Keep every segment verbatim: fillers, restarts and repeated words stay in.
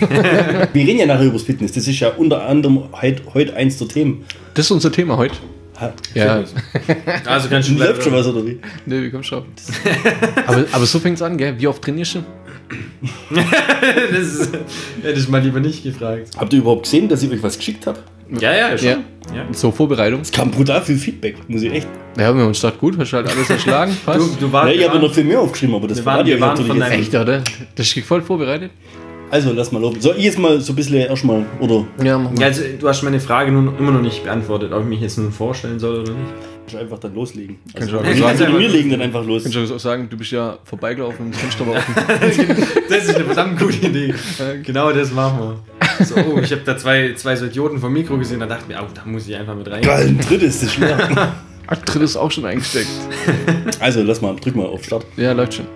Wir reden ja nachher über das Fitness. Das ist ja unter anderem heute, heute eins der Themen. Das ist unser Thema heute. Ha, Ja. Also ganz schön läuft schon was, oder wie? Ne, wie kommst du schon? aber, aber so fängt es an, gell? Wie oft trainierst du? Das ist, hätte ich mal lieber nicht gefragt. Habt ihr überhaupt gesehen, dass ich euch was geschickt habe? Ja, ja, schon. Ja. Ja. So, Vorbereitung. Es kam brutal viel Feedback, muss ich echt. Ja, wir haben uns gedacht, gut, hast du halt alles erschlagen. Du, Passt. du warst, Ja, ich habe noch viel mehr aufgeschrieben, aber das wir waren- verrate ich wir euch waren natürlich von jetzt deinem- nicht. Echt, oder? Das ist voll vorbereitet. Also, lass mal laufen. Soll ich jetzt mal so ein bisschen erstmal, oder? Ja, mach ja, mal. also, du hast meine Frage nun immer noch nicht beantwortet, ob ich mich jetzt nun vorstellen soll oder nicht. Ich einfach dann loslegen. Kannst Also, du auch also, sagen. wir legen dann einfach los. Kannst du auch sagen, du bist ja vorbeigelaufen und das Fenster war offen. Das ist eine verdammt gute Idee. Genau das machen wir. So, oh, ich habe da zwei, zwei so Idioten vom Mikro gesehen, da dachte ich mir, oh, da muss ich einfach mit rein. Geil, ein drittes ist schwer. Aktritt ist auch schon eingesteckt. Also, lass mal, drück mal auf Start. Ja, läuft schon.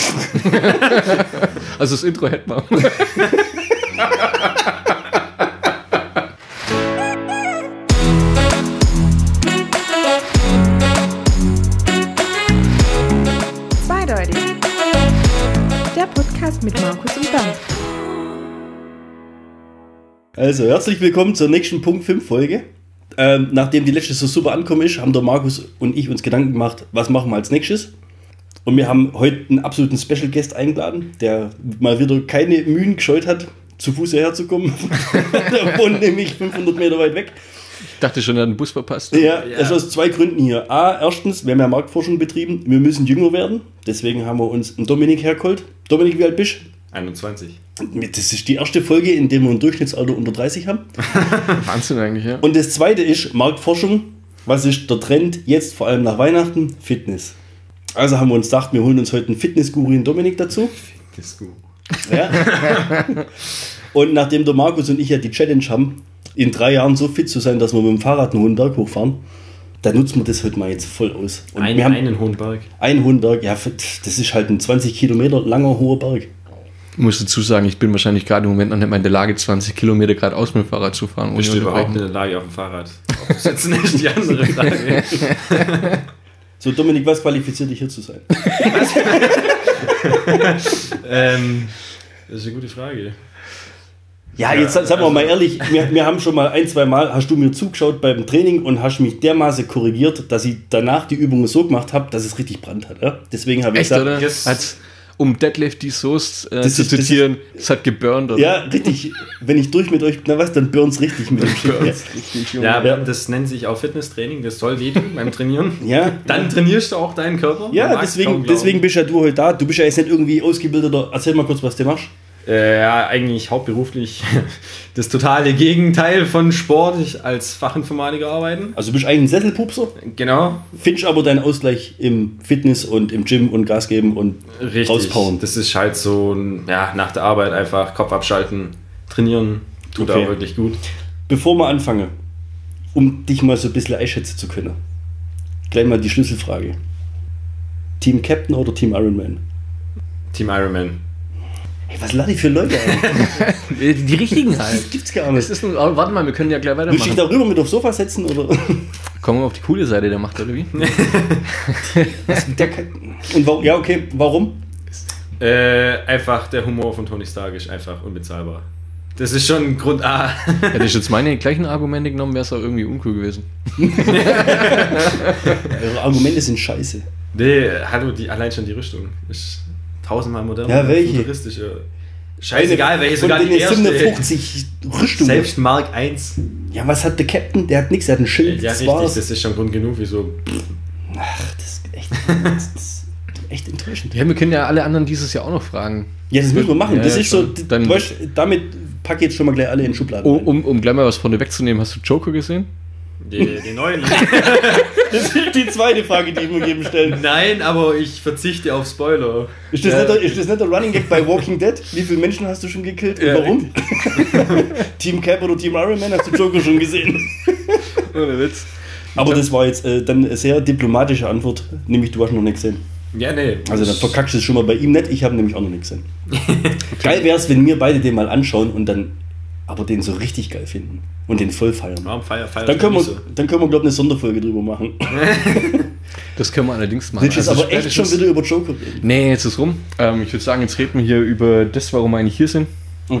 Also das Intro hätten wir. Zweideutig. Der Podcast mit Markus und Bernd. Also, herzlich willkommen zur nächsten Punkt fünf Folge. Ähm, nachdem die letzte so super angekommen ist, haben der Markus und ich uns Gedanken gemacht, was machen wir als nächstes. Und wir haben heute einen absoluten Special Guest eingeladen, der mal wieder keine Mühen gescheut hat, zu Fuß hierher zu kommen. Der wohnt nämlich fünfhundert Meter weit weg. Ich dachte schon, er hat den Bus verpasst. Ja, Ja. also aus zwei Gründen hier. A, erstens, wir haben ja Marktforschung betrieben, wir müssen jünger werden. Deswegen haben wir uns einen Dominik hergeholt. Dominik, wie alt bist einundzwanzig. du? Das ist die erste Folge, in der wir ein Durchschnittsalter unter dreißig haben. Wahnsinn eigentlich, ja. Und das zweite ist Marktforschung. Was ist der Trend jetzt, vor allem nach Weihnachten? Fitness. Also haben wir uns gedacht, wir holen uns heute einen Fitnessguru, den Dominik, dazu. Das ist gut. Ja. Und nachdem der Markus und ich ja die Challenge haben, in drei Jahren so fit zu sein, dass wir mit dem Fahrrad einen hohen Berg hochfahren, dann nutzen wir das heute mal jetzt voll aus. Und Ein, wir haben einen hohen Berg. einen hohen Berg, ja, das ist halt ein zwanzig Kilometer langer hoher Berg. Ich muss dazu sagen, ich bin wahrscheinlich gerade im Moment noch nicht mal in der Lage, zwanzig Kilometer geradeaus mit dem Fahrrad zu fahren. Bist du ohne überhaupt in Unterbrechen. der Lage auf dem Fahrrad? Aufzusetzen ist die andere Frage. So, Dominik, was qualifiziert dich hier zu sein? ähm, das ist eine gute Frage. Ja, jetzt Ja, sagen wir also- mal ehrlich, wir, wir haben schon mal ein, zwei Mal, hast du mir zugeschaut beim Training und hast mich dermaßen korrigiert, dass ich danach die Übungen so gemacht habe, dass es richtig Brand hat. Ja? Deswegen habe ich Echt, gesagt, oder? Yes. Als, um Deadlift die Soße äh, Das zu ist- das zitieren, es hat geburnt, oder? ja, richtig, wenn ich durch mit euch, na was, dann burns richtig mit dem Shit. Ja. Richtig, Junge. Ja, Ja. das nennt sich auch Fitnesstraining, das soll wehtun beim Trainieren. Ja, Dann trainierst du auch deinen Körper. Man ja mag's deswegen, kaum glauben. deswegen bist ja du heute da. Du bist ja jetzt nicht irgendwie ausgebildeter. Erzähl mal kurz, was du machst. Äh, ja, eigentlich hauptberuflich das totale Gegenteil von Sport. Ich als Fachinformatiker arbeiten. Also du bist eigentlich ein Sesselpupser, Genau. findest aber deinen Ausgleich im Fitness und im Gym und Gas geben und Richtig. rauspowern. Das ist halt so, ein, ja, nach der Arbeit einfach Kopf abschalten, trainieren. Tut Okay. auch wirklich gut. Bevor wir anfangen, um dich mal so ein bisschen einschätzen zu können, gleich mal die Schlüsselfrage. Team Captain oder Team Ironman? Team Ironman. Hey, was lade ich für Leute ein? Die, die richtigen halt. Das gibt's gar Das nicht. ist nun, aber warte mal, wir können ja gleich Willst du dich weitermachen. darüber mit aufs Sofa setzen? Oder? Kommen wir auf die coole Seite der Macht, oder wie? Der kann, und warum? Ja, okay, warum? Äh, einfach der Humor von Tony Stark ist einfach unbezahlbar. Das ist schon Grund A. Hätte ich jetzt meine gleichen Argumente genommen, wäre es auch irgendwie uncool gewesen. Eure Argumente sind scheiße. Nee, hallo, die, allein schon die Rüstung ist tausendmal moderner. Ja, welche? Futuristische. Scheißegal, welche Von sogar die denen erste. siebenundfünfzig Rüstungen. Selbst Mark eins. Ja, was hat der Captain? Der hat nichts, der hat ein Schild. Ja, das richtig, war's. das ist schon Grund genug, wieso. Ach, das ist echt, das ist echt enttäuschend. Ja, wir können ja alle anderen dieses Jahr auch noch fragen. Ja, das müssen wir machen. Ja, das ja, ist so, schon. d- Dann- du weißt, damit pack jetzt schon mal gleich alle in Schubladen. Um, rein. um, um gleich mal was vorne wegzunehmen, hast du Joker gesehen? Die, die neuen. Das ist die zweite Frage, die ich mir jedem stellen. Nein, aber ich verzichte auf Spoiler. Ist das, Ja. nicht der, ist das nicht der Running Gag bei Walking Dead? Wie viele Menschen hast du schon gekillt und Ja, warum? Team Cap oder Team Iron Man hast du Joker schon gesehen? Ohne Witz. Aber das war jetzt äh, dann eine sehr diplomatische Antwort, nämlich du hast noch nicht gesehen. Ja, nee. Also dann verkackst du es schon mal bei ihm nicht, ich habe nämlich auch noch nicht gesehen. Geil wäre es, wenn wir beide den mal anschauen und dann aber den so richtig geil finden und den voll feiern. Warum feier, feier Dann können wir, nicht so? dann können wir glaube ich, eine Sonderfolge drüber machen. Das können wir allerdings machen. Willst du jetzt Also aber echt schon spätestens- wieder über Joker reden? Nee, jetzt ist rum. Ähm, ich würde sagen, jetzt reden wir hier über das, warum wir eigentlich hier sind. Okay.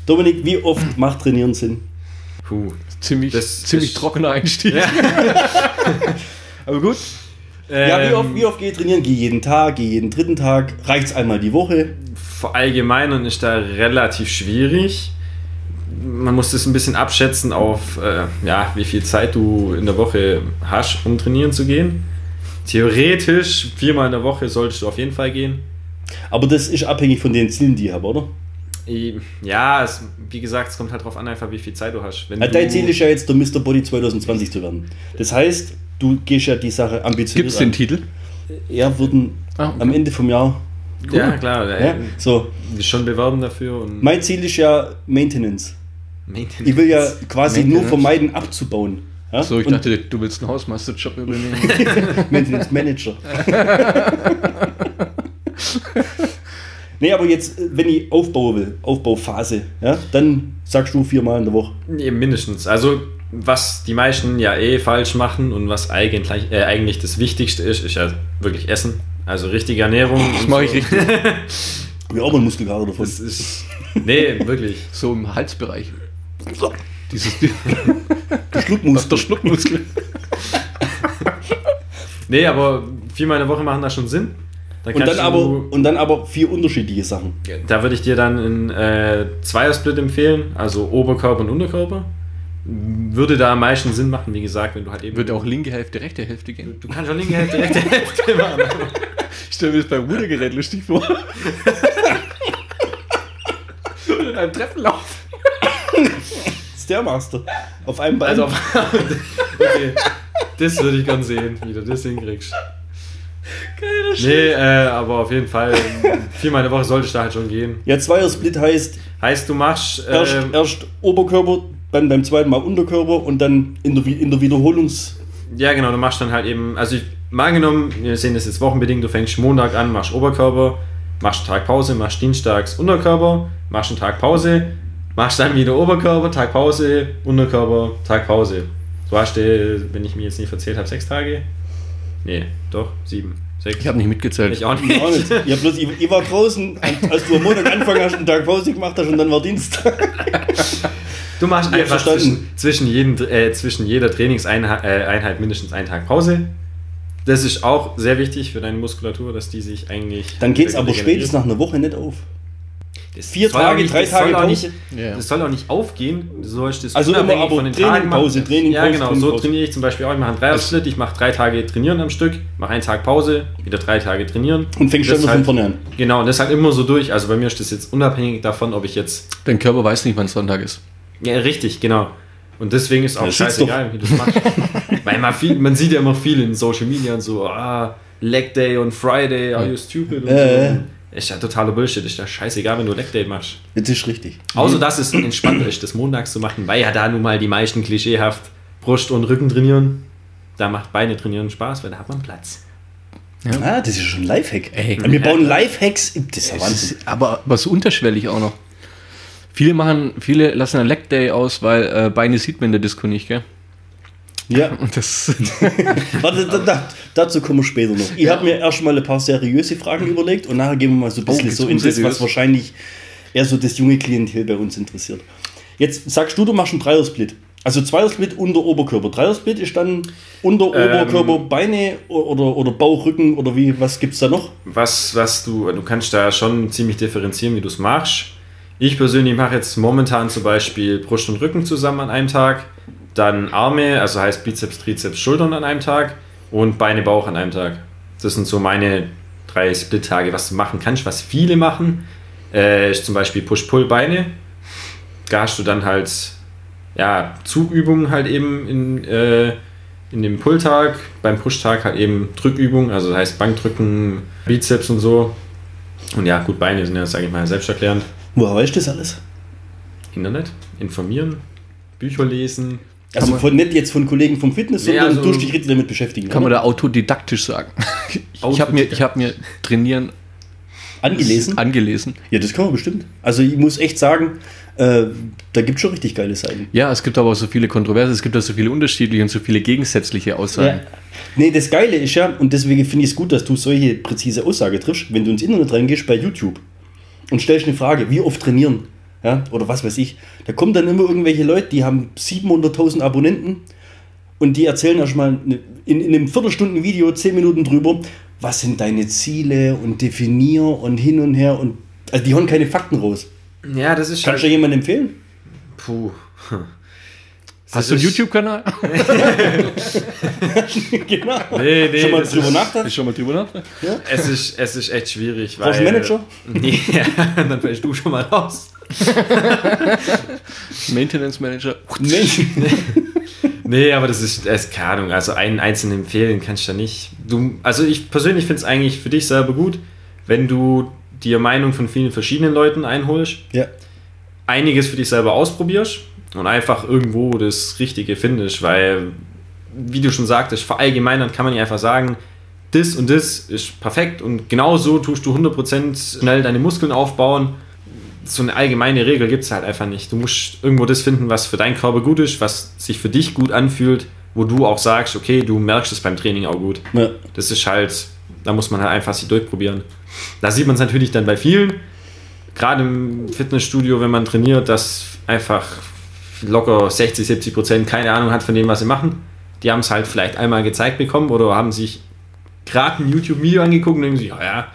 Dominik, wie oft macht Trainieren Sinn? Puh, ziemlich, Das ziemlich ist- trockener Einstieg. Ja. Aber gut. Ja, wie oft, wie oft geh ich trainieren? Geh jeden Tag, geh jeden dritten Tag. Reicht's einmal die Woche? Verallgemeinern ist da relativ schwierig. Man muss das ein bisschen abschätzen auf, äh, ja, wie viel Zeit du in der Woche hast, um trainieren zu gehen. Theoretisch viermal in der Woche solltest du auf jeden Fall gehen. Aber das ist abhängig von den Zielen, die ich habe, oder? Ja, es, wie gesagt, es kommt halt drauf an, einfach wie viel Zeit du hast. Wenn Ja, du, dein Ziel ist ja jetzt, der Mister Body zwanzig zwanzig zu werden. Das heißt, du gehst ja die Sache ambitioniert Gibt es den an. Titel? Ja, würden Ah, okay. am Ende vom Jahr. Ja, klar, Ja, ja. so. schon bewerben dafür. Und Mein Ziel ist ja Maintenance. Maintenance. Ich will ja quasi nur Maintenance. vermeiden, abzubauen. Ja? So, ich Und dachte, du willst einen Hausmeisterjob übernehmen. Maintenance Manager. Nee, aber jetzt, wenn ich aufbauen will, Aufbauphase, ja, dann sagst du viermal in der Woche. Nee, mindestens. Also, was die meisten ja eh falsch machen und was eigentlich, äh, eigentlich das Wichtigste ist, ist ja wirklich Essen. Also richtige Ernährung. Das und mache ich so. richtig. Ja, aber ein Muskelkater davon. Das ist. Nee, wirklich. So im Halsbereich. So, Dieses der Schluckmuskel. der Schluckmuskel. Nee, aber viermal in der Woche machen da schon Sinn. Dann Und kannst dann, du, aber, und dann aber vier unterschiedliche Sachen. Da würde ich dir dann einen äh, Zweiersplit empfehlen, also Oberkörper und Unterkörper. Würde da am meisten Sinn machen, wie gesagt, wenn du halt eben. Würde auch linke Hälfte, rechte Hälfte gehen. Du kannst auch linke Hälfte, rechte Hälfte machen. Ich stelle mir das beim Rudergerät lustig vor. Oder in einem Treppenlauf. Stairmaster. Auf einem Bein. Also, auf, okay. Das würde ich gern sehen, wie du das hinkriegst. Nee, äh, aber auf jeden Fall, viermal in der Woche solltest du da halt schon gehen. ja, Zweier-Split heißt Heißt, du machst. erst, ähm, erst Oberkörper, dann beim zweiten Mal Unterkörper und dann in der, Wi- in der Wiederholungs... Ja, genau, du machst dann halt eben, also ich, mal angenommen, wir sehen das jetzt wochenbedingt, du fängst Montag an, machst Oberkörper, machst einen Tag Pause, machst Dienstags Unterkörper, machst einen Tag Pause, machst dann wieder Oberkörper, Tag Pause, Unterkörper, Tag Pause. Du hast, äh, wenn ich mir jetzt nicht verzählt habe, sechs Tage? Nee, doch, sieben, sechs. Ich habe nicht mitgezählt. Ich auch nicht. Auch nicht. Ja, bloß, ich, ich war draußen, als du am Montag angefangen hast, einen Tag Pause gemacht hast und dann war Dienstag. Du machst Ich hab einfach verstanden. zwischen, zwischen, jeden, äh, zwischen jeder Trainingseinheit äh, Einheit mindestens einen Tag Pause. Das ist auch sehr wichtig für deine Muskulatur, dass die sich eigentlich... Dann geht es aber regeneriert. spätestens nach einer Woche nicht auf. Das Vier soll Tage, auch nicht, drei das soll Tage auch Pause. Nicht, Ja. Das soll auch nicht aufgehen. Du sollst das Also immer unabhängig aber von den Training, Tagen machen. Pause, Training, Ja, Pause, genau. Training, So Pause. trainiere ich zum Beispiel auch. Ich mache einen Dreier-Split. Ich mache drei Tage trainieren am Stück, mache einen Tag Pause, wieder drei Tage trainieren. Und fängst Das dann wieder halt- von vorne an. Genau, und das halt immer so durch. Also bei mir ist das jetzt unabhängig davon, ob ich jetzt... Dein Körper weiß nicht, wann Sonntag ist. Ja, richtig, genau. Und deswegen ist auch Ja, sitzt scheißegal, wie du es machst. Weil man, viel, man sieht ja immer viel in Social Media und so, ah, Leg Day und Friday, are you stupid und Äh. so. Ist ja totaler Bullshit, ist ja scheißegal, wenn du Leg Day machst. Das ist richtig. Außer dass es entspannter ist, das montags zu machen, weil ja da nun mal die meisten klischeehaft Brust und Rücken trainieren. Da macht Beine trainieren Spaß, weil da hat man Platz. Ah, das ist schon ein Lifehack. Ey. Wir bauen Lifehacks. Das ist ja Das Wahnsinn. ist, aber, aber so unterschwellig auch noch. Viele machen, viele lassen einen Leg Day aus, weil äh, Beine sieht man in der Disco nicht, gell? Ja, Und das, warte, da, da, dazu kommen wir später noch. Ich habe mir erstmal ein paar seriöse Fragen überlegt und nachher gehen wir mal so ein bisschen geht's so in das, unseriös? was wahrscheinlich eher so das junge Klientel bei uns interessiert. Jetzt sagst du, du machst einen Dreier-Split. Also Zweier-Split unter Oberkörper. Dreier-Split ist dann unter Oberkörper, Beine oder, oder Bauch, Rücken oder wie, was gibt's da noch? Was, was du, du kannst da schon ziemlich differenzieren, wie du es machst. Ich persönlich mache jetzt momentan zum Beispiel Brust und Rücken zusammen an einem Tag, dann Arme, also heißt Bizeps, Trizeps, Schultern an einem Tag und Beine, Bauch an einem Tag. Das sind so meine drei Split-Tage, was du machen kannst. Was viele machen, äh, ist zum Beispiel Push-Pull-Beine. Da hast du dann halt ja, Zugübungen halt eben in, äh, in dem Pull-Tag, beim Push-Tag halt eben Drückübungen, also das heißt Bankdrücken, Bizeps und so. Und ja, gut, Beine sind ja, sage ich mal, selbsterklärend. Woher weißt du das alles? Internet, informieren, Bücher lesen. Also man- von, nicht jetzt von Kollegen vom Fitness, Nee, sondern also- du hast dich richtig damit beschäftigen. kann man oder? da autodidaktisch sagen. Ich habe mir, ich hab mir trainieren Angelesen? angelesen. Ja, das kann man bestimmt. Also ich muss echt sagen, äh, da gibt es schon richtig geile Seiten. Ja, es gibt aber auch so viele Kontroverse, es gibt auch so viele unterschiedliche und so viele gegensätzliche Aussagen. Nee, das Geile ist ja, und deswegen finde ich es gut, dass du solche präzise Aussage triffst, wenn du ins Internet reingehst bei YouTube und stellst eine Frage, wie oft trainieren, ja, oder was weiß ich. Da kommen dann immer irgendwelche Leute, die haben siebenhunderttausend Abonnenten und die erzählen erstmal in, in einem Viertelstunden-Video zehn Minuten drüber, was sind deine Ziele und definier und hin und her und also die hauen keine Fakten raus. Ja, das ist Kannst du jemandem empfehlen? Puh. Hast du einen YouTube-Kanal? Genau. Nee, nee, Schon mal das drüber ist- nachgedacht? Ist schon mal drüber nach? Es ist, es ist echt schwierig, Brauchst weil... du einen Manager? Nee, ja, dann fällst du schon mal raus. Maintenance Manager. Mensch. Nee, aber das ist, das ist keine Ahnung, also einen einzelnen empfehlen kannst du da nicht. Du, also ich persönlich finde es eigentlich für dich selber gut, wenn du dir Meinung von vielen verschiedenen Leuten einholst, Ja. einiges für dich selber ausprobierst und einfach irgendwo das Richtige findest, weil, wie du schon sagtest, verallgemeinern kann man nicht einfach sagen, das und das ist perfekt und genau so tust du hundert Prozent schnell deine Muskeln aufbauen. So eine allgemeine Regel gibt es halt einfach nicht. Du musst irgendwo das finden, was für deinen Körper gut ist, was sich für dich gut anfühlt, wo du auch sagst, okay, du merkst es beim Training auch gut. Ja. Das ist halt, da muss man halt einfach sich durchprobieren. Da sieht man es natürlich dann bei vielen, gerade im Fitnessstudio, wenn man trainiert, dass einfach locker sechzig, siebzig Prozent keine Ahnung hat von dem, was sie machen. Die haben es halt vielleicht einmal gezeigt bekommen oder haben sich gerade ein YouTube-Video angeguckt und denken sich, ja, ja,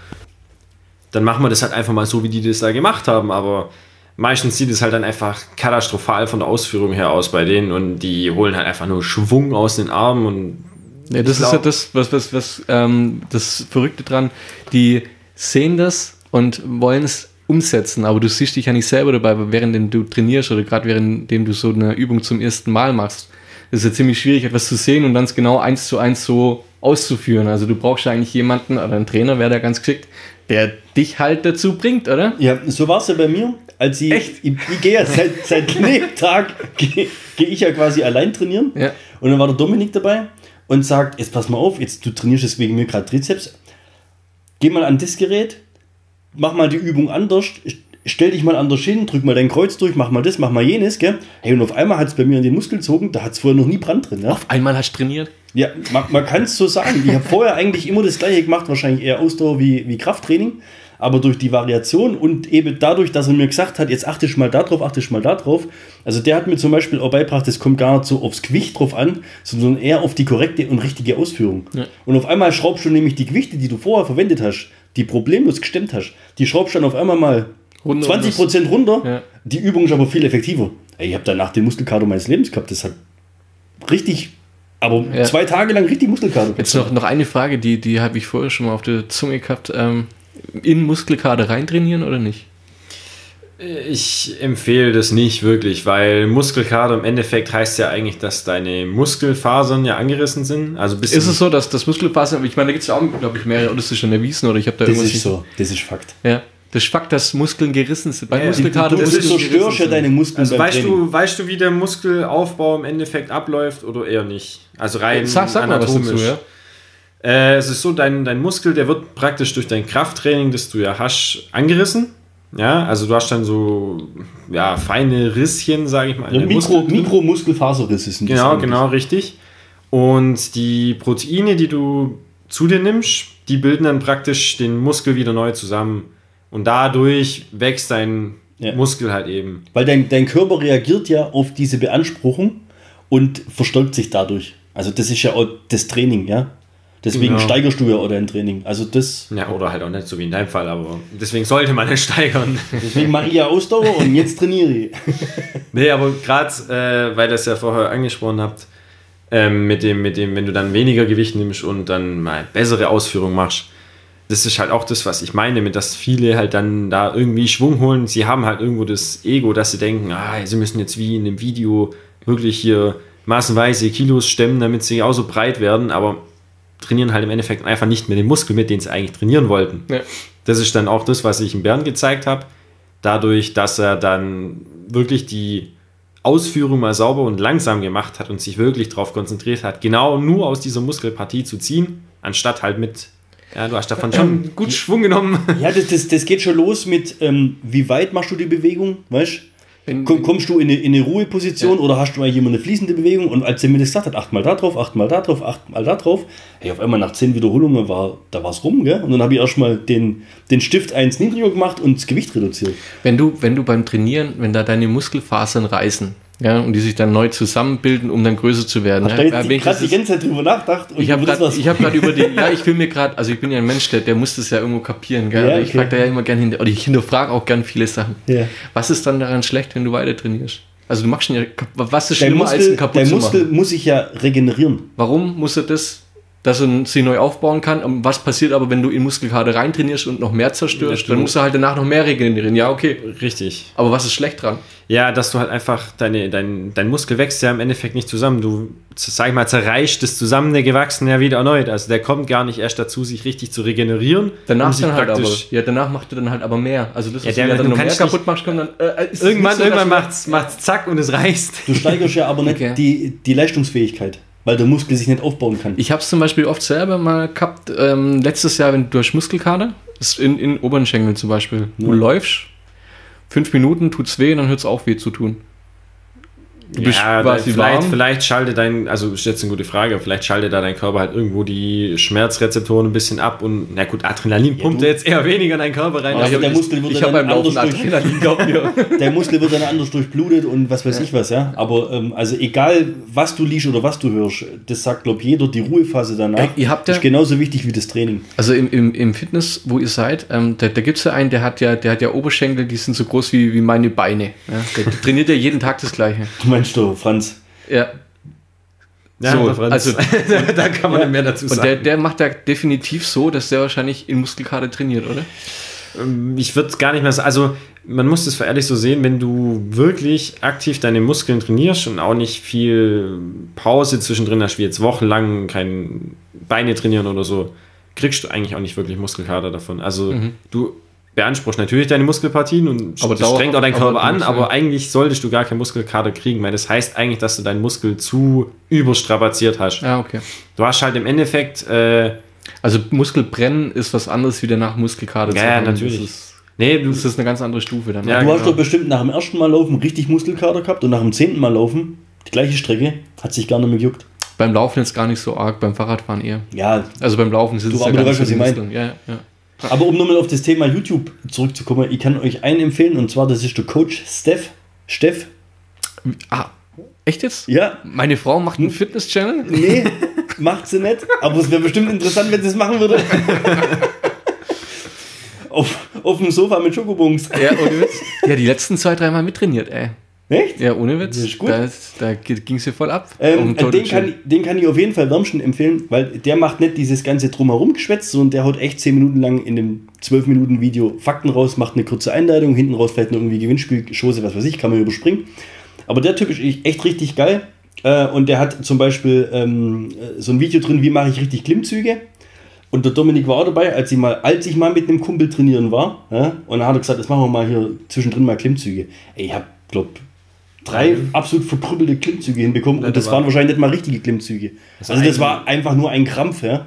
dann machen wir das halt einfach mal so, wie die das da gemacht haben. Aber meistens sieht es halt dann einfach katastrophal von der Ausführung her aus bei denen und die holen halt einfach nur Schwung aus den Armen und Ja, das Ich ist glaub- ja das, was, was, was ähm, das Verrückte dran. Die sehen das und wollen es umsetzen, aber du siehst dich ja nicht selber dabei, während du trainierst oder gerade währenddem du so eine Übung zum ersten Mal machst. Das ist ja ziemlich schwierig, etwas zu sehen und dann es genau eins zu eins so auszuführen. Also du brauchst ja eigentlich jemanden, oder ein Trainer wäre da ganz geschickt, der dich halt dazu bringt, oder? Ja, so war es ja bei mir. Als ich, Echt? ich, ich gehe ja seit, seit Lebtag, gehe geh ich ja quasi allein trainieren. Ja. Und dann war der Dominik dabei und sagt, jetzt pass mal auf, jetzt du trainierst jetzt wegen mir gerade Trizeps. Geh mal an das Gerät, mach mal die Übung anders, stell dich mal anders hin, drück mal dein Kreuz durch, mach mal das, mach mal jenes, gell? Hey, und auf einmal hat es bei mir in den Muskel gezogen, da hat es vorher noch nie Brand drin, ja? Auf einmal hast du trainiert. Ja, man, man kann es so sagen. Ich habe vorher eigentlich immer das Gleiche gemacht, wahrscheinlich eher Ausdauer wie, wie Krafttraining. Aber durch die Variation und eben dadurch, dass er mir gesagt hat, jetzt achtest mal da drauf, achtest mal da drauf. Also der hat mir zum Beispiel auch beigebracht, es kommt gar nicht so aufs Gewicht drauf an, sondern eher auf die korrekte und richtige Ausführung. Ja. Und auf einmal schraubst du nämlich die Gewichte, die du vorher verwendet hast, die problemlos gestemmt hast, die schraubst du dann auf einmal mal Runter zwanzig Prozent runter. Ja. Die Übung ist aber viel effektiver. Ey, ich habe danach den Muskelkater meines Lebens gehabt. Das hat richtig, aber Ja. zwei Tage lang richtig Muskelkater. Jetzt noch, noch eine Frage, die, die habe ich vorher schon mal auf der Zunge gehabt. Ähm, in Muskelkater reintrainieren oder nicht? Ich empfehle das nicht wirklich, weil Muskelkater im Endeffekt heißt ja eigentlich, dass deine Muskelfasern ja angerissen sind. Also bisschen Ist es so, dass das Muskelfasern, ich meine, da gibt es ja auch, glaube ich, mehrere, oder ist das schon erwiesen, oder ich habe da Das irgendwas ist so, das ist Fakt. Ja. Das ist Fakt, dass Muskeln gerissen sind. Bei Ja, Muskelkater Du, du, das du ist- zerstörst ja deine Muskeln Also beim weißt Training. du, weißt du, wie der Muskelaufbau im Endeffekt abläuft oder eher nicht? Also rein Sag, sag mal was anatomisch. dazu, ja? Äh, es ist so, dein, dein Muskel, der wird praktisch durch dein Krafttraining, das du ja hast, angerissen. Ja, also du hast dann so ja, feine Risschen, sage ich mal. in Ja, der Mikro, Muskel drin. Mikromuskelfaserriss sind das Genau, eigentlich. genau, richtig. Und die Proteine, die du zu dir nimmst, die bilden dann praktisch den Muskel wieder neu zusammen. Und dadurch wächst dein Ja. Muskel halt eben. Weil dein, dein Körper reagiert ja auf diese Beanspruchung und verstärkt sich dadurch. Also das ist ja auch das Training, ja. Deswegen Genau. steigerst du ja auch dein Training. Also das, Ja, oder halt auch nicht so wie in deinem Fall, aber deswegen sollte man nicht steigern. deswegen mache ich ja Ausdauer und jetzt trainiere ich. Nee, aber gerade, äh, weil ihr das ja vorher angesprochen habt, ähm, mit dem, mit dem, wenn du dann weniger Gewicht nimmst und dann mal bessere Ausführung machst, das ist halt auch das, was ich meine, mit dass viele halt dann da irgendwie Schwung holen. Sie haben halt irgendwo das Ego, dass sie denken, ah, sie müssen jetzt wie in einem Video wirklich hier massenweise Kilos stemmen, damit sie auch so breit werden, aber trainieren halt im Endeffekt einfach nicht mehr den Muskel mit, den sie eigentlich trainieren wollten. Ja. Das ist dann auch das, was ich in Bernd gezeigt habe. Dadurch, dass er dann wirklich die Ausführung mal sauber und langsam gemacht hat und sich wirklich darauf konzentriert hat, genau nur aus dieser Muskelpartie zu ziehen, anstatt halt mit, ja, du hast davon schon Ähm, gut Schwung genommen. Ja, das, das, das geht schon los mit, ähm, wie weit machst du die Bewegung, weißt du? Wenn- Komm, kommst du in eine, in eine Ruheposition oder hast du eigentlich immer eine fließende Bewegung? Und als er mir das gesagt hat, achtmal da drauf, achtmal da drauf, achtmal da drauf, hey, auf einmal nach zehn Wiederholungen war, da war es rum, gell? Und dann habe ich erstmal den, den Stift eins niedriger gemacht und das Gewicht reduziert. Wenn du, wenn du beim Trainieren, wenn da deine Muskelfasern reißen, ja, und die sich dann neu zusammenbilden, um dann größer zu werden. Hast Ja, du ja, jetzt wenn ich gerade das- die ganze Zeit drüber nachgedacht? und Ich habe du würdest gerade was- hab grad über die, ja, ich will mir gerade, also ich bin ja ein Mensch, der, der muss das ja irgendwo kapieren, gell? Ja, Ich okay. frage da ja immer gerne hinter, oder ich hinterfrage auch gern viele Sachen. Ja. Was ist dann daran schlecht, wenn du weiter trainierst? Also du machst schon ja, was ist Dein schlimmer als Muskel, einen kaputt dein zu Muskel machen? muss sich ja regenerieren. Warum muss er das, dass er sich neu aufbauen kann? Und was passiert aber, wenn du in Muskelkater reintrainierst und noch mehr zerstörst? Ja, du- Dann musst du halt danach noch mehr regenerieren. Ja, okay. Richtig. Aber was ist schlecht dran? Ja, dass du halt einfach, deine, dein, dein Muskel wächst ja im Endeffekt nicht zusammen. Du, sag ich mal, zerreißt das Zusammengewachsene ja wieder erneut. Also der kommt gar nicht erst dazu, sich richtig zu regenerieren. Danach um sich dann halt aber. praktisch- Ja, danach macht er dann halt aber mehr. Also das, was Ja, du der- ja dann du noch mehr kannst kaputt machst, kommt dann. Äh, ist es Irgendwann, nicht so, irgendwann dass du- macht's, macht's zack und es reißt. Du steigerst ja aber nicht Okay. die, die Leistungsfähigkeit, weil der Muskel sich nicht aufbauen kann. Ich habe es zum Beispiel oft selber mal gehabt, ähm, letztes Jahr, wenn du durch Muskelkater, das ist in, in oberen Schenkeln zum Beispiel, du Ja. läufst, fünf Minuten tut's weh, dann hört's auch weh zu tun. Du bist Ja, quasi vielleicht, warm. vielleicht schaltet dein, also ist jetzt eine gute Frage, vielleicht schaltet da dein Körper halt irgendwo die Schmerzrezeptoren ein bisschen ab und na gut, Adrenalin pumpt du- ja jetzt eher weniger in deinen Körper rein. Also aber der ich- Muskel wird Ich dann habe beim Laufen anders durch, Adrenalin, glaub mir. der Muskel wird dann anders durchblutet und was weiß ich was, ja. Aber ähm, also egal, was du liest oder was du hörst, das sagt, glaube ich, jeder, die Ruhephase danach Ey, ihr habt ja- ist genauso wichtig wie das Training. Also im, im, im Fitness, wo ihr seid, ähm, da, da gibt es ja einen, der hat ja, der hat ja Oberschenkel, die sind so groß wie, wie meine Beine. Ja? Der trainiert ja jeden Tag das Gleiche. Du meinst du, Franz? Ja. Ja, So, der Franz. also- da kann man Ja. nicht mehr dazu Und sagen. der, der macht ja definitiv so, dass der wahrscheinlich in Muskelkater trainiert, oder? Ich würde es gar nicht mehr sagen. Also, man muss es für ehrlich so sehen, wenn du wirklich aktiv deine Muskeln trainierst und auch nicht viel Pause zwischendrin hast, wie jetzt wochenlang kein Beine trainieren oder so, kriegst du eigentlich auch nicht wirklich Muskelkater davon. Also, du beanspruchst natürlich deine Muskelpartien und Aber das strengt auch deinen dauerhaft, Körper aber an, nicht, aber ja. eigentlich solltest du gar keinen Muskelkater kriegen, weil das heißt eigentlich, dass du deinen Muskel zu überstrapaziert hast. Ja, okay. Du hast halt im Endeffekt. Äh, Also Muskelbrennen ist was anderes wie danach Muskelkater Ja, haben. natürlich. Das ist, nee, du, das ist eine ganz andere Stufe dann. Ja, du hast genau. doch bestimmt nach dem ersten Mal laufen richtig Muskelkater gehabt und nach dem zehnten Mal laufen, die gleiche Strecke, hat sich gar nicht mehr gejuckt. Beim Laufen jetzt gar nicht so arg, beim Fahrradfahren eher. Ja, Also beim Laufen sind Du, es ja aber gar du nicht weißt, so die was ich mein. Muskeln. Ja, ja. aber um nochmal auf das Thema YouTube zurückzukommen, ich kann euch einen empfehlen und zwar, das ist der Coach Steff. Steff? Ah, echt jetzt? Ja, Meine Frau macht einen Fitness-Channel? nee, macht sie nicht, aber es wäre bestimmt interessant, wenn sie es machen würde. auf, auf dem Sofa mit Schokobons. Ja, ohne Witz. Ja, die letzten zwei, dreimal mittrainiert, ey. Echt? Ja, ohne Witz. Das ist gut. Da, da ging sie voll ab. Ähm, Um Total den, kann, Gym. den kann ich auf jeden Fall wärmsten empfehlen, weil der macht nicht dieses ganze Drumherum geschwätzt, sondern der haut echt zehn Minuten lang in dem zwölf Minuten Video Fakten raus, macht eine kurze Einleitung, hinten raus vielleicht noch irgendwie Gewinnspiel, Chose, was weiß ich, kann man überspringen. Aber der Typ ist echt richtig geil äh, und der hat zum Beispiel ähm, so ein Video drin, wie mache ich richtig Klimmzüge. Und der Dominik war auch dabei, als ich mal, als ich mal mit einem Kumpel trainieren war. Ja, und dann hat er gesagt, jetzt machen wir mal hier zwischendrin mal Klimmzüge. Ey, ich hab, glaub, drei absolut verkrüppelte Klimmzüge hinbekommen. Ja, Und das das war- waren wahrscheinlich nicht mal richtige Klimmzüge. Das Also war das war einfach nur ein Krampf, ja.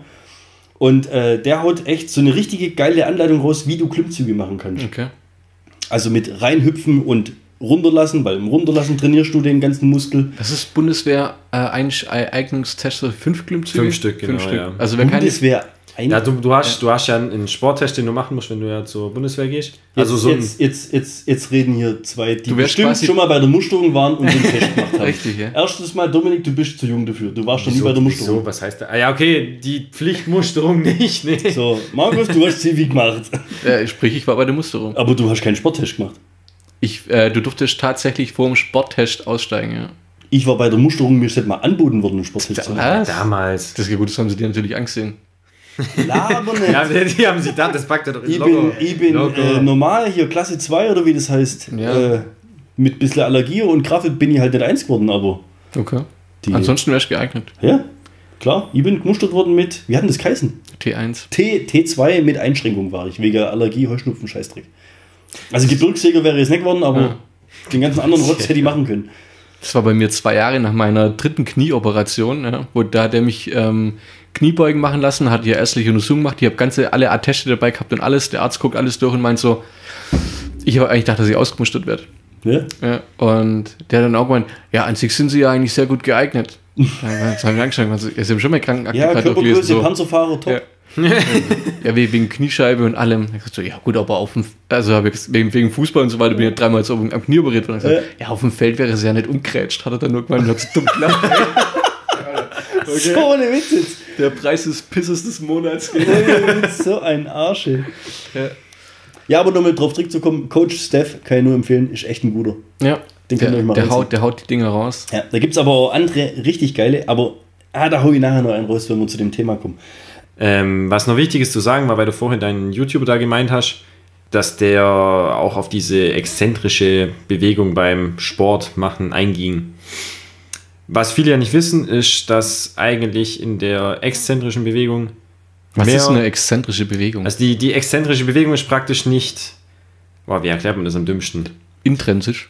Und äh, der haut echt so eine richtige geile Anleitung raus, wie du Klimmzüge machen kannst. Okay. Also mit reinhüpfen und runterlassen, weil im Runterlassen trainierst du den ganzen Muskel. Das ist Bundeswehr äh, Einsch- Eignungstest für fünf Klimmzüge? Fünf Stück, genau, ja. Also wer keine, Bundeswehr ein ja, du, du, hast, du hast ja einen Sporttest, den du machen musst, wenn du ja zur Bundeswehr gehst. Jetzt, Also so ein, jetzt, jetzt, jetzt, jetzt reden hier zwei, die Du wärst bestimmt quasi- schon mal bei der Musterung waren und den Test gemacht haben. Richtig, ja. Erstes Mal, Dominik, du bist zu jung dafür. Du warst schon nie wieso, bei der wieso, Musterung. was heißt da? Ah, ja, okay, die Pflichtmusterung nicht. Nee. So, Markus, du hast Zivi gemacht. äh, sprich, ich war bei der Musterung. Aber du hast keinen Sporttest gemacht. Ich, äh, du durftest tatsächlich vor dem Sporttest aussteigen, ja. Ich war bei der Musterung, mir ist nicht mal angeboten worden, einen Sporttest zu machen. Was? Damals. Das ist ja gut, das haben sie dir natürlich angesehen. Laber nicht. Ja, die, die haben sich gedacht, das packt er doch Ich locker. bin, ich bin locker. äh, normal, hier Klasse zwei oder wie das heißt, Ja. äh, mit ein bisschen Allergie und Kraft bin ich halt nicht eins geworden, aber Okay. die, Ansonsten wärst du geeignet. ja, klar, ich bin gemustert worden mit, wie hat denn das geheißen? T eins. T, T2 mit Einschränkung war ich, wegen Allergie, Heuschnupfen, Scheißdreck. Also Gebirgsjäger wäre jetzt nicht geworden, aber Ja. den ganzen anderen Rotz hätte ich machen können. Das war bei mir zwei Jahre nach meiner dritten Knieoperation, ja, wo da hat er mich ähm, Kniebeugen machen lassen, hat hier ärztliche Untersuchungen gemacht, ich habe ganze alle Atteste dabei gehabt und alles, der Arzt guckt alles durch und meint so, ich habe eigentlich gedacht, dass ich ausgemustert werde. Ja? Ja, und der hat dann auch gemeint, ja, an sich sind sie ja eigentlich sehr gut geeignet. Dann haben wir angeschaut, also, sie haben schon mal Krankenakte Ja, gerade durchgelesen. Körpergröße, So. Panzerfahrer, top. Ja. Ja, wegen Kniescheibe und allem. Ich so, ja gut, aber auf dem, also hab ich, wegen, wegen Fußball und so weiter bin ich ja dreimal so am Knie operiert worden. Ich gesagt, ja, auf dem Feld wäre es ja nicht umgrätscht, hat er dann nur gemeint, hat so dumm gelacht. Okay. So ohne Witz jetzt. Der Preis des Pisses des Monats. So ein Arsch. ey. Ja, Ja, aber nochmal drauf zurückzukommen, Coach Steph, kann ich nur empfehlen, ist echt ein guter. ja. Den könnt ihr Der, euch mal der, reinziehen. haut, der haut die Dinger raus. Ja, da gibt es aber auch andere richtig geile, aber ah, da hau ich nachher noch einen raus, wenn wir zu dem Thema kommen. Ähm, was noch wichtig ist zu sagen, war, weil du vorhin deinen YouTuber da gemeint hast, dass der auch auf diese exzentrische Bewegung beim Sport machen einging. Was viele ja nicht wissen, ist, dass eigentlich in der exzentrischen Bewegung Was mehr, ist eine exzentrische Bewegung? also die, die exzentrische Bewegung ist praktisch nicht, boah, wie erklärt man das am dümmsten? Intrinsisch.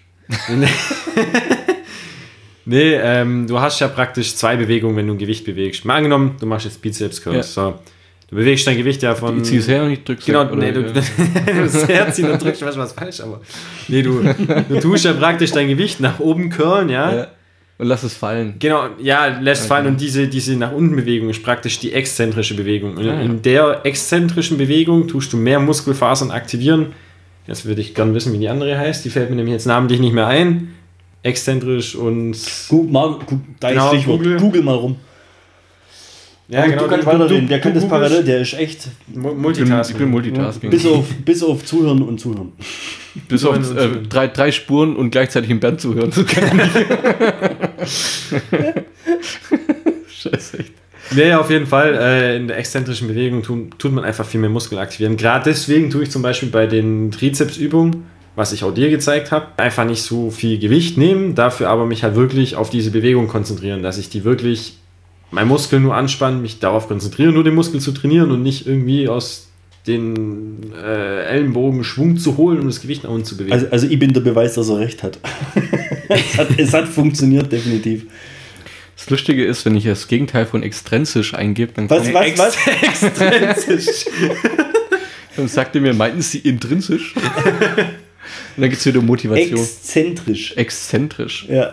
Nee, ähm, du hast ja praktisch zwei Bewegungen, wenn du ein Gewicht bewegst. Mal angenommen, du machst jetzt Bizeps Curls. Ja. So. Du bewegst dein Gewicht ja von. Ich zieh's her und ich drück's Genau, weg, oder? nee, du, Ja. du musst herziehen und drückst manchmal was falsch, aber. Nee, du, du tust ja praktisch dein Gewicht nach oben curlen, ja? Ja. Und lass es fallen. Genau, ja, lässt Okay. fallen und diese, diese nach unten Bewegung ist praktisch die exzentrische Bewegung. Und Ah, ja. in der exzentrischen Bewegung tust du mehr Muskelfasern aktivieren. Jetzt würde ich gerne wissen, wie die andere heißt. Die fällt mir nämlich jetzt namentlich nicht mehr ein. Exzentrisch und. Google mal, gu- da ist Genau, Stichwort. Google. Google. mal rum. Ja, Aber du kannst weiterreden, der kann das parallel, der ist echt Mu- Ich bin, Multitasking. ich bin Multitasking. bis auf, bis auf Zuhören und Zuhören. Bis auf äh, drei, drei Spuren und gleichzeitig im Band zuhören. Das kann ich nicht. Scheiße, echt. Nee, auf jeden Fall. Äh, in der exzentrischen Bewegung tun, tut man einfach viel mehr Muskel aktivieren. Gerade deswegen tue ich zum Beispiel bei den Trizepsübungen, was ich auch dir gezeigt habe, einfach nicht so viel Gewicht nehmen, dafür aber mich halt wirklich auf diese Bewegung konzentrieren, dass ich die wirklich, mein Muskel nur anspannen, mich darauf konzentrieren, nur den Muskel zu trainieren und nicht irgendwie aus den äh, Ellenbogen Schwung zu holen, um das Gewicht nach unten zu bewegen. Also, also ich bin der Beweis, dass er recht hat. es, hat es hat funktioniert, definitiv. Das Lustige ist, wenn ich das Gegenteil von extrinsisch eingebe, dann, Was, kommt, was, was? Extrinsisch. dann sagt er mir, meinten Sie intrinsisch? Und dann gibt es wieder Motivation. Exzentrisch. Exzentrisch. Ja.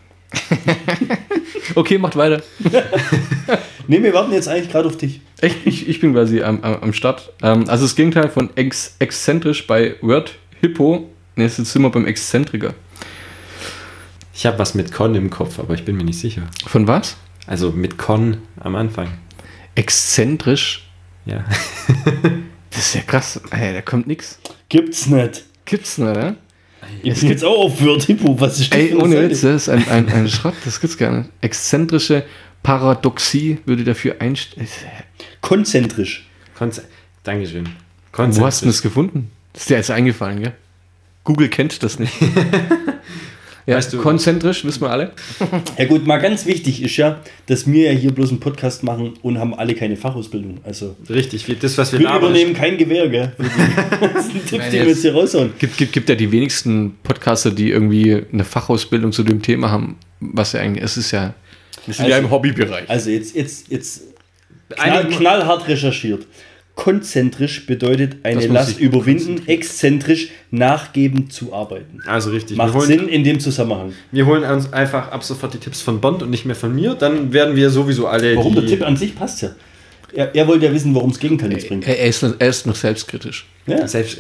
Okay, macht weiter. Ne, wir warten jetzt eigentlich gerade auf dich. Echt, ich, ich bin quasi am, am, am Start. Ähm, also das Gegenteil von ex, exzentrisch bei Word Hippo. Ne, jetzt sind wir beim Exzentriker. Ich habe was mit Con im Kopf, aber ich bin mir nicht sicher. Von was? Also mit Con am Anfang. Exzentrisch? Ja. Das ist ja krass. Ey, da kommt nix. Gibt's nicht. Gibt's nicht, oder? Ich bin jetzt auch auf Word Hippo. Was ist das Ey, für eine ohne Seite? Witz, das ist ein, ein, ein Schrott, das gibt's gar nicht. Exzentrische Paradoxie würde dafür einstellen. Konzentrisch. Konze Dankeschön. Wo hast du das gefunden? Das ist dir jetzt eingefallen, gell? Google kennt das nicht. Ja, Weißt du- konzentrisch, wissen wir alle. Ja gut, mal ganz wichtig ist ja, dass wir ja hier bloß einen Podcast machen und haben alle keine Fachausbildung. Also Richtig, wie das, was wir wir labern, übernehmen kein Gewehr, gell? Für die ganzen Tipps, die wir jetzt- jetzt hier raushauen. Gibt, gibt, gibt ja die wenigsten Podcaster, die irgendwie eine Fachausbildung zu dem Thema haben, was ja eigentlich, es ist ja, wir sind ja Also- im Hobbybereich. Also jetzt, jetzt, jetzt knall, Einige- knallhart recherchiert. Konzentrisch bedeutet eine Das muss Last ich überwinden, exzentrisch nachgeben zu arbeiten. Also richtig. Wir Macht holen, Sinn in dem Zusammenhang. wir holen uns einfach ab sofort die Tipps von Bond und nicht mehr von mir. Dann werden wir sowieso alle Warum? die... Der Tipp an sich passt ja. Er, er wollte ja wissen, warum das Gegenteil nichts bringt. er, er, ist, er ist noch selbstkritisch. Ja. Selbst,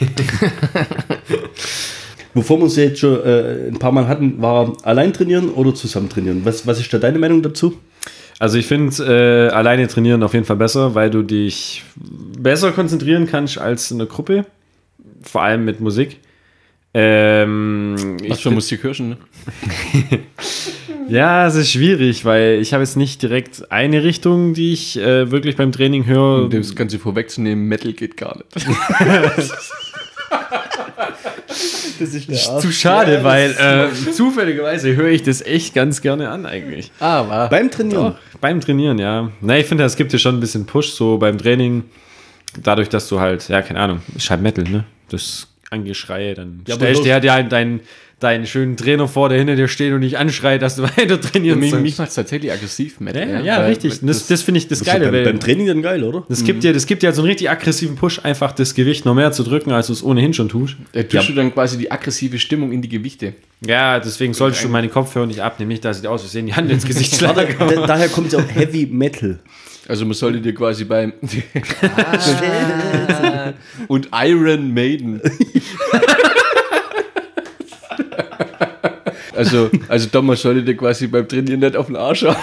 Bevor wir es jetzt schon äh, ein paar Mal hatten, war allein trainieren oder zusammen trainieren? Was, was ist da deine Meinung dazu? also ich finde äh, alleine trainieren auf jeden Fall besser, weil du dich besser konzentrieren kannst als in der Gruppe. Vor allem mit Musik. Ähm, Was ich für Musik hörst du, ne? Ja, es ist schwierig, weil ich habe jetzt nicht direkt eine Richtung, die ich äh, wirklich beim Training höre. Um das Ganze vorwegzunehmen, Metal geht gar nicht. Das ist Zu schade, weil äh, zufälligerweise höre ich das echt ganz gerne an eigentlich. Aber Beim Trainieren. Doch, beim Trainieren, ja. Na, ich finde, es gibt dir schon ein bisschen Push so beim Training. Dadurch, dass du halt, ja, keine Ahnung, ist halt Metal, ne? Das Angeschreie, dann Ja, aber stellst los- du dir halt deinen, deinen schönen Trainer vor, der hinter dir steht und dich anschreit, dass du weiter trainieren Mich, sollst. mich macht es tatsächlich aggressiv mit. Ja, ja, weil- richtig. Und das, das finde ich das Das ist Geile. beim, weil beim Training dann geil, oder? das, gibt dir, das gibt dir halt so einen richtig aggressiven Push, einfach das Gewicht noch mehr zu drücken, als du es ohnehin schon tust. Da tust du dann quasi die aggressive Stimmung in die Gewichte. Ja, deswegen solltest du meine Kopfhörer nicht abnehmen, nicht, dass ich aus Versehen die Hand ins Gesicht schlage. Da, daher kommt ja auch Heavy Metal. Also man sollte dir quasi beim ah, und Iron Maiden. also, also Thomas sollte dir quasi beim Trainieren nicht auf den Arsch schauen.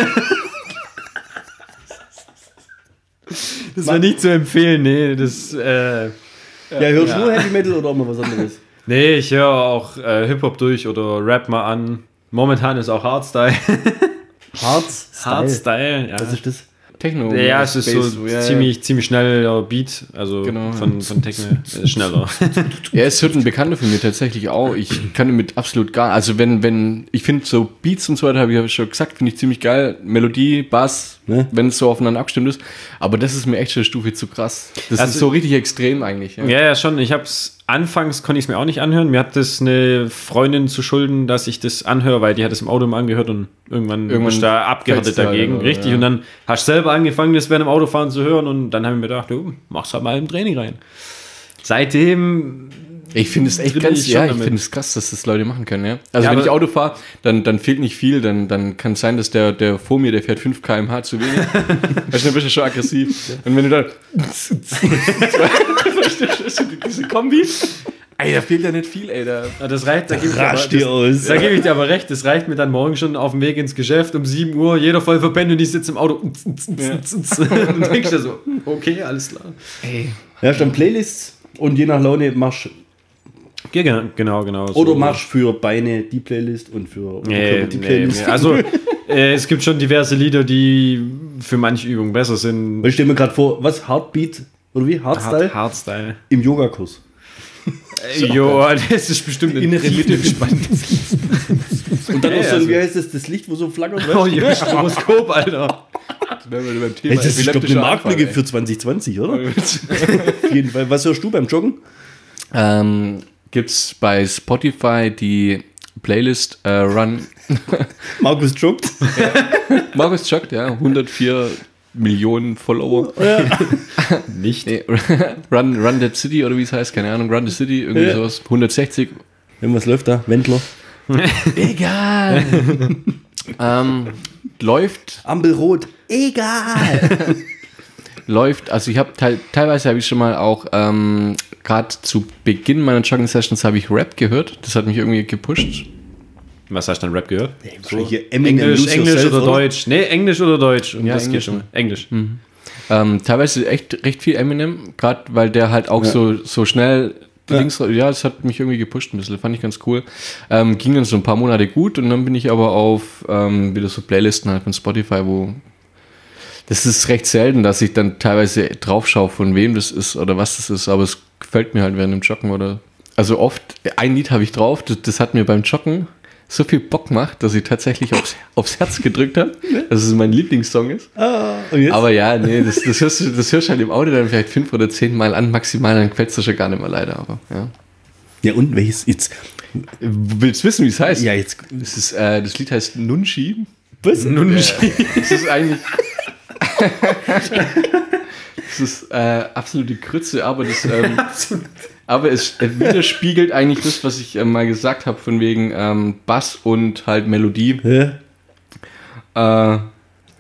Das war nicht zu empfehlen, nee. Das, äh, Ja, hörst du Ja. nur Heavy Metal oder auch mal was anderes? nee, ich höre auch äh, Hip-Hop durch oder Rap mal an. Momentan ist auch Hardstyle. Harz? Hardstyle, ja. Was ist das? Techno. Ja, es ist Space, so ja, ziemlich, ziemlich schneller Beat, also Genau, von, von Techno ist schneller. Ja, es hört ein Bekannter von mir tatsächlich auch. Ich kann damit absolut gar, also wenn, wenn, ich finde so Beats und so weiter, habe ich ja schon gesagt, finde ich ziemlich geil. Melodie, Bass, Ne? wenn es so aufeinander abgestimmt ist. Aber das ist mir echt schon eine Stufe zu krass. Das Also- ist so richtig extrem eigentlich. Ja. Ja, ja, schon. Ich hab's, anfangs konnte ich es mir auch nicht anhören. Mir hat das eine Freundin zu schulden, dass ich das anhöre, weil die hat es im Auto immer angehört und irgendwann, Irgendwann irgendwann bist du da abgehärtet fällt's da dagegen. oder, Richtig. ja. Und dann hast du selber angefangen, das während dem Autofahren zu hören und dann habe ich mir gedacht, du, mach's halt mal im Training rein. Seitdem Ich finde es echt Drin ganz, ich ja, schon ich damit. finde es krass, dass das Leute machen können, ja. Also Ja, wenn aber- ich Auto fahre, dann, dann fehlt nicht viel, dann, dann kann es sein, dass der, der vor mir, der fährt fünf Kilometer pro Stunde zu wenig. Weißt du, dann bist du schon aggressiv. Und wenn du dann diese Kombi, ey, da fehlt ja nicht viel, ey. Da. Ja, das reicht, da gebe ich, aber- Rasch dir das- aus. da gebe ich dir aber recht, das reicht mir dann morgen schon auf dem Weg ins Geschäft um sieben Uhr, jeder voll verpennt und ich sitze im Auto und denkst dir so, okay, alles klar. Ey. Ja, hast dann Playlists und je nach Laune machst Ja, genau, genau. oder so. machst für Beine die Playlist und für Nee, Oberkörper die nee, Playlist. nee. Also äh, es gibt schon diverse Lieder, die für manche Übungen besser sind. Ich stelle mir gerade vor, was Heartbeat oder wie Hardstyle Hard, Hardstyle. im Yogakurs. Äh, Jo, das ist bestimmt eine Innere Mitte entspannt. Und dann Ja, auch so, also- wie heißt das, das Licht, wo so flackert. Oh, weißt du? ja, Stroboskop, Alter. Wenn wir beim Thema Hey, das ist, glaube ich, eine epileptischer Marktlücke Anfall, für zwanzig zwanzig, oder? ey. Auf jeden Fall. Was hörst du beim Joggen? ähm, gibt's bei Spotify die Playlist äh, Run. Markus joggt. Markus joggt, ja, hundertvier Millionen Follower. Nicht. Nee, Run, Run That City oder wie es heißt, keine Ahnung, Run the City, irgendwie Ja. sowas. hundertsechzig. Was läuft da? Wendler. Egal. ähm, läuft, Ampelrot. Egal. läuft, also ich habe te teilweise habe ich schon mal auch, ähm, gerade zu Beginn meiner Jogging-Sessions habe ich Rap gehört. Das hat mich irgendwie gepusht. Was hast du dann Rap gehört? Hier Eminem, Englisch, Lose Englisch Yourself, oder Deutsch? Nee, Englisch oder Deutsch. Und Ja, das Englisch. geht schon. Englisch. Ähm, teilweise echt recht viel Eminem, gerade weil der halt auch Ja. so, so schnell die Ja. Links, ja, das hat mich irgendwie gepusht ein bisschen, fand ich ganz cool. Ähm, ging dann so ein paar Monate gut und dann bin ich aber auf ähm, wieder so Playlisten halt von Spotify, wo das ist recht selten, dass ich dann teilweise drauf schaue, von wem das ist oder was das ist, aber es gefällt mir halt während dem Joggen oder, also oft, ein Lied habe ich drauf, das, das hat mir beim Joggen so viel Bock gemacht, dass ich tatsächlich aufs, aufs Herz gedrückt habe, dass es mein Lieblingssong ist. Ah, und jetzt? Aber ja, nee, das, das, hörst du, das hörst du halt im Auto dann vielleicht fünf oder zehn Mal an, maximal, dann quälst du schon gar nicht mehr leider. Aber, ja. ja, und welches jetzt? Willst du wissen, wie es heißt? Ja, jetzt. Das, ist, äh, das Lied heißt Nunchi. Was? Nunchi. Das ist eigentlich. Das ist äh, absolute Krütze, aber das. Ähm, aber es widerspiegelt eigentlich das, was ich äh, mal gesagt habe, von wegen ähm, Bass und halt Melodie. Ja. Äh,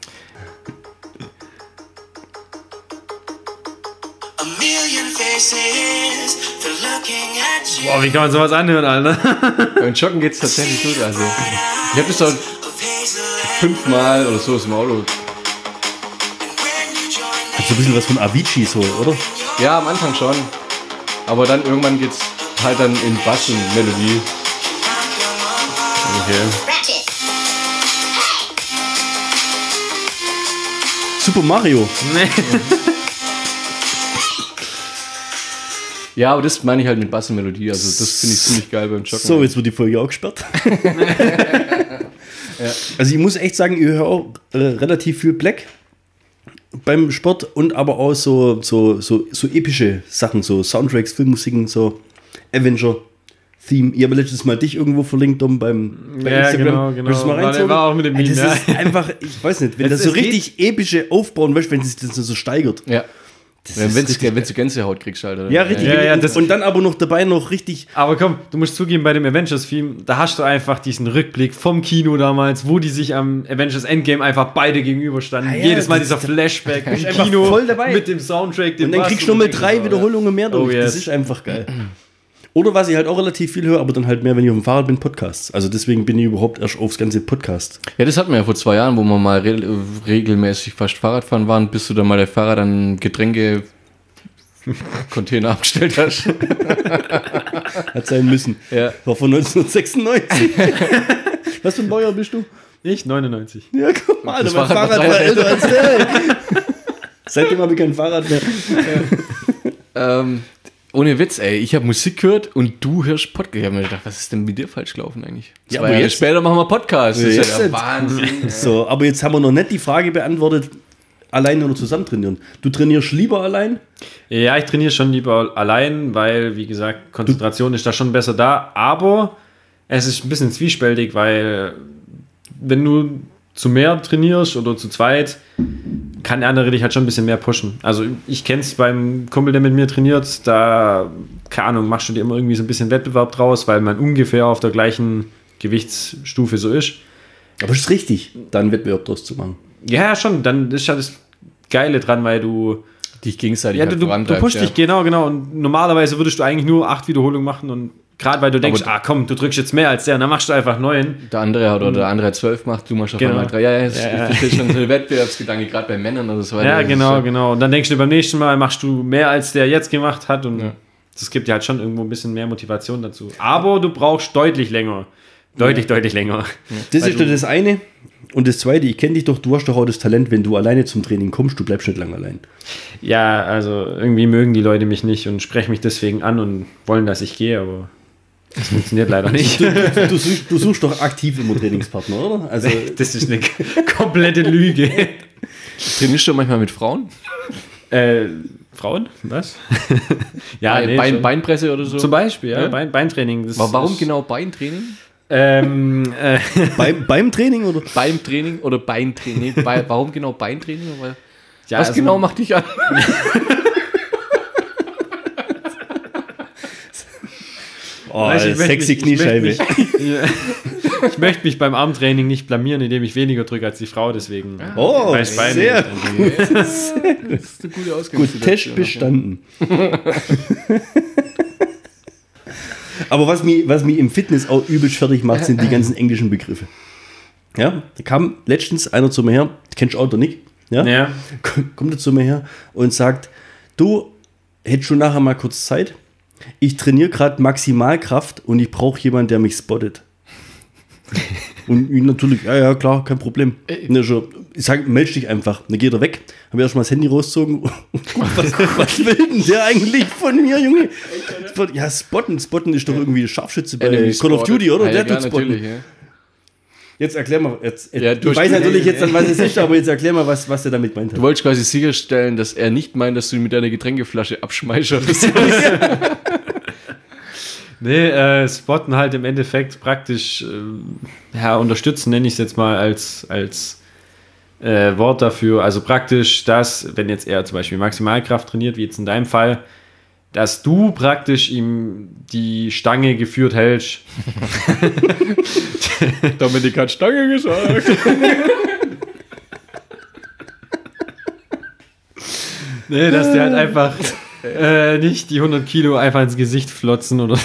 A million faces, they're looking at you. Boah, wie kann man sowas anhören, Alter? beim Joggen geht es tatsächlich gut. Also, ich habe das auch Of hazel and fünfmal oder so aus dem Auto. when you join the Hat so ein bisschen was von Avicii so, oder? Ja, am Anfang schon. Aber dann irgendwann geht's halt dann in Bass und Melodie. Okay. Super Mario. Nee. Ja, aber das meine ich halt mit Bass und Melodie. Also das finde ich ziemlich geil beim Joggen. So, jetzt wird die Folge auch gesperrt. Also ich muss echt sagen, ich höre auch äh, relativ viel Black beim Sport und aber auch so, so, so, so epische Sachen, so Soundtracks, Filmmusiken, so. Avenger-Theme. Ich habe letztes Mal dich irgendwo verlinkt, Dom, beim bei Ja, Instagram. genau, genau. Willst du mal War- reinzogen? war auch mit dem Ey, Meme, Das ja. ist einfach, ich weiß nicht, wenn Es- das so es geht- richtig epische Aufbauen, weißt du, wenn sich das so steigert. Ja. Das Wenn ist du richtig wenn du Gänsehaut kriegst, halt. Oder? Ja, richtig. Ja, ja, und, das- und dann aber noch dabei noch richtig. Aber komm, du musst zugeben, bei dem Avengers-Film, da hast du einfach diesen Rückblick vom Kino damals, wo die sich am Avengers Endgame einfach beide gegenüberstanden. Ah ja, Jedes Mal das- dieser Flashback im einfach Kino voll dabei. mit dem Soundtrack. Dem Und dann Bass kriegst du noch mal dem drei Ding. Wiederholungen mehr durch. Oh, yes. Das ist einfach geil. Oder was ich halt auch relativ viel höre, aber dann halt mehr, wenn ich auf dem Fahrrad bin, Podcasts. Also deswegen bin ich überhaupt erst aufs ganze Podcast. Ja, das hatten wir ja vor zwei Jahren, wo wir mal re regelmäßig fast Fahrradfahren waren, bis du dann mal der Fahrrad an Getränke Container abgestellt hast. Hat sein müssen. Ja. War von neunzehnhundertsechsundneunzig. Was für ein Baujahr bist du? Ich, neunundneunzig. Ja, guck mal, Das mein Fahrrad Fahrrad war war drei älter als der. Seitdem habe ich kein Fahrrad mehr. ähm, ohne Witz, ey, ich habe Musik gehört und du hörst Podcast. Ich habe mir gedacht, was ist denn mit dir falsch gelaufen eigentlich? Ja, Zwei aber Jahre jetzt- später machen wir Podcast. Das Ja, ist ja jetzt- der Wahnsinn. So, aber jetzt haben wir noch nicht die Frage beantwortet, alleine oder zusammen trainieren. Du trainierst lieber allein? Ja, ich trainiere schon lieber allein, weil, wie gesagt, Konzentration ist da schon besser da. Aber es ist ein bisschen zwiespältig, weil wenn du zu mehr trainierst oder zu zweit, kann der andere dich halt schon ein bisschen mehr pushen. Also ich kenne es beim Kumpel, der mit mir trainiert, da, keine Ahnung, machst du dir immer irgendwie so ein bisschen Wettbewerb draus, weil man ungefähr auf der gleichen Gewichtsstufe so ist. Aber es ist richtig, da einen Wettbewerb draus zu machen. Ja, schon, dann ist ja das Geile dran, weil du Dich gegenseitig Ja, du, halt du, du vorantreibst, pushst ja. dich, genau, genau. Und normalerweise würdest du eigentlich nur acht Wiederholungen machen und gerade weil du denkst, Aber- ah komm, du drückst jetzt mehr als der, und dann machst du einfach neun. Der andere hat oder der andere hat zwölf gemacht, du machst auf Genau. einmal drei. Ja, ja, das Ja, ja. ist schon so ein Wettbewerbsgedanke, gerade bei Männern oder so weiter. Ja, Das ist genau, so- genau. Und dann denkst du beim nächsten Mal, machst du mehr als der jetzt gemacht hat und Ja. das gibt dir halt schon irgendwo ein bisschen mehr Motivation dazu. Aber du brauchst deutlich länger. Deutlich, deutlich länger. Das Weil ist du- doch das eine. Und das zweite, ich kenne dich doch, du hast doch auch das Talent, wenn du alleine zum Training kommst, du bleibst nicht lange allein. Ja, also irgendwie mögen die Leute mich nicht und sprechen mich deswegen an und wollen, dass ich gehe, aber das funktioniert leider nicht. Du suchst, du suchst doch aktiv immer Trainingspartner, oder? Also, Das ist eine komplette Lüge. Trainierst du manchmal mit Frauen? Äh, Frauen? Was? ja, Bein, nee, Bein, schon. Beinpresse oder so? Zum Beispiel, ja, Ja? Bein, Beintraining. Das Aber warum ist, genau Beintraining? Ähm, äh, beim, beim Training, oder? Beim Training oder Beintraining? Bei, warum genau Beintraining? Weil, ja, was also- genau macht dich an? Oh, Weißt du, ich möchte sexy mich- Kniescheibe. Ich möchte, mich, Ja. ich möchte mich beim Armtraining nicht blamieren, indem ich weniger drücke als die Frau, deswegen. Oh, Weiß Beine sehr nicht. Das ist eine gute gut. Ausgangssituation. Test bestanden. Aber was mich, was mich im Fitness auch übelst fertig macht, sind die ganzen englischen Begriffe. Ja, da kam letztens einer zu mir her, kennst du auch der Nick? Ja? Ja. Kommt er zu mir her und sagt, du, hättest du nachher mal kurz Zeit? Ich trainiere gerade Maximalkraft und ich brauche jemanden, der mich spottet. Und ich natürlich, ja, ja, klar, kein Problem. Ne, schon, ich sage, melde dich einfach. Dann geht er weg. Habe erst mal das Handy rausgezogen. was, was will denn der eigentlich von mir, Junge? Ja, spotten. Spotten ist doch irgendwie Scharfschütze bei Enemy Call of spotted. Duty, oder? Ah, ja, Der klar, tut spotten. natürlich, ja. Jetzt erklär mal. Jetzt, Ja, ich du weiß hast- natürlich jetzt dann, was es ist, aber jetzt erklär mal, was, was er damit meint. Du wolltest quasi sicherstellen, dass er nicht meint, dass du ihn mit deiner Getränkeflasche abschmeißt. oder so. Nee, äh, spotten halt im Endeffekt praktisch, äh, ja, unterstützen nenne ich es jetzt mal als, als äh, Wort dafür. Also praktisch das, wenn jetzt er zum Beispiel Maximalkraft trainiert, wie jetzt in deinem Fall, dass du praktisch ihm die Stange geführt hältst. Dominik hat Stange gesagt. Nee, dass der halt einfach äh, nicht die hundert Kilo einfach ins Gesicht flotzen oder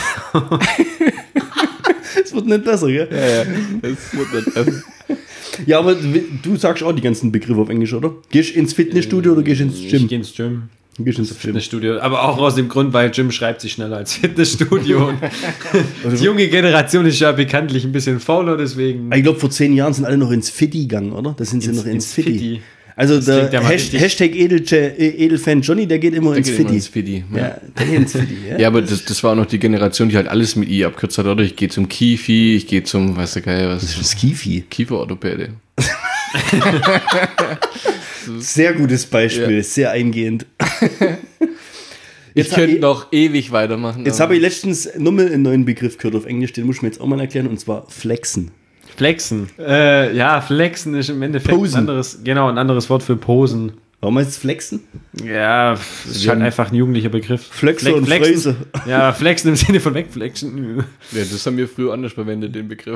Es wird nicht besser, gell? Ja, ja. Das wird nicht besser. Ja, aber du sagst auch die ganzen Begriffe auf Englisch, oder? Gehst ins Fitnessstudio oder gehst ins Ich Gym? gehe ins Gym. Gehst ins Gym. Fitnessstudio. Aber auch aus dem Grund, weil Gym schreibt sich schneller als Fitnessstudio. Und die junge Generation ist ja bekanntlich ein bisschen fauler, deswegen. Ich glaube, vor zehn Jahren sind alle noch ins Fitti gegangen, oder? Da sind sie Ins- noch ins, ins Fitti. Fitti. Also der klingt ja mal Hasht- richtig- Hashtag Edelche, äh, Edelfan Johnny, der geht immer Der ins geht immer Fitti. ins Fiddy. Ja. Ja, der geht ins Fitti. Ja. Ja, aber das, das war auch noch die Generation, die halt alles mit I abkürzt hat, oder? Ich gehe zum Kifi, ich gehe zum, weißt du geil, was Das ist Skifi. Kieferorthopäde. Sehr gutes Beispiel, Ja. sehr eingehend. Ich Jetzt könnte hab noch ewig weitermachen. Jetzt aber- habe ich letztens nochmal einen neuen Begriff gehört auf Englisch, den muss ich mir jetzt auch mal erklären, und zwar Flexen. Flexen. Äh, ja, Flexen ist im Endeffekt Posen. ein anderes, genau, ein anderes Wort für Posen. Warum heißt es Flexen? Ja, das ist halt einfach ein jugendlicher Begriff. Flexer und Fräse. Ja, Flexen im Sinne von wegflexen. Ja, das haben wir früher anders verwendet, den Begriff.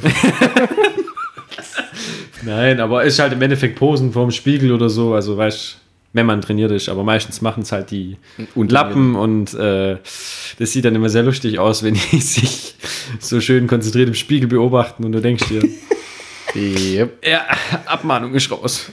Nein, aber ist halt im Endeffekt Posen vorm Spiegel oder so. Also weißt, wenn man trainiert ist, aber meistens machen es halt die Und Lappen und äh, das sieht dann immer sehr lustig aus, wenn die sich so schön konzentriert im Spiegel beobachten und du denkst dir, Yep. ja, Abmahnung ist raus.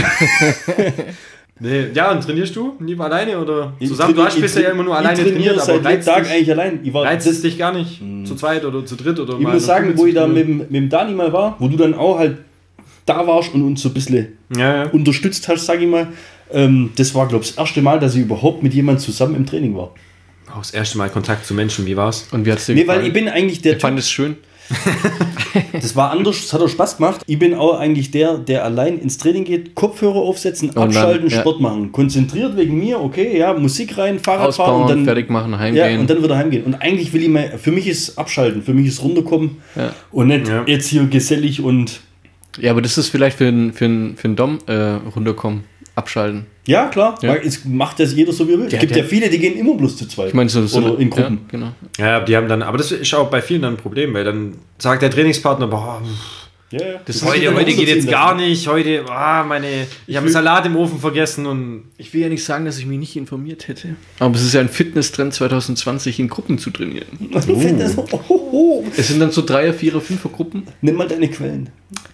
Nee, ja, und trainierst du lieber alleine oder zusammen? Du hast bisher ja immer nur alleine ich trainiere trainiert, seit aber jedem reizt Tag dich, eigentlich allein. Ich, war, reizt das, es dich gar nicht? Zu zweit oder zu dritt oder ich muss sagen, wo ich da mit, dem- mit dem Dani mal war, wo du dann auch halt da warst und uns so ein bisschen Ja, ja. unterstützt hast, sag ich mal, ähm, das war, glaube ich, das erste Mal, dass ich überhaupt mit jemandem zusammen im Training war. Auch das erste Mal Kontakt zu Menschen, wie war's? Und wie hat's dir Nee, gefallen? weil ich bin eigentlich der Ich fand es schön. Das war anders, das hat auch Spaß gemacht. Ich bin auch eigentlich der, der allein ins Training geht, Kopfhörer aufsetzen, dann, abschalten, ja. Sport machen. Konzentriert wegen mir, okay, ja, Musik rein, Fahrrad fahren Ausbauen, und dann fertig machen, ja, heimgehen. und dann wieder heimgehen. Und eigentlich will ich mal, für mich ist abschalten, für mich ist runterkommen Ja. und nicht Ja. jetzt hier gesellig und Ja, aber das ist vielleicht für einen für einen- für einen Dom äh, runterkommen, abschalten. ja, klar, Ja. weil es macht das jeder so wie er will. Es Der- gibt der- ja viele, die gehen immer bloß zu zweit. Ich meine, so, so oder in Gruppen. Ja, genau. Ja, die haben dann, aber das ist auch bei vielen dann ein Problem, weil dann sagt der Trainingspartner, boah, Ja, ja. Das ist heute, dann heute geht runterziehen jetzt lassen. gar nicht, heute, ah, meine, ich habe will- Salat im Ofen vergessen und Ich will ja nicht sagen, dass ich mich nicht informiert hätte. Aber es ist ja ein Fitnesstrend zwanzig zwanzig, in Gruppen zu trainieren. Ich find das so, oh, oh, oh. Es sind dann so Dreier-, Vierer-, Fünfer Gruppen. Nimm mal deine Quellen.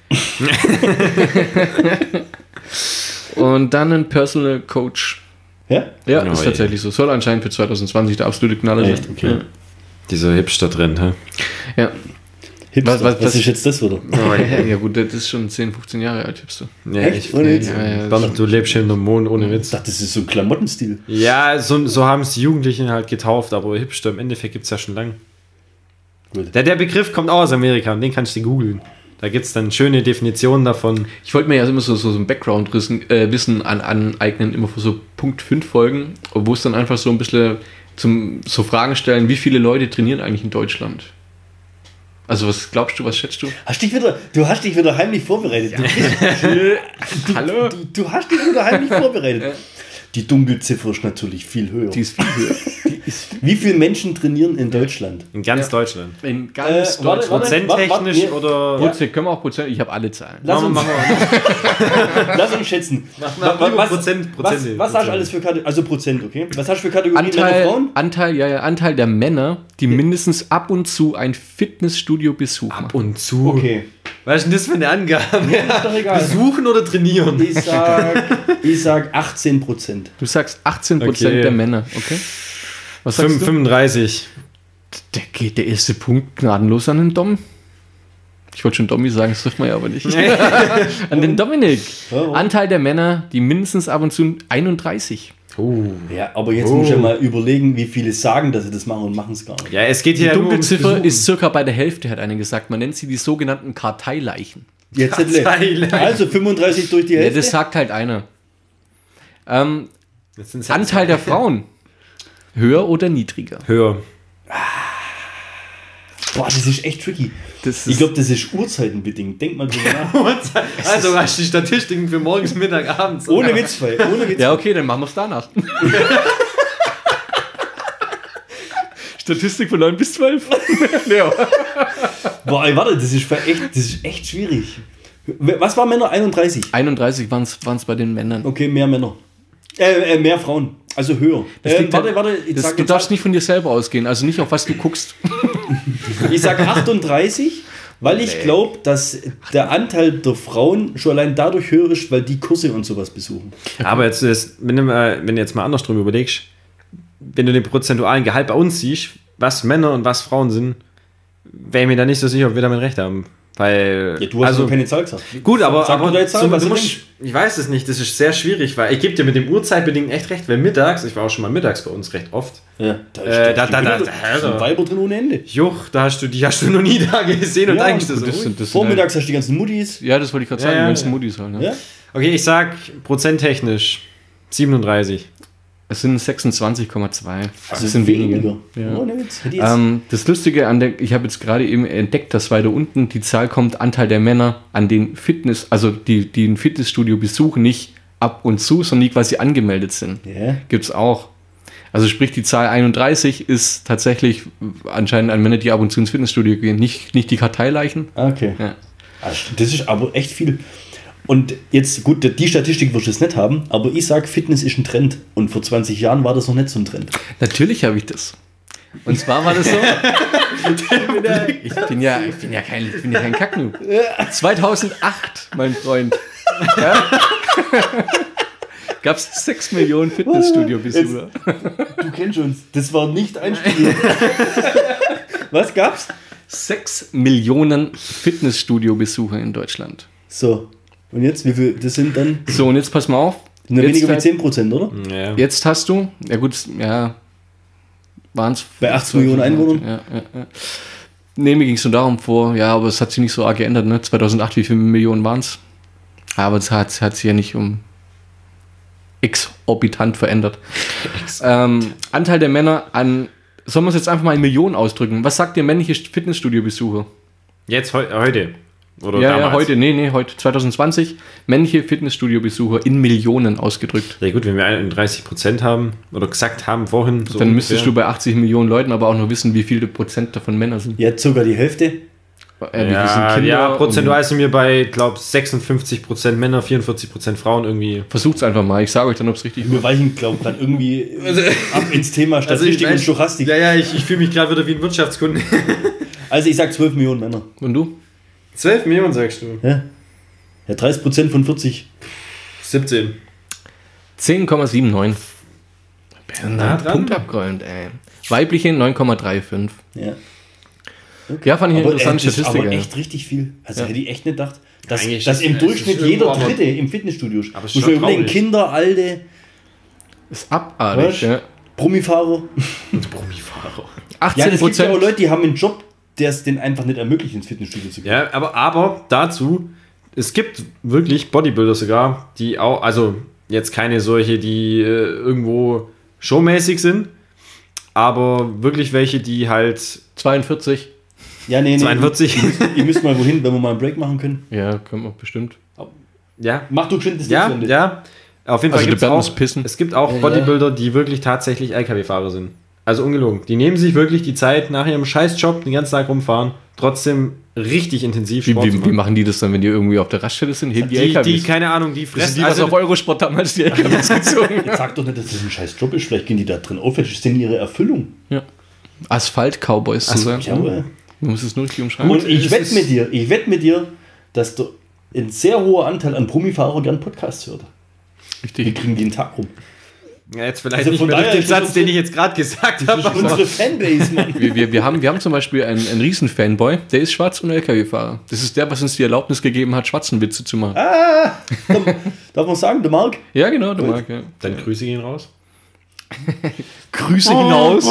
Und dann ein Personal Coach. Ja? Ja, Oh, ist je. tatsächlich so. Soll anscheinend für zwanzig zwanzig der absolute Knaller sein. Echt? Okay. dieser Hipster-Trend, hä? Ja. Hipster. Was- was- Was, was- ist jetzt das wieder? Ja, ja gut, das ist schon zehn, fünfzehn Jahre alt, Hipster. Ja, Echt? ich, Ohne ja, Witz? ja, Ja, ja, Bernd, du lebst hier in einem Mond ohne Ich Witz. dachte, das ist so ein Klamottenstil. Ja, so, so haben es die Jugendlichen halt getauft, aber Hipster im Endeffekt gibt es ja schon lange. Gut. Der, der Begriff kommt auch aus Amerika und den kannst du googeln. Da gibt es dann schöne Definitionen davon. Ich wollte mir ja immer so, so, so ein Background-Wissen äh, Wissen an, aneignen, immer für so Punkt fünf Folgen, wo es dann einfach so ein bisschen zum, so Fragen stellen, wie viele Leute trainieren eigentlich in Deutschland? Also was glaubst du, was schätzt du? Hast dich wieder, du hast dich wieder heimlich vorbereitet. Du, bist, du, Hallo? du, du hast dich wieder heimlich vorbereitet. Die Dunkelziffer ist natürlich viel höher. Die ist viel höher. Wie viele Menschen trainieren in Deutschland? In ganz Ja. Deutschland. In Äh, ganz warte, Deutschland. warte. Prozenttechnisch warte, oder. Prozent, können wir auch Prozent? Ich habe alle Zahlen. Lass uns, Machen wir- lass uns schätzen. Mach mal Wa- lieber Prozent- Prozente. was, was hast du alles für Kategorien? Also Prozent, okay? Was hast du für Kategorien Männer, Anteil, Frauen? Anteil, ja, ja, Anteil der Männer, die mindestens ab und zu ein Fitnessstudio besuchen. Ab und zu. Okay. Was ist denn das für eine Angabe? Ist doch egal. Besuchen oder trainieren? Ich sag, ich sag achtzehn Prozent. Du sagst achtzehn Prozent Okay. der Männer, okay? Was sagst du? fünfunddreißig. Der geht der erste Punkt gnadenlos an den Dom. Ich wollte schon Dommi sagen, das trifft man ja aber nicht. An den Dominik. Warum? Anteil der Männer, die mindestens ab und zu einunddreißig. Oh. Ja, aber jetzt Oh. muss ich ja mal überlegen, wie viele sagen, dass sie das machen und machen es gar nicht. Ja, es geht Die hier ja nur ums Dunkelziffer Besuchen. ist circa bei der Hälfte, hat einer gesagt. Man nennt sie die sogenannten Karteileichen. Jetzt Karteileichen. also fünfunddreißig durch die Ja, Hälfte. das sagt halt einer. Ähm, Jetzt sind's halt Anteil der Frauen. Höher oder niedriger? höher. Boah, das ist echt tricky. Das Ich glaube, das ist uhrzeitenbedingt. Denk mal drüber nach. Also hast du die Statistiken für morgens, Mittag, abends. Ohne Witz, Fall. Ohne Witz. Ja, okay, dann machen wir es danach. Statistik von neun bis zwölf. Ja. Boah, ey, warte, das ist ver- echt, das ist echt schwierig. Was war Männer? einunddreißig. einunddreißig waren es bei den Männern. Okay, mehr Männer. Äh, äh, mehr Frauen. Also höher. Das Ähm, liegt warte, halt- warte. Ich Das, sag, du darfst nicht von dir selber ausgehen, also nicht auf was du guckst. ich sag achtunddreißig, weil ich glaube, dass der Anteil der Frauen schon allein dadurch höher ist, weil die Kurse und sowas besuchen. Aber jetzt, ist, wenn, du mal, wenn du jetzt mal andersrum überlegst, wenn du den prozentualen Gehalt bei uns siehst, was Männer und was Frauen sind, wäre ich mir da nicht so sicher, ob wir damit recht haben. Weil, Ja, du hast also, also, keine Zahl gesagt. gut, aber, Sag aber du da jetzt Zahl, so, was du du musst, denkst. ich weiß es nicht, das ist sehr schwierig, weil ich gebe dir mit dem Uhrzeit-Bedingt echt recht, weil mittags, ich war auch schon mal mittags bei uns recht oft, Ja, da, Äh, da- da- da- da, da- sind Weiber drin ohne Ende. Juch, da hast du, die hast du noch nie da gesehen und Ja, eigentlich das gut, so. Das sind, das sind Vormittags hast du die ganzen Muttis. halt, ja, das wollte ich gerade Ja, sagen, ja, die ganzen ja. Muttis halt. Ne? Ja? Okay, ich sag prozenttechnisch siebenunddreißig. Es sind sechsundzwanzig Komma zwei. Also Das sind weniger. weniger. Ja. Ohne Witz. Hätte ich jetzt- Ähm, das Lustige an der, ich habe jetzt gerade eben entdeckt, dass weiter unten die Zahl kommt, Anteil der Männer an den Fitness, also die, die ein Fitnessstudio besuchen, nicht ab und zu, sondern die quasi angemeldet sind. Ja. Gibt es auch. Also sprich, die Zahl einunddreißig ist tatsächlich anscheinend an Männer, die ab und zu ins Fitnessstudio gehen, nicht, nicht die Karteileichen. Ah, okay. Ja. Ah, das ist aber echt viel. Und jetzt, gut, die Statistik wirst du jetzt nicht haben, aber ich sag, Fitness ist ein Trend. Und vor zwanzig Jahren war das noch nicht so ein Trend. Natürlich habe ich das. Und zwar war das so. ich, bin ja, ich bin ja kein, ich bin ja kein Kacknoob. zweitausendacht, mein Freund. Ja? Gab es sechs Millionen Fitnessstudio-Besucher. Du kennst uns. Das war nicht einstudiert. Was gab's? sechs Millionen Fitnessstudio-Besucher in Deutschland. So. Und jetzt, wie viel? Das sind dann So, und jetzt pass mal auf. nur Jetzt weniger wie halt- zehn Prozent, oder? Ja. Jetzt hast du, ja gut, ja, waren es. Bei achtzig Millionen Einwohnern? Ja, ja, ja. Nee, mir ging es nur darum vor, ja, aber es hat sich nicht so arg geändert, ne? zweitausendacht, wie viele Millionen waren es? Aber es hat, hat sich ja nicht um exorbitant verändert. ähm, Anteil der Männer an, sollen wir es jetzt einfach mal in Millionen ausdrücken? Was sagt der männliche Fitnessstudio-Besucher? Jetzt heu heute. Oder Ja, damals. ja, heute, nee, nee, heute, zwanzig zwanzig, männliche Fitnessstudio-Besucher in Millionen ausgedrückt. Ja gut, wenn wir einunddreißig Prozent haben, oder gesagt haben vorhin, so Dann müsstest du ungefähr. bei achtzig Millionen Leuten aber auch noch wissen, wie viele Prozent davon Männer sind. Jetzt sogar die Hälfte. Äh, wie viel sind Ja, Kinder ja, und- prozentual sind wir bei, glaube sechsundfünfzig Prozent Männer, vierundvierzig Prozent Frauen irgendwie. Versucht's einfach mal, ich sage euch dann, ob es richtig Wir weichen, glaube ich, gerade irgendwie ab ins Thema Statistik und Stochastik. Ja, ja, ich, ich fühle mich gerade wieder wie ein Wirtschaftskunde. Also ich sag zwölf Millionen Männer. Und du? zwölf Millionen sagst du. Ja, ja dreißig Prozent von vierzig. siebzehn. zehn Komma neunundsiebzig. Nah dran. Punkt abgeräumt, ey. Weibliche neun Komma fünfunddreißig. Ja. Ja, fand ich eine Aber, äh, interessante das ist Statistik. aber ja. echt richtig viel. Also Ja. hätte ich echt nicht gedacht, dass, Eigentlich dass ist- im es ist Durchschnitt irgendwo jeder aber- Dritte im Fitnessstudio ist. Aber es ist Muss schon man überlegen, traurig. Kinder, Alte, Ist abartig, Was? ja. Promifahrer. Brummifahrer. Ja, achtzehn es gibt ja auch Prozent. Leute, die haben einen Job, der es denen einfach nicht ermöglicht, ins Fitnessstudio zu gehen. Ja, aber, aber dazu, es gibt wirklich Bodybuilder sogar, die auch, also jetzt keine solche, die äh, irgendwo showmäßig sind, aber wirklich welche, die halt zweiundvierzig. Ja, nee, nee. zweiundvierzig. Ihr müsst mal wohin, wenn wir mal einen Break machen können. Ja, können wir bestimmt. Ja, Mach du geschwind das ja, Ding zu Ende. ja. Auf jeden Also Fall der gibt's Bernd auch, muss pissen. es gibt auch Ja. Bodybuilder, die wirklich tatsächlich L K W-Fahrer sind. Also ungelogen. Die nehmen sich wirklich die Zeit nach ihrem Scheißjob den ganzen Tag rumfahren, trotzdem richtig intensiv Wie, Sport zu wie, wie machen. machen die das dann, wenn die irgendwie auf der Raststelle sind? Heben die, Die, L K Ws? die, keine Ahnung, die das sind fressen. die, was Also, auf Eurosport damals die L K Ws gezogen. Jetzt sag doch nicht, dass das ein scheiß Job ist. Vielleicht gehen die da drin auf. Das ist denn ihre Erfüllung. Ja. Asphalt-Cowboys zu sein. Ja, aber- Man muss es nur richtig umschreiben. Und ich es wette ist- mit dir, ich wette mit dir, dass du ein sehr hoher Anteil an Promifahrer gern Podcasts hört. Wir Richtig. kriegen den Tag rum. ja, jetzt vielleicht Also nicht von mehr durch daher den ist Satz, das den so- ich jetzt gerade gesagt Das habe. ist aber- unsere Fanbase, Mann. Wir, wir, wir, haben, wir haben zum Beispiel einen, einen Riesen-Fanboy, der ist schwarz und L K W-Fahrer. Das ist der, was uns die Erlaubnis gegeben hat, Schwarzenwitze zu machen. Ah, darf man sagen, der Marc? Ja, genau, der Marc. Ja. Dann Grüße gehen raus. Grüße hinaus.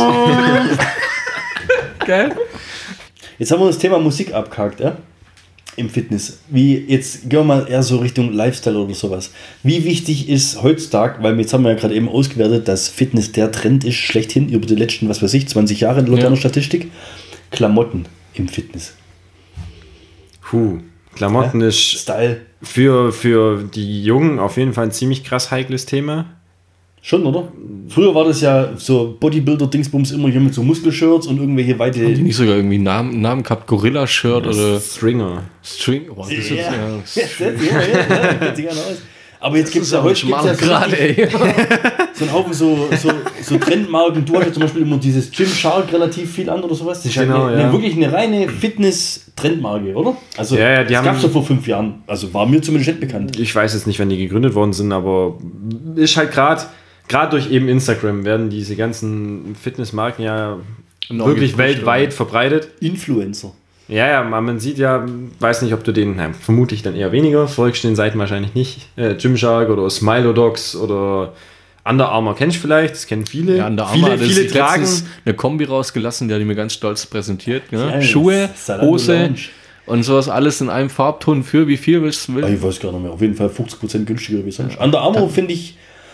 Geil. Jetzt haben wir das Thema Musik abgehakt, ja? Im Fitness. Wie, jetzt gehen wir mal eher so Richtung Lifestyle oder sowas. Wie wichtig ist heutzutage, weil jetzt haben wir ja gerade eben ausgewertet, dass Fitness der Trend ist, schlechthin über die letzten, was weiß ich, zwanzig Jahre laut Ja. einer Statistik. Klamotten im Fitness. Puh. Klamotten ist Style. für, für die Jungen auf jeden Fall ein ziemlich krass heikles Thema. Schon, oder? Früher war das ja so Bodybuilder-Dingsbums immer hier mit so Muskelshirts und irgendwelche weite... Haben die nicht sogar irgendwie einen Namen, Namen gehabt? Gorilla-Shirt oder Stringer. String? Oh, das ist, Ja. ja. Ja, ja, ja, kennt sich einer aus. Aber jetzt gibt es ja aber heute gibt's ja so, gerade, richtig- ey. so einen Haufen so, so, so Trendmarken. Du hast ja zum Beispiel immer dieses Gymshark relativ viel an oder sowas. Das ist Genau, ja, eine, ja. eine, wirklich eine reine Fitness-Trendmarke, oder? Also Ja, ja, die das haben- gab es ja vor fünf Jahren. Also war mir zumindest nicht bekannt. Ich weiß jetzt nicht, wann die gegründet worden sind, aber ist halt gerade gerade durch eben Instagram werden diese ganzen Fitnessmarken ja Enorm wirklich gepusht, weltweit oder? verbreitet. Influencer. Ja, ja, man man sieht ja, weiß nicht, ob du den, na, vermutlich dann eher weniger, folgst den Seiten wahrscheinlich nicht. Äh, Gymshark oder Smilodogs oder Under Armour kennst du vielleicht, das kennen viele. Ja, an der viele, Arme hat viele sich tragen. letztens eine Kombi rausgelassen, der hat die mir ganz stolz präsentiert. Ja? Ja, Schuhe, Zalando Hose Lounge. und sowas alles in einem Farbton für wie viel willst du Ah, will. Ich weiß gar nicht mehr. Auf jeden Fall fünfzig Prozent günstiger wie sonst. Under Armour finde ich,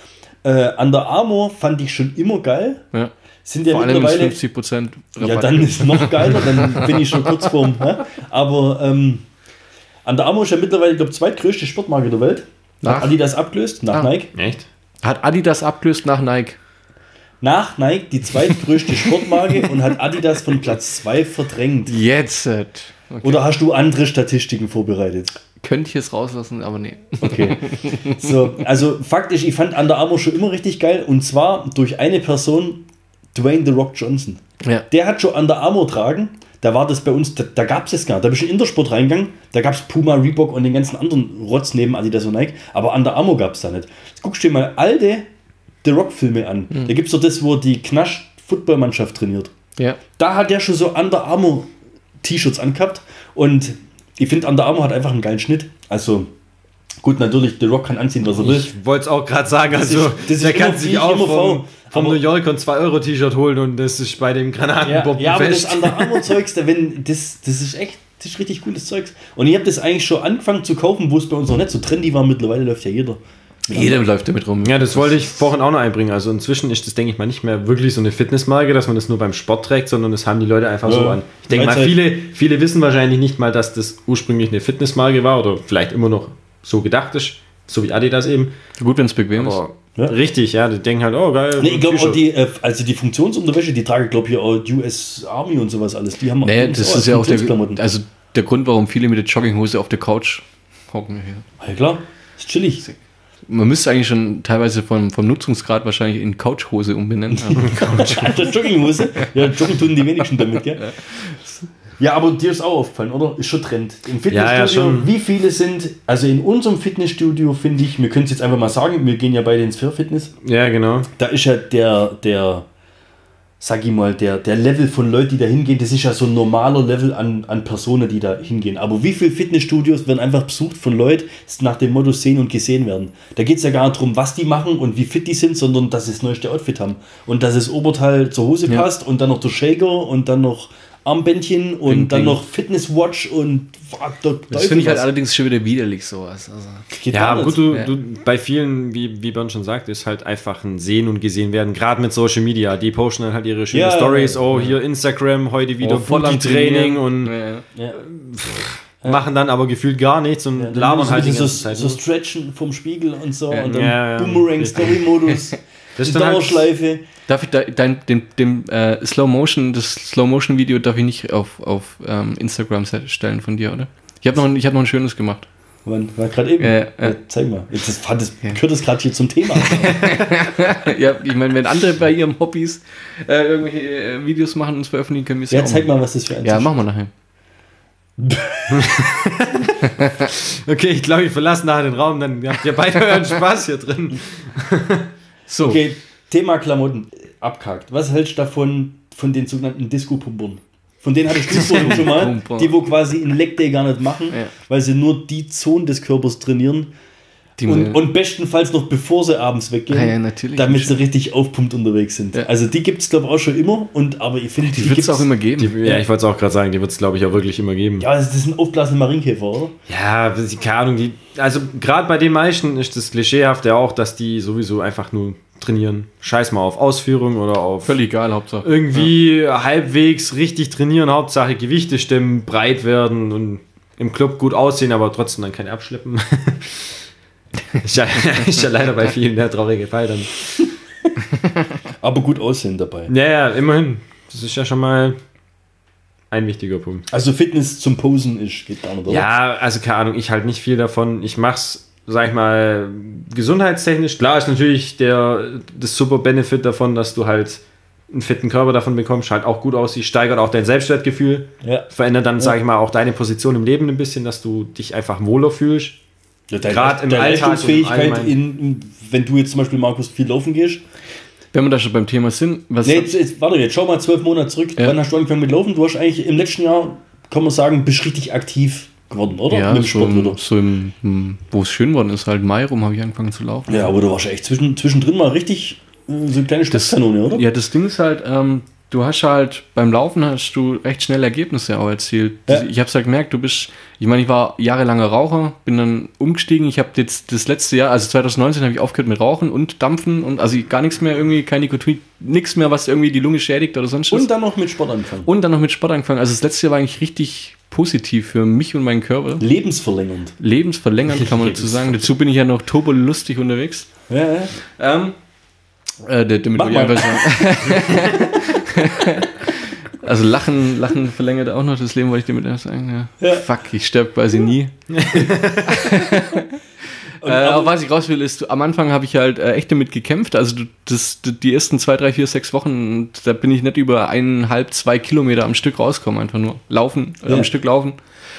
Äh, Under Armour fand ich schon immer geil. Ja. Sind ja Vor allem ist mittlerweile fünfzig Prozent Rabatt. Ja, dann ist es noch geiler, dann bin ich schon kurz vorm. Hä? Aber ähm, Under Armour ist ja mittlerweile, ich glaube, zweitgrößte Sportmarke der Welt. Nach? Hat Adidas abgelöst, nach Ah. Nike. Echt? Hat Adidas abgelöst nach Nike. Nach Nike die zweitgrößte Sportmarke und hat Adidas von Platz zwei verdrängt. Jetzt. Okay. Oder hast du andere Statistiken vorbereitet? Könnte ich es rauslassen, aber nee. Okay. So, also faktisch, ich fand Under Armour schon immer richtig geil und zwar durch eine Person, Dwayne The Rock Johnson. Ja. Der hat schon Under Armour tragen. Da war das bei uns, da, da gab es das gar nicht. Da bist du in Intersport reingegangen, da gab es Puma, Reebok und den ganzen anderen Rotz neben Adidas und Nike, aber Under Armour gab es da nicht. Jetzt guckst du dir mal alte The Rock-Filme an. Mhm. Da gibt es doch das, wo die Knasch-Football-Mannschaft trainiert. Ja. Da hat der schon so Under Armour-T-Shirts angehabt und ich finde, Under Armour hat einfach einen geilen Schnitt. Also, gut, natürlich, The Rock kann anziehen, was er will. Ich wollte es auch gerade sagen, Das also ist- das ist der kann immer sich wie auch immer vom, Frau. vom Aber- New York ein zwei Euro T-Shirt holen und das ist bei dem Ja, Granatenbomben ja, aber das fest. Under Armour-Zeugs, da wenn, das, das ist echt, das ist richtig cooles Zeugs. Und ich habe das eigentlich schon angefangen zu kaufen, wo es bei uns noch nicht so trendy war. Mittlerweile läuft ja jeder. Jeder läuft damit rum. Ja, das wollte ich vorhin auch noch einbringen. Also inzwischen ist das, denke ich mal, nicht mehr wirklich so eine Fitnessmarke, dass man das nur beim Sport trägt, sondern das haben die Leute einfach Ja. so an. Ich denke mal, Freizeit. viele, viele wissen wahrscheinlich nicht mal, dass das ursprünglich eine Fitnessmarke war oder vielleicht immer noch so gedacht ist, so wie Adidas eben. Gut, wenn es bequem ist. Aber Ja. richtig, ja, die denken halt, oh geil. Nee, ich glaube auch T-Shirt. die, äh, also die Funktionsunterwäsche, die tragen, glaube ich, auch U S Army und sowas alles. Die haben auch- Nee, die das auch ist ja auch der, Funktionsklamotten. also der Grund, warum viele mit der Jogginghose auf der Couch hocken. Ja, klar, ist chillig. Man müsste eigentlich schon teilweise vom, vom Nutzungsgrad wahrscheinlich in Couchhose umbenennen. Alter, Jogginghose. Ja, joggen tun die wenigsten damit, gell? Ja, aber dir ist auch aufgefallen, oder? Ist schon Trend. Im Fitnessstudio, Ja, ja, schon. wie viele sind, also in unserem Fitnessstudio finde ich, wir können es jetzt einfach mal sagen, wir gehen ja beide ins Fair Fitness. Ja, genau. Da ist ja der, der, sag ich mal, der, der Level von Leuten, die da hingehen, das ist ja so ein normaler Level an, an Personen, die da hingehen. Aber wie viele Fitnessstudios werden einfach besucht von Leuten, die nach dem Motto sehen und gesehen werden? Da geht es ja gar nicht darum, was die machen und wie fit die sind, sondern dass sie das neueste Outfit haben. Und dass das Oberteil zur Hose Ja. passt und dann noch der Shaker und dann noch Armbändchen und Ding, dann Ding. noch Fitnesswatch und boah, da- Das Teufel finde ich halt was. allerdings schon wieder widerlich, sowas. Also, Geht Ja, gar aber nicht. gut, du, Ja. du, bei vielen, wie, wie Bernd schon sagt, ist halt einfach ein Sehen und gesehen werden, gerade mit Social Media. Die posten dann halt ihre schönen Ja, Stories, ja. oh, hier Instagram, heute wieder oh, voll am Booty-Training Trainieren. und Ja, ja. Ja. machen dann aber gefühlt gar nichts und Ja, dann labern muss halt die man ganze so, Zeit. so nur. stretchen vom Spiegel und so Ja. und dann Ja, ja. Boomerang-Story-Modus, Das die ist dann halt- Dauerschleife. Darf ich da, dein, dem, dem äh, Slow Motion, das Slow Motion Video darf ich nicht auf, auf ähm, Instagram se- stellen von dir, oder? Ich habe noch, ein- ich hab noch ein schönes gemacht. Wann war gerade eben? Ja, ja. Ja, zeig mal. Jetzt das, das, Ja. gehört das gerade hier zum Thema. Ja, ich meine, wenn andere bei ihrem Hobbys äh, irgendwelche äh, Videos machen und uns veröffentlichen, können wir es Ja, auch zeig machen. mal, was das für ein Ja, ist. machen wir nachher. Okay, ich glaube, ich verlasse nachher den Raum, dann habt ihr beide euren Spaß hier drin. So, Okay, Thema Klamotten. Abkackt. Was hältst du davon, von den sogenannten Disco-Pumpern? Von denen hattest du vorhin schon mal, Pumper. die wo quasi einen Leg Day gar nicht machen, Ja. weil sie nur die Zonen des Körpers trainieren die und, und bestenfalls noch bevor sie abends weggehen, Ah, ja, natürlich. damit sie richtig aufpumpt unterwegs sind. Ja. Also die gibt es glaube ich auch schon immer, und aber ich finde, die wird es gibt's- auch immer geben. Die, ja, ich wollte es auch gerade sagen, die wird es, glaube ich, auch wirklich immer geben. Ja, das ist ein aufblasene Marienkäfer, oder? Ja, keine Ahnung, die, also gerade bei den meisten ist das Klischeehafte auch, dass die sowieso einfach nur trainieren. Scheiß mal auf Ausführung oder auf Völlig egal, Hauptsache. irgendwie halbwegs richtig trainieren, Hauptsache Gewichte stimmen, breit werden und im Club gut aussehen, aber trotzdem dann kein Abschleppen. ist, ja, ist ja leider bei vielen der traurige Fall dann. Aber gut aussehen dabei. Ja, ja, immerhin. Das ist ja schon mal ein wichtiger Punkt. Also Fitness zum Posen ist, geht gar nicht, oder? Ja, also keine Ahnung, ich halt nicht viel davon. Ich mach's, sag ich mal, gesundheitstechnisch. Klar ist natürlich der, das super Benefit davon, dass du halt einen fitten Körper davon bekommst, halt auch gut aussiehst, steigert auch dein Selbstwertgefühl, Ja. verändert dann, sag ich mal, auch deine Position im Leben ein bisschen, dass du dich einfach wohler fühlst. Ja, deine, Gerade im deine Alltag und Leistungsfähigkeit, allgemein. in, in, wenn du jetzt zum Beispiel, Markus, viel laufen gehst. Wenn wir da schon beim Thema sind, was Nee, jetzt, jetzt, warte, jetzt schau mal zwölf Monate zurück. Ja. Wann hast du angefangen mit Laufen? Du hast eigentlich im letzten Jahr, kann man sagen, bist richtig aktiv geworden, oder? ja, mit dem so, Sport wieder. im, so im, im, wo es schön worden ist, halt Mai rum, habe ich angefangen zu laufen. Ja, aber du warst ja echt zwischen, zwischendrin mal richtig äh, so eine kleine Das, Sportkanone, oder? ja, das Ding ist halt, ähm, du hast halt beim Laufen hast du recht schnell Ergebnisse auch erzielt. Ja. Ich habe es halt gemerkt, du bist, ich meine, ich war jahrelanger Raucher, bin dann umgestiegen. Ich habe jetzt das letzte Jahr, also zwanzig neunzehn, habe ich aufgehört mit Rauchen und Dampfen und also gar nichts mehr irgendwie, kein Nikotin, nichts mehr, was irgendwie die Lunge schädigt oder sonst was. Und dann noch mit Sport anfangen. Und dann noch mit Sport angefangen. Also das letzte Jahr war eigentlich richtig positiv für mich und meinen Körper. Lebensverlängernd. Lebensverlängernd, kann man dazu sagen. Dazu bin ich ja noch turbolustig unterwegs. Ja, ja. Ähm, äh, damit Mach ich mal. einfach sagen. Also Lachen, Lachen verlängert auch noch das Leben, wollte ich damit erst sagen. Ja. Ja. Fuck, ich sterbe quasi nie. äh, aber was ich raus will, ist, am Anfang habe ich halt äh, echt damit gekämpft. Also du- das, die ersten zwei, drei, vier, sechs Wochen, da bin ich nicht über eineinhalb, zwei Kilometer am Stück rausgekommen, einfach nur laufen, äh, Ja. am Stück laufen.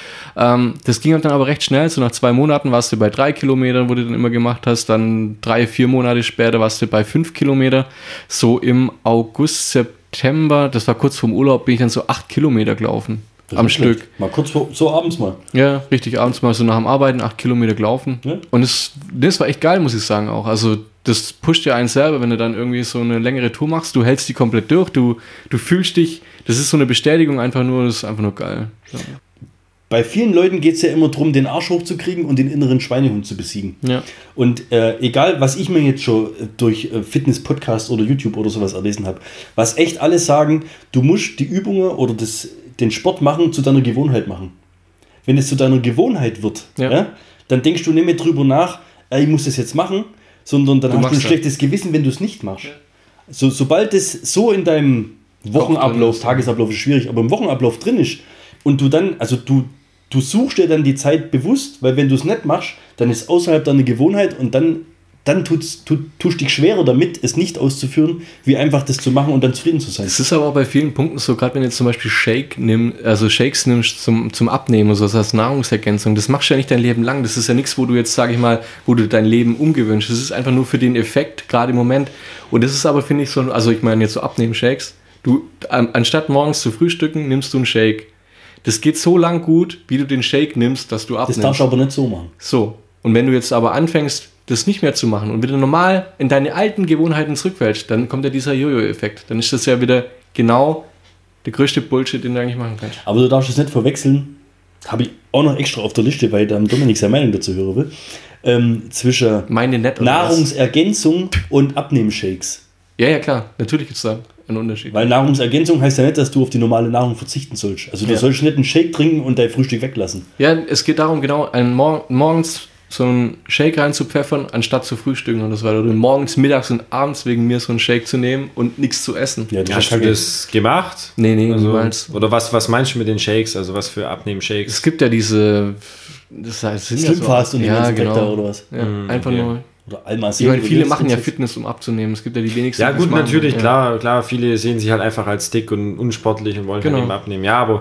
Ähm, das ging dann aber recht schnell. So nach zwei Monaten warst du bei drei Kilometern, wo du dann immer gemacht hast. Dann drei, vier Monate später warst du bei fünf Kilometer. So im August, September, das war kurz vorm Urlaub, bin ich dann so acht Kilometer gelaufen. Das Am ist Stück. schlecht. Mal kurz vor, so abends mal. Ja, richtig, abends mal so nach dem Arbeiten acht Kilometer gelaufen. Ja. Und es, das war echt geil, muss ich sagen auch. Also das pusht ja einen selber, wenn du dann irgendwie so eine längere Tour machst. Du hältst die komplett durch, du, du fühlst dich, das ist so eine Bestätigung einfach nur, das ist einfach nur geil. Ja. Bei vielen Leuten geht es ja immer darum, den Arsch hochzukriegen und den inneren Schweinehund zu besiegen. Ja. Und äh, egal, was ich mir jetzt schon äh, durch äh, Fitness-Podcast oder YouTube oder sowas erlesen habe, was echt alle sagen, du musst die Übungen oder das, den Sport machen zu deiner Gewohnheit machen. Wenn es zu deiner Gewohnheit wird, Ja. ja, dann denkst du nicht mehr drüber nach, äh, ich muss das jetzt machen, sondern dann Du hast du ein machst das. schlechtes Gewissen, wenn du es nicht machst. So, sobald es so in deinem Wochenablauf, ist, ja. Tagesablauf ist schwierig, aber im Wochenablauf drin ist und du dann, also du, du suchst dir dann die Zeit bewusst, weil wenn du es nicht machst, dann ist es außerhalb deiner Gewohnheit und dann, dann tut's, tut, tust dich schwerer damit, es nicht auszuführen, wie einfach das zu machen und dann zufrieden zu sein. Es ist aber auch bei vielen Punkten so, gerade wenn du jetzt zum Beispiel Shake nimm, also Shakes nimmst zum, zum Abnehmen, so das heißt Nahrungsergänzung, das machst du ja nicht dein Leben lang. Das ist ja nichts, wo du jetzt, sage ich mal, wo du dein Leben umgewöhnst. Das ist einfach nur für den Effekt, gerade im Moment. Und das ist aber, finde ich, so, also ich meine jetzt so Abnehmen-Shakes, du, an, anstatt morgens zu frühstücken, nimmst du einen Shake. Das geht so lang gut, wie du den Shake nimmst, dass du Das abnimmst. darfst du aber nicht so machen. So. Und wenn du jetzt aber anfängst, das nicht mehr zu machen und wieder normal in deine alten Gewohnheiten zurückfällst, dann kommt ja dieser Jojo-Effekt. Dann ist das ja wieder genau der größte Bullshit, den du eigentlich machen kannst. Aber du darfst es nicht verwechseln, habe ich auch noch extra auf der Liste, weil der Dominik seine Meinung dazu hören will, ähm, zwischen Meine nett oder was? Nahrungsergänzung und Abnehmshakes. Ja, ja, klar. Natürlich gibt es da einen Unterschied. Weil Nahrungsergänzung heißt ja nicht, dass du auf die normale Nahrung verzichten sollst. Also du Ja. sollst nicht einen Shake trinken und dein Frühstück weglassen. Ja, es geht darum, genau, einen Mor morgens so einen Shake reinzupfeffern, anstatt zu frühstücken und das war oder morgens, mittags und abends wegen mir so einen Shake zu nehmen und nichts zu essen. Ja, das Hast ist du kacke. das gemacht? Nee, nee, Also, niemals. oder was, was meinst du mit den Shakes? Also was für Abnehmen-Shakes? Es gibt ja diese, das heißt, sind Slim Fast und ja, den ja ganzen Dreck genau. da oder was? Ja, Mm, einfach okay. nur. Oder Almacen. Ich meine, viele oder machen ja Fitness. Fitness, um abzunehmen. Es gibt ja die wenigsten. Ja die das gut, machen. natürlich, Ja. klar, klar, viele sehen sich halt einfach als dick und unsportlich und wollen Genau. halt eben abnehmen. Ja, aber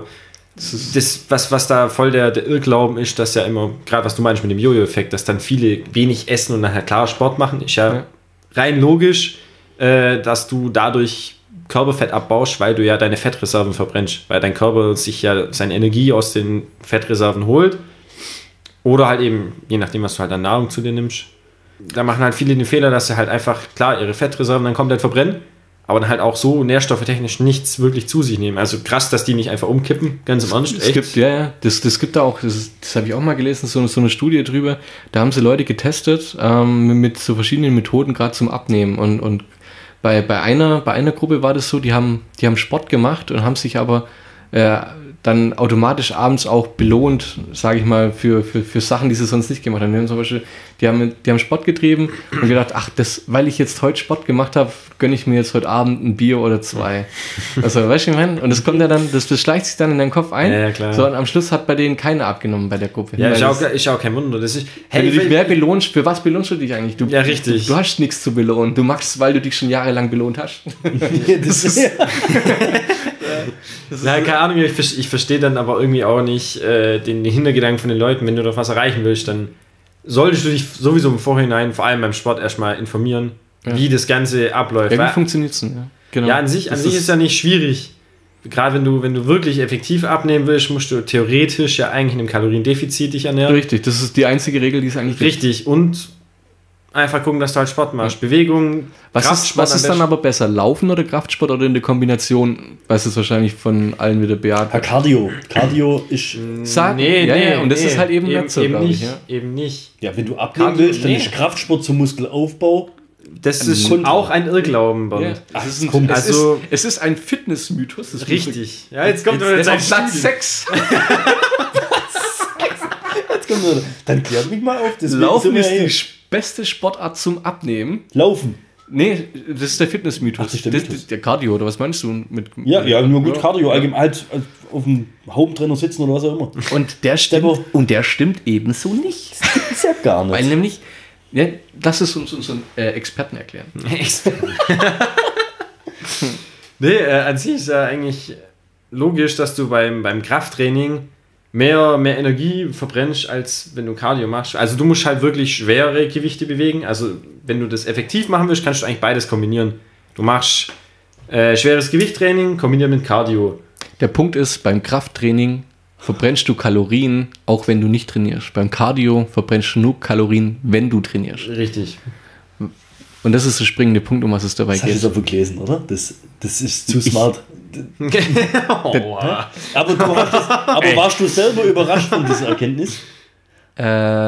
das, was, was da voll der, der Irrglauben ist, dass ja immer, gerade was du meinst mit dem Jojo-Effekt, dass dann viele wenig essen und dann halt klar Sport machen, ist ja, Ja. rein logisch, äh, dass du dadurch Körperfett abbaust, weil du ja deine Fettreserven verbrennst, weil dein Körper sich ja seine Energie aus den Fettreserven holt oder halt eben, je nachdem, was du halt an Nahrung zu dir nimmst. Da machen halt viele den Fehler, dass sie halt einfach, klar, ihre Fettreserven dann komplett verbrennen, aber dann halt auch so nährstofftechnisch nichts wirklich zu sich nehmen. Also krass, dass die nicht einfach umkippen, ganz im Ernst. Es gibt, ja, ja, das, das gibt da auch, das, ist- das habe ich auch mal gelesen, so, so eine Studie drüber. Da haben sie Leute getestet ähm, mit so verschiedenen Methoden, gerade zum Abnehmen. Und, und bei, bei, einer, bei einer Gruppe war das so, die haben, die haben Sport gemacht und haben sich aber äh, dann automatisch abends auch belohnt, sage ich mal, für, für, für Sachen, die sie sonst nicht gemacht haben. Die haben zum Beispiel, die haben, die haben Sport getrieben und gedacht, ach, das, weil ich jetzt heute Sport gemacht habe, gönne ich mir jetzt heute Abend ein Bier oder zwei. Also, weißt du, ich meine? Und das kommt ja dann, das, das schleicht sich dann in deinen Kopf ein. Ja, ja, klar. So, und am Schluss hat bei denen keiner abgenommen bei der Gruppe. Ja, Weil ist auch, das, ist auch kein Wunder. Das ist, wenn du dich wenn- mehr belohnst, für was belohnst du dich eigentlich? Du, Ja, richtig. Du, du hast nichts zu belohnen. Du machst, weil du dich schon jahrelang belohnt hast. das ist, ja. Na, keine Ahnung, ich, ver- ich verstehe dann aber irgendwie auch nicht äh, den, den Hintergedanken von den Leuten, wenn du doch was erreichen willst, dann solltest du dich sowieso im Vorhinein, vor allem beim Sport, erstmal informieren, Ja. wie das Ganze abläuft. Ja, wie Weil- funktioniert es denn? Ja, genau. ja, an sich, an Das sich ist ja nicht schwierig. Gerade wenn du, wenn du wirklich effektiv abnehmen willst, musst du theoretisch ja eigentlich in einem Kaloriendefizit dich ernähren. Richtig, das ist die einzige Regel, die es eigentlich gibt. Richtig. Und einfach gucken, dass du halt Sport machst. Bewegung, Was ist, Kraftsport was am ist dann besten. aber besser, Laufen oder Kraftsport oder in der Kombination? Weiß es wahrscheinlich von allen wieder Ja, bejaht. Cardio. Cardio ist. Sagen, ja, ja, und das ist halt eben nicht so, eben glaub nicht, ich, ja. eben nicht. Ja, wenn du abnehmen Cardio, willst, dann nee. ist Kraftsport zum Muskelaufbau. Das ist Kontra. auch ein Irrglauben, Bernd. Ja, Ach, es, ist ein, komm, es, also- ist, es ist ein Fitnessmythos. Das Richtig. Ja, jetzt kommt Jetzt, jetzt auf sein Platz Studien. sechs. Jetzt kommt er. Dann klärt mich mal auf. Deswegen Laufen sind wir ist hier. die beste Sportart zum Abnehmen. Laufen. Nee, das ist der Fitnessmythos. Ach, das ist der das, Mythos. das, der Cardio, oder was meinst du? Mit, Ja, ja, nur gut Ja. Cardio. Allgemein halt auf dem Home-Trainer sitzen oder was auch immer. Und der Stepper. stimmt, und der stimmt ebenso nicht. Ist ja gar nicht. Weil nämlich, ja, lass es uns unseren äh, Experten erklären. Nee, äh, an sich ist ja eigentlich logisch, dass du beim, beim Krafttraining mehr, mehr Energie verbrennst, als wenn du Cardio machst. Also du musst halt wirklich schwere Gewichte bewegen. Also wenn du das effektiv machen willst, kannst du eigentlich beides kombinieren. Du machst äh, schweres Gewichttraining kombiniert mit Cardio. Der Punkt ist, beim Krafttraining verbrennst du Kalorien, auch wenn du nicht trainierst. Beim Cardio verbrennst du nur Kalorien, wenn du trainierst. Richtig. Und das ist der springende Punkt, um was es dabei Das hast du geht. jetzt aber gelesen, oder? Das, das ist zu smart. Oh, Aber, du hast das, aber warst du selber überrascht von dieser Erkenntnis? Äh,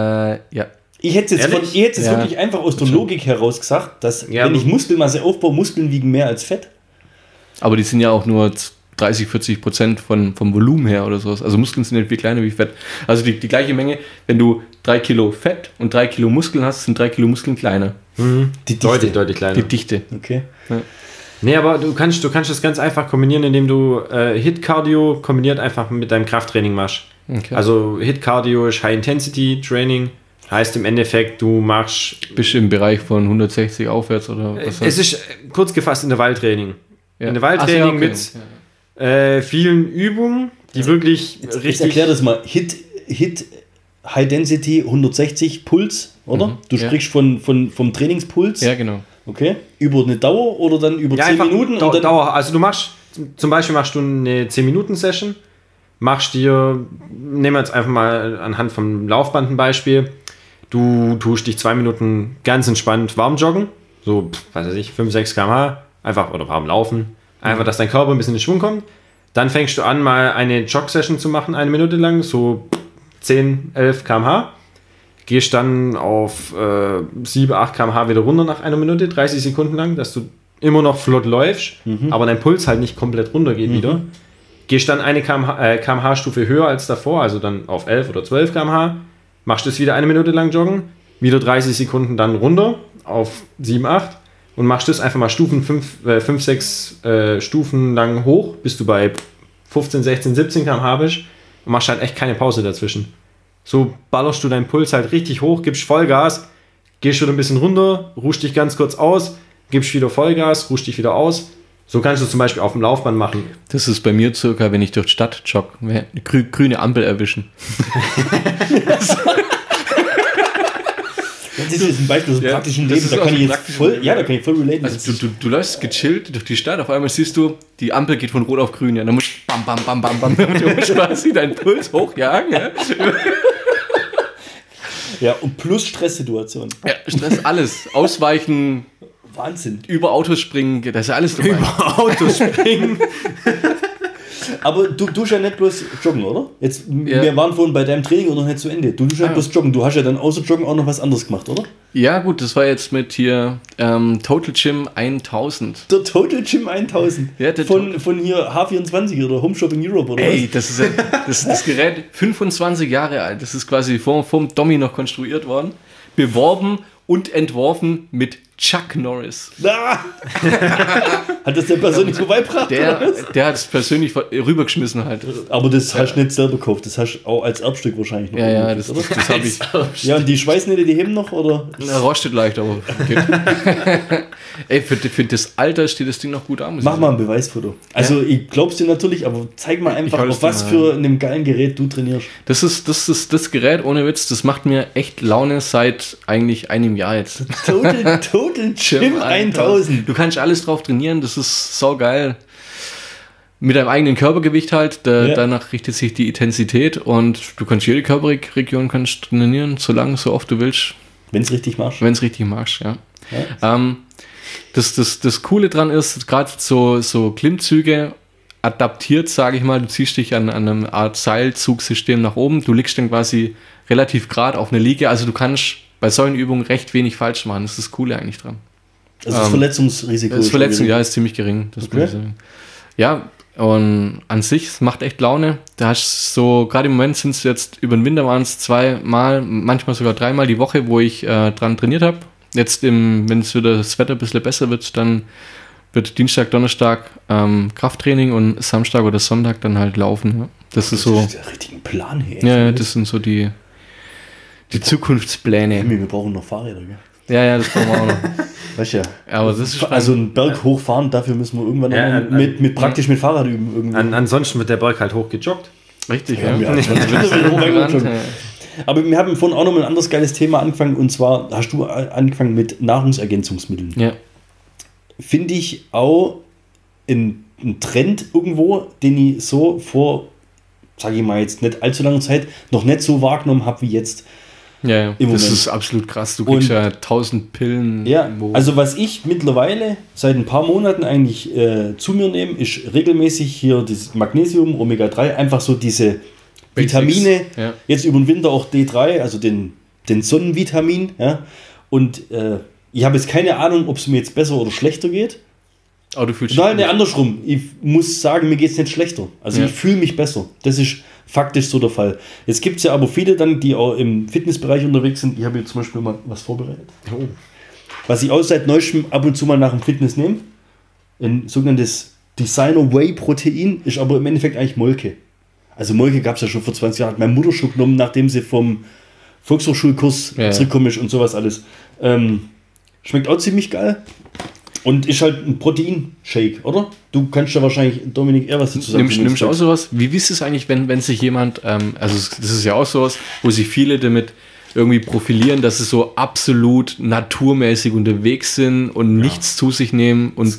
ja. Ich hätte es jetzt, von, Ehrlich? ich hätte es Ja. wirklich einfach aus der Logik heraus gesagt, dass Ja, wenn aber- ich Muskelmasse aufbaue, Muskeln wiegen mehr als Fett. Aber die sind ja auch nur dreißig, vierzig Prozent von, vom Volumen her oder sowas. Also Muskeln sind nicht viel kleiner wie Fett. Also die, die gleiche Menge, wenn du drei Kilo Fett und drei Kilo Muskeln hast, sind drei Kilo Muskeln kleiner. Die Dichte. deutlich, deutlich kleiner. Die Dichte. Okay. Nee, aber du kannst, du kannst das ganz einfach kombinieren, indem du äh, Hit-Cardio kombiniert einfach mit deinem Krafttraining machst. Okay. Also Hit-Cardio ist High-Intensity-Training. Heißt im Endeffekt, du machst... Bist du im Bereich von hundertsechzig aufwärts oder was? Es ist äh, kurz gefasst Intervalltraining. ja. Intervalltraining Ach so, ja, okay. mit äh, vielen Übungen, die wirklich Jetzt, jetzt richtig... erklär das mal. Hit, Hit High Density hundertsechzig Puls, oder? Mhm, Du ja. sprichst von, von, vom Trainingspuls. Ja, genau. Okay. Über eine Dauer oder dann über Ja, zehn einfach Minuten? Dau und dann, Dauer. Also du machst, zum Beispiel machst du eine zehn Minuten Session, machst dir, nehmen wir jetzt einfach mal anhand vom Laufband ein Beispiel, du tust dich zwei Minuten ganz entspannt warm joggen, so, pf, was weiß ich, fünf, sechs Kilometer pro Stunde, einfach, oder warm laufen, einfach, dass dein Körper ein bisschen in Schwung kommt. Dann fängst du an, mal eine Jog-Session zu machen, eine Minute lang, so zehn, elf Kilometer pro Stunde. Gehst dann auf äh, sieben, acht Kilometer pro Stunde wieder runter nach einer Minute, dreißig Sekunden lang, dass du immer noch flott läufst, aber dein Puls halt nicht komplett runter geht wieder. Gehst dann eine Kilometer-Stufe höher als davor, also dann auf elf oder zwölf Kilometer pro Stunde, machst das wieder eine Minute lang joggen, wieder dreißig Sekunden dann runter auf sieben, acht und machst das einfach mal Stufen fünf, sechs äh, Stufen lang hoch, bis du bei fünfzehn, sechzehn, siebzehn Kilometer pro Stunde bist und machst halt echt keine Pause dazwischen. So ballerst du deinen Puls halt richtig hoch, gibst Vollgas, gehst wieder ein bisschen runter, ruhst dich ganz kurz aus, gibst wieder Vollgas, ruhst dich wieder aus. So kannst du es zum Beispiel auf dem Laufband machen. Das ist bei mir circa, wenn ich durch die Stadt jogge, eine grü grüne Ampel erwischen. das ist jetzt ein Beispiel aus dem Ja, praktischen das Leben. ist Da aus kann dem ich jetzt praktischen voll, Leben, ja, ja. da kann ich voll relaten. Also du, du, du läufst gechillt durch die Stadt, auf einmal siehst du, die Ampel geht von rot auf grün, ja, dann musst du bam, bam, bam, bam, bam, du musst quasi deinen Puls hochjagen, ja. Ja, und plus Stresssituation. Ja, Stress, alles, ausweichen, Wahnsinn. über Autos springen, das ist ja alles dabei. Autos springen. Aber du tust ja nicht bloß joggen, oder? Jetzt, Ja. wir waren vorhin bei deinem Training und noch nicht zu Ende. Du tust ja Ah. nicht bloß joggen. Du hast ja dann außer Joggen auch noch was anderes gemacht, oder? Ja gut, das war jetzt mit hier ähm, Total Gym tausend. Der Total Gym tausend. Ja, der von, Total- von hier H vierundzwanzig oder Home Shopping Europe, oder Ey, das ist, ja, das, das Gerät fünfundzwanzig Jahre alt. Das ist quasi vom, vom Dommy noch konstruiert worden, beworben und entworfen mit Chuck Norris. was? Ah! Hat das der persönlich vorbeigebracht? Der, oder was? der hat es persönlich ver- rübergeschmissen halt. Aber das hast du nicht selber gekauft. Das hast du auch als Erbstück wahrscheinlich noch. Ja, ja, gekauft, das, das habe ich. Ja, und die Schweißnähte, die heben noch, oder? Er rostet leicht, aber geht. Ey, für, für das Alter steht das Ding noch gut an. muss ich Mach sagen. mal ein Beweisfoto. Also, ich glaub's dir natürlich, aber zeig mal einfach, hol das auf was dir mal. für einem geilen Gerät du trainierst. Das ist, das ist das Gerät, ohne Witz, das macht mir echt Laune seit eigentlich einem Jahr jetzt. Total, Total Gym tausend. Du kannst alles drauf trainieren, das ist so geil. Mit deinem eigenen Körpergewicht halt, da, Ja. danach richtet sich die Intensität und du kannst jede Körperregion kannst trainieren, so lange, so oft du willst. Wenn es richtig machst. Wenn es richtig machst, ja. Ja. Ähm, das, das, das Coole dran ist, gerade so, so Klimmzüge adaptiert, sage ich mal, du ziehst dich an, an einem Art Seilzugsystem nach oben, du liegst dann quasi relativ gerade auf einer Liege, also du kannst bei solchen Übungen recht wenig falsch machen, das ist das Coole eigentlich dran. Also das ähm, Verletzungsrisiko Das ist Verletzung, schon ja, ist ziemlich gering. Das Okay. muss ich sagen. Ja, und an sich, es macht echt Laune. Da hast du so, gerade im Moment sind es jetzt, über den Winter waren es zweimal, manchmal sogar dreimal die Woche, wo ich äh, dran trainiert habe. Jetzt, wenn es wieder das Wetter ein bisschen besser wird, dann wird Dienstag, Donnerstag ähm, Krafttraining und Samstag oder Sonntag dann halt laufen. Ja. Das ist so, Das ist der richtige Plan hier. ja, ja, das sind so die, die Zukunftspläne. Wir brauchen noch Fahrräder, gell? Ja, ja, das brauchen wir auch noch. Weißt ja. Aber das ist Also einen Berg hochfahren, dafür müssen wir irgendwann Ja, noch an- mit, mit praktisch mit Fahrrad üben. Irgendwie. An, ansonsten wird der Berg halt hochgejoggt. richtig, Ja, ja. ja, schon- schon- Gerannt, schon- ja. Aber wir haben vorhin auch noch mal ein anderes geiles Thema angefangen, und zwar hast du angefangen mit Nahrungsergänzungsmitteln. Ja. Finde ich auch ein, ein Trend irgendwo, den ich so vor, sage ich mal jetzt nicht allzu langer Zeit, noch nicht so wahrgenommen habe wie jetzt. Ja, ja. Im Das Moment. ist absolut krass. Du kriegst Und- ja tausend Pillen. Ja, wo- also was ich mittlerweile seit ein paar Monaten eigentlich äh, zu mir nehme, ist regelmäßig hier das Magnesium, Omega drei, einfach so diese Basics, Vitamine, ja. jetzt über den Winter auch D drei, also den, den Sonnenvitamin. Ja? Und äh, ich habe jetzt keine Ahnung, ob es mir jetzt besser oder schlechter geht. Aber du fühlst Nein, nee, andersrum. Ich muss sagen, mir geht es nicht schlechter. Also Ja. ich fühle mich besser. Das ist faktisch so der Fall. Jetzt gibt es ja aber viele dann, die auch im Fitnessbereich unterwegs sind. Ich habe jetzt zum Beispiel mal was vorbereitet. Oh. Was ich auch seit neuestem ab und zu mal nach dem Fitness nehme. Ein sogenanntes Designer Whey Protein, ist aber im Endeffekt eigentlich Molke. Also Molke gab es ja schon vor zwanzig Jahren. Hat meine Mutter schon genommen, nachdem sie vom Volkshochschulkurs Ja, ja. zurückgekommen ist und sowas alles. Ähm, schmeckt auch ziemlich geil. Und ist halt ein Protein-Shake, oder? Du kannst da wahrscheinlich, Dominik, eher was dazu sagen. Nimmst, nimmst du auch sowas? Wie wisst es eigentlich, wenn, wenn sich jemand, ähm, also es- das ist ja auch sowas, wo sich viele damit irgendwie profilieren, dass sie so absolut naturmäßig unterwegs sind und nichts zu sich nehmen und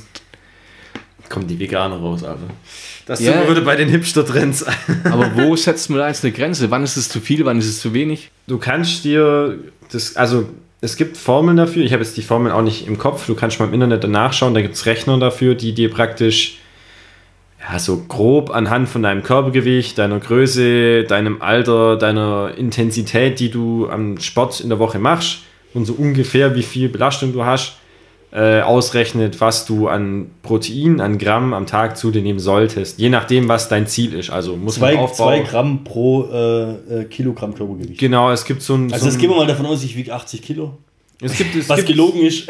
Kommen die Veganer raus, also. Das Ja. sind wir wieder bei den Hipster-Trends. aber wo setzt man da jetzt eine Grenze? Wann ist es zu viel, wann ist es zu wenig? Du kannst dir das, also es gibt Formeln dafür, ich habe jetzt die Formeln auch nicht im Kopf, du kannst mal im Internet danach schauen, da gibt es Rechner dafür, die dir praktisch ja, so grob anhand von deinem Körpergewicht, deiner Größe, deinem Alter, deiner Intensität, die du am Sport in der Woche machst und so ungefähr wie viel Belastung du hast, äh, ausrechnet, was du an Protein, an Gramm am Tag zu dir nehmen solltest, je nachdem, was dein Ziel ist. Also muss man Zwei, Aufbau. zwei Gramm pro äh, äh, Kilogramm Körpergewicht. Genau, es gibt so ein. Also so jetzt ein, gehen wir mal davon aus, ich wiege achtzig Kilo. es gibt, es Was gibt, gelogen ist.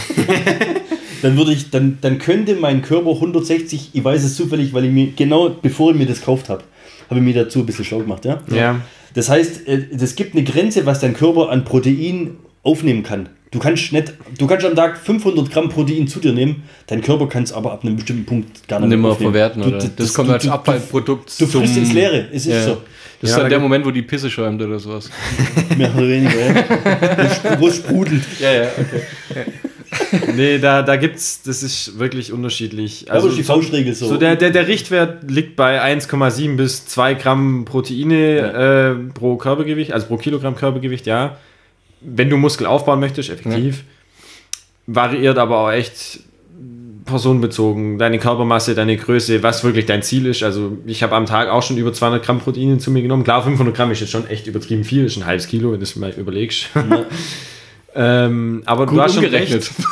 dann würde ich, dann, dann könnte mein Körper hundertsechzig, ich weiß es zufällig, weil ich mir, genau bevor ich mir das gekauft habe, habe ich mir dazu ein bisschen schlau gemacht, ja? Ja. Das heißt, es gibt eine Grenze, was dein Körper an Protein aufnehmen kann. Du kannst nicht, du kannst am Tag fünfhundert Gramm Protein zu dir nehmen, dein Körper kann es aber ab einem bestimmten Punkt gar nicht Nicht mehr aufnehmen. verwerten, Du- oder? du- Das kommt du- als du- Abfallprodukt Du frisst zum- ins Leere, es ist Ja. so. Das Ja, ist dann da der gibt- Moment, wo die Pisse schäumt oder sowas. Mehr oder weniger, ja. Wo es sprudelt. Ja, ja, okay. Nee, da, da gibt's, das ist wirklich unterschiedlich. Also Also ist die Faustregel so. so der, der, der Richtwert liegt bei eins Komma sieben bis zwei Gramm Proteine äh, pro Körpergewicht, also pro Kilogramm Körpergewicht, ja. Wenn du Muskel aufbauen möchtest, effektiv. Variiert aber auch echt personenbezogen. Deine Körpermasse, deine Größe, was wirklich dein Ziel ist. Also ich habe am Tag auch schon über zweihundert Gramm Proteine zu mir genommen. Klar, fünfhundert Gramm ist jetzt schon echt übertrieben viel, ist ein halbes Kilo, wenn du es mal überlegst. ähm, aber Gut du hast schon umgerechnet. recht.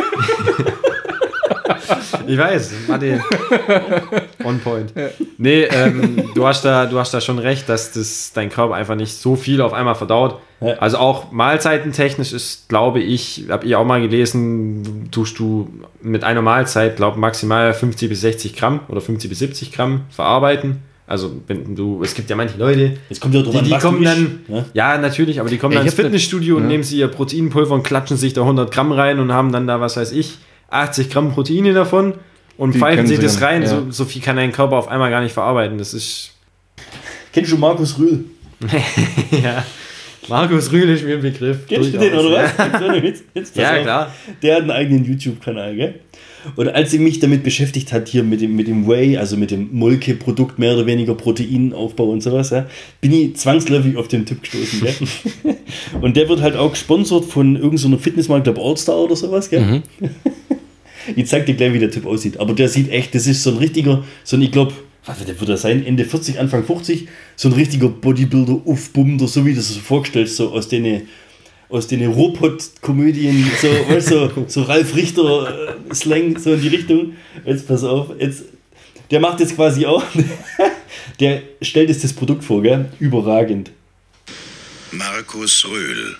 Ich weiß, Mathe, on point. Nee, ähm, du, hast da, du hast da schon recht, dass das dein Körper einfach nicht so viel auf einmal verdaut. Ja. Also auch mahlzeitentechnisch ist, glaube ich, habe ich auch mal gelesen, tust du mit einer Mahlzeit, glaube maximal fünfzig bis sechzig Gramm oder fünfzig bis siebzig Gramm verarbeiten. Also wenn du, es gibt ja manche Leute, Jetzt kommt ja drauf die, an, die was du kommen isst, dann, ne? ja natürlich, aber die kommen Ja, dann ich ins hab da- Fitnessstudio und ja. nehmen sie ihr Proteinpulver und klatschen sich da hundert Gramm rein und haben dann da, was weiß ich, achtzig Gramm Proteine davon und Die pfeifen können sich sie das dann, rein. ja. So, so viel kann dein Körper auf einmal gar nicht verarbeiten. Das ist, Kennst du Markus Rühl? ja, Markus Rühl ist mir ein Begriff. Kennst du den, oder was? Jetzt, jetzt pass Ja, auf. klar. Der hat einen eigenen YouTube-Kanal, gell? Und als ich mich damit beschäftigt hat, hier mit dem, mit dem Whey, also mit dem Molke-Produkt, mehr oder weniger Proteinaufbau und sowas, ja, bin ich zwangsläufig auf den Typ gestoßen, gell? Und der wird halt auch gesponsert von irgendeiner so Fitnessmarke, glaube All-Star oder sowas, gell? Mhm. Ich zeig dir gleich, wie der Typ aussieht. Aber der sieht echt, das ist so ein richtiger, so ein, ich glaube, was wird der sein? Ende vierzig, Anfang fünfzig, so ein richtiger Bodybuilder, Aufbummer, so wie das so vorgestellt, so aus den aus den Robot-Komödien, so, weißt, so, so Ralf Richter-Slang, so in die Richtung. Jetzt pass auf, jetzt, der macht jetzt quasi auch, der stellt jetzt das Produkt vor, gell? Überragend. Markus Rühl.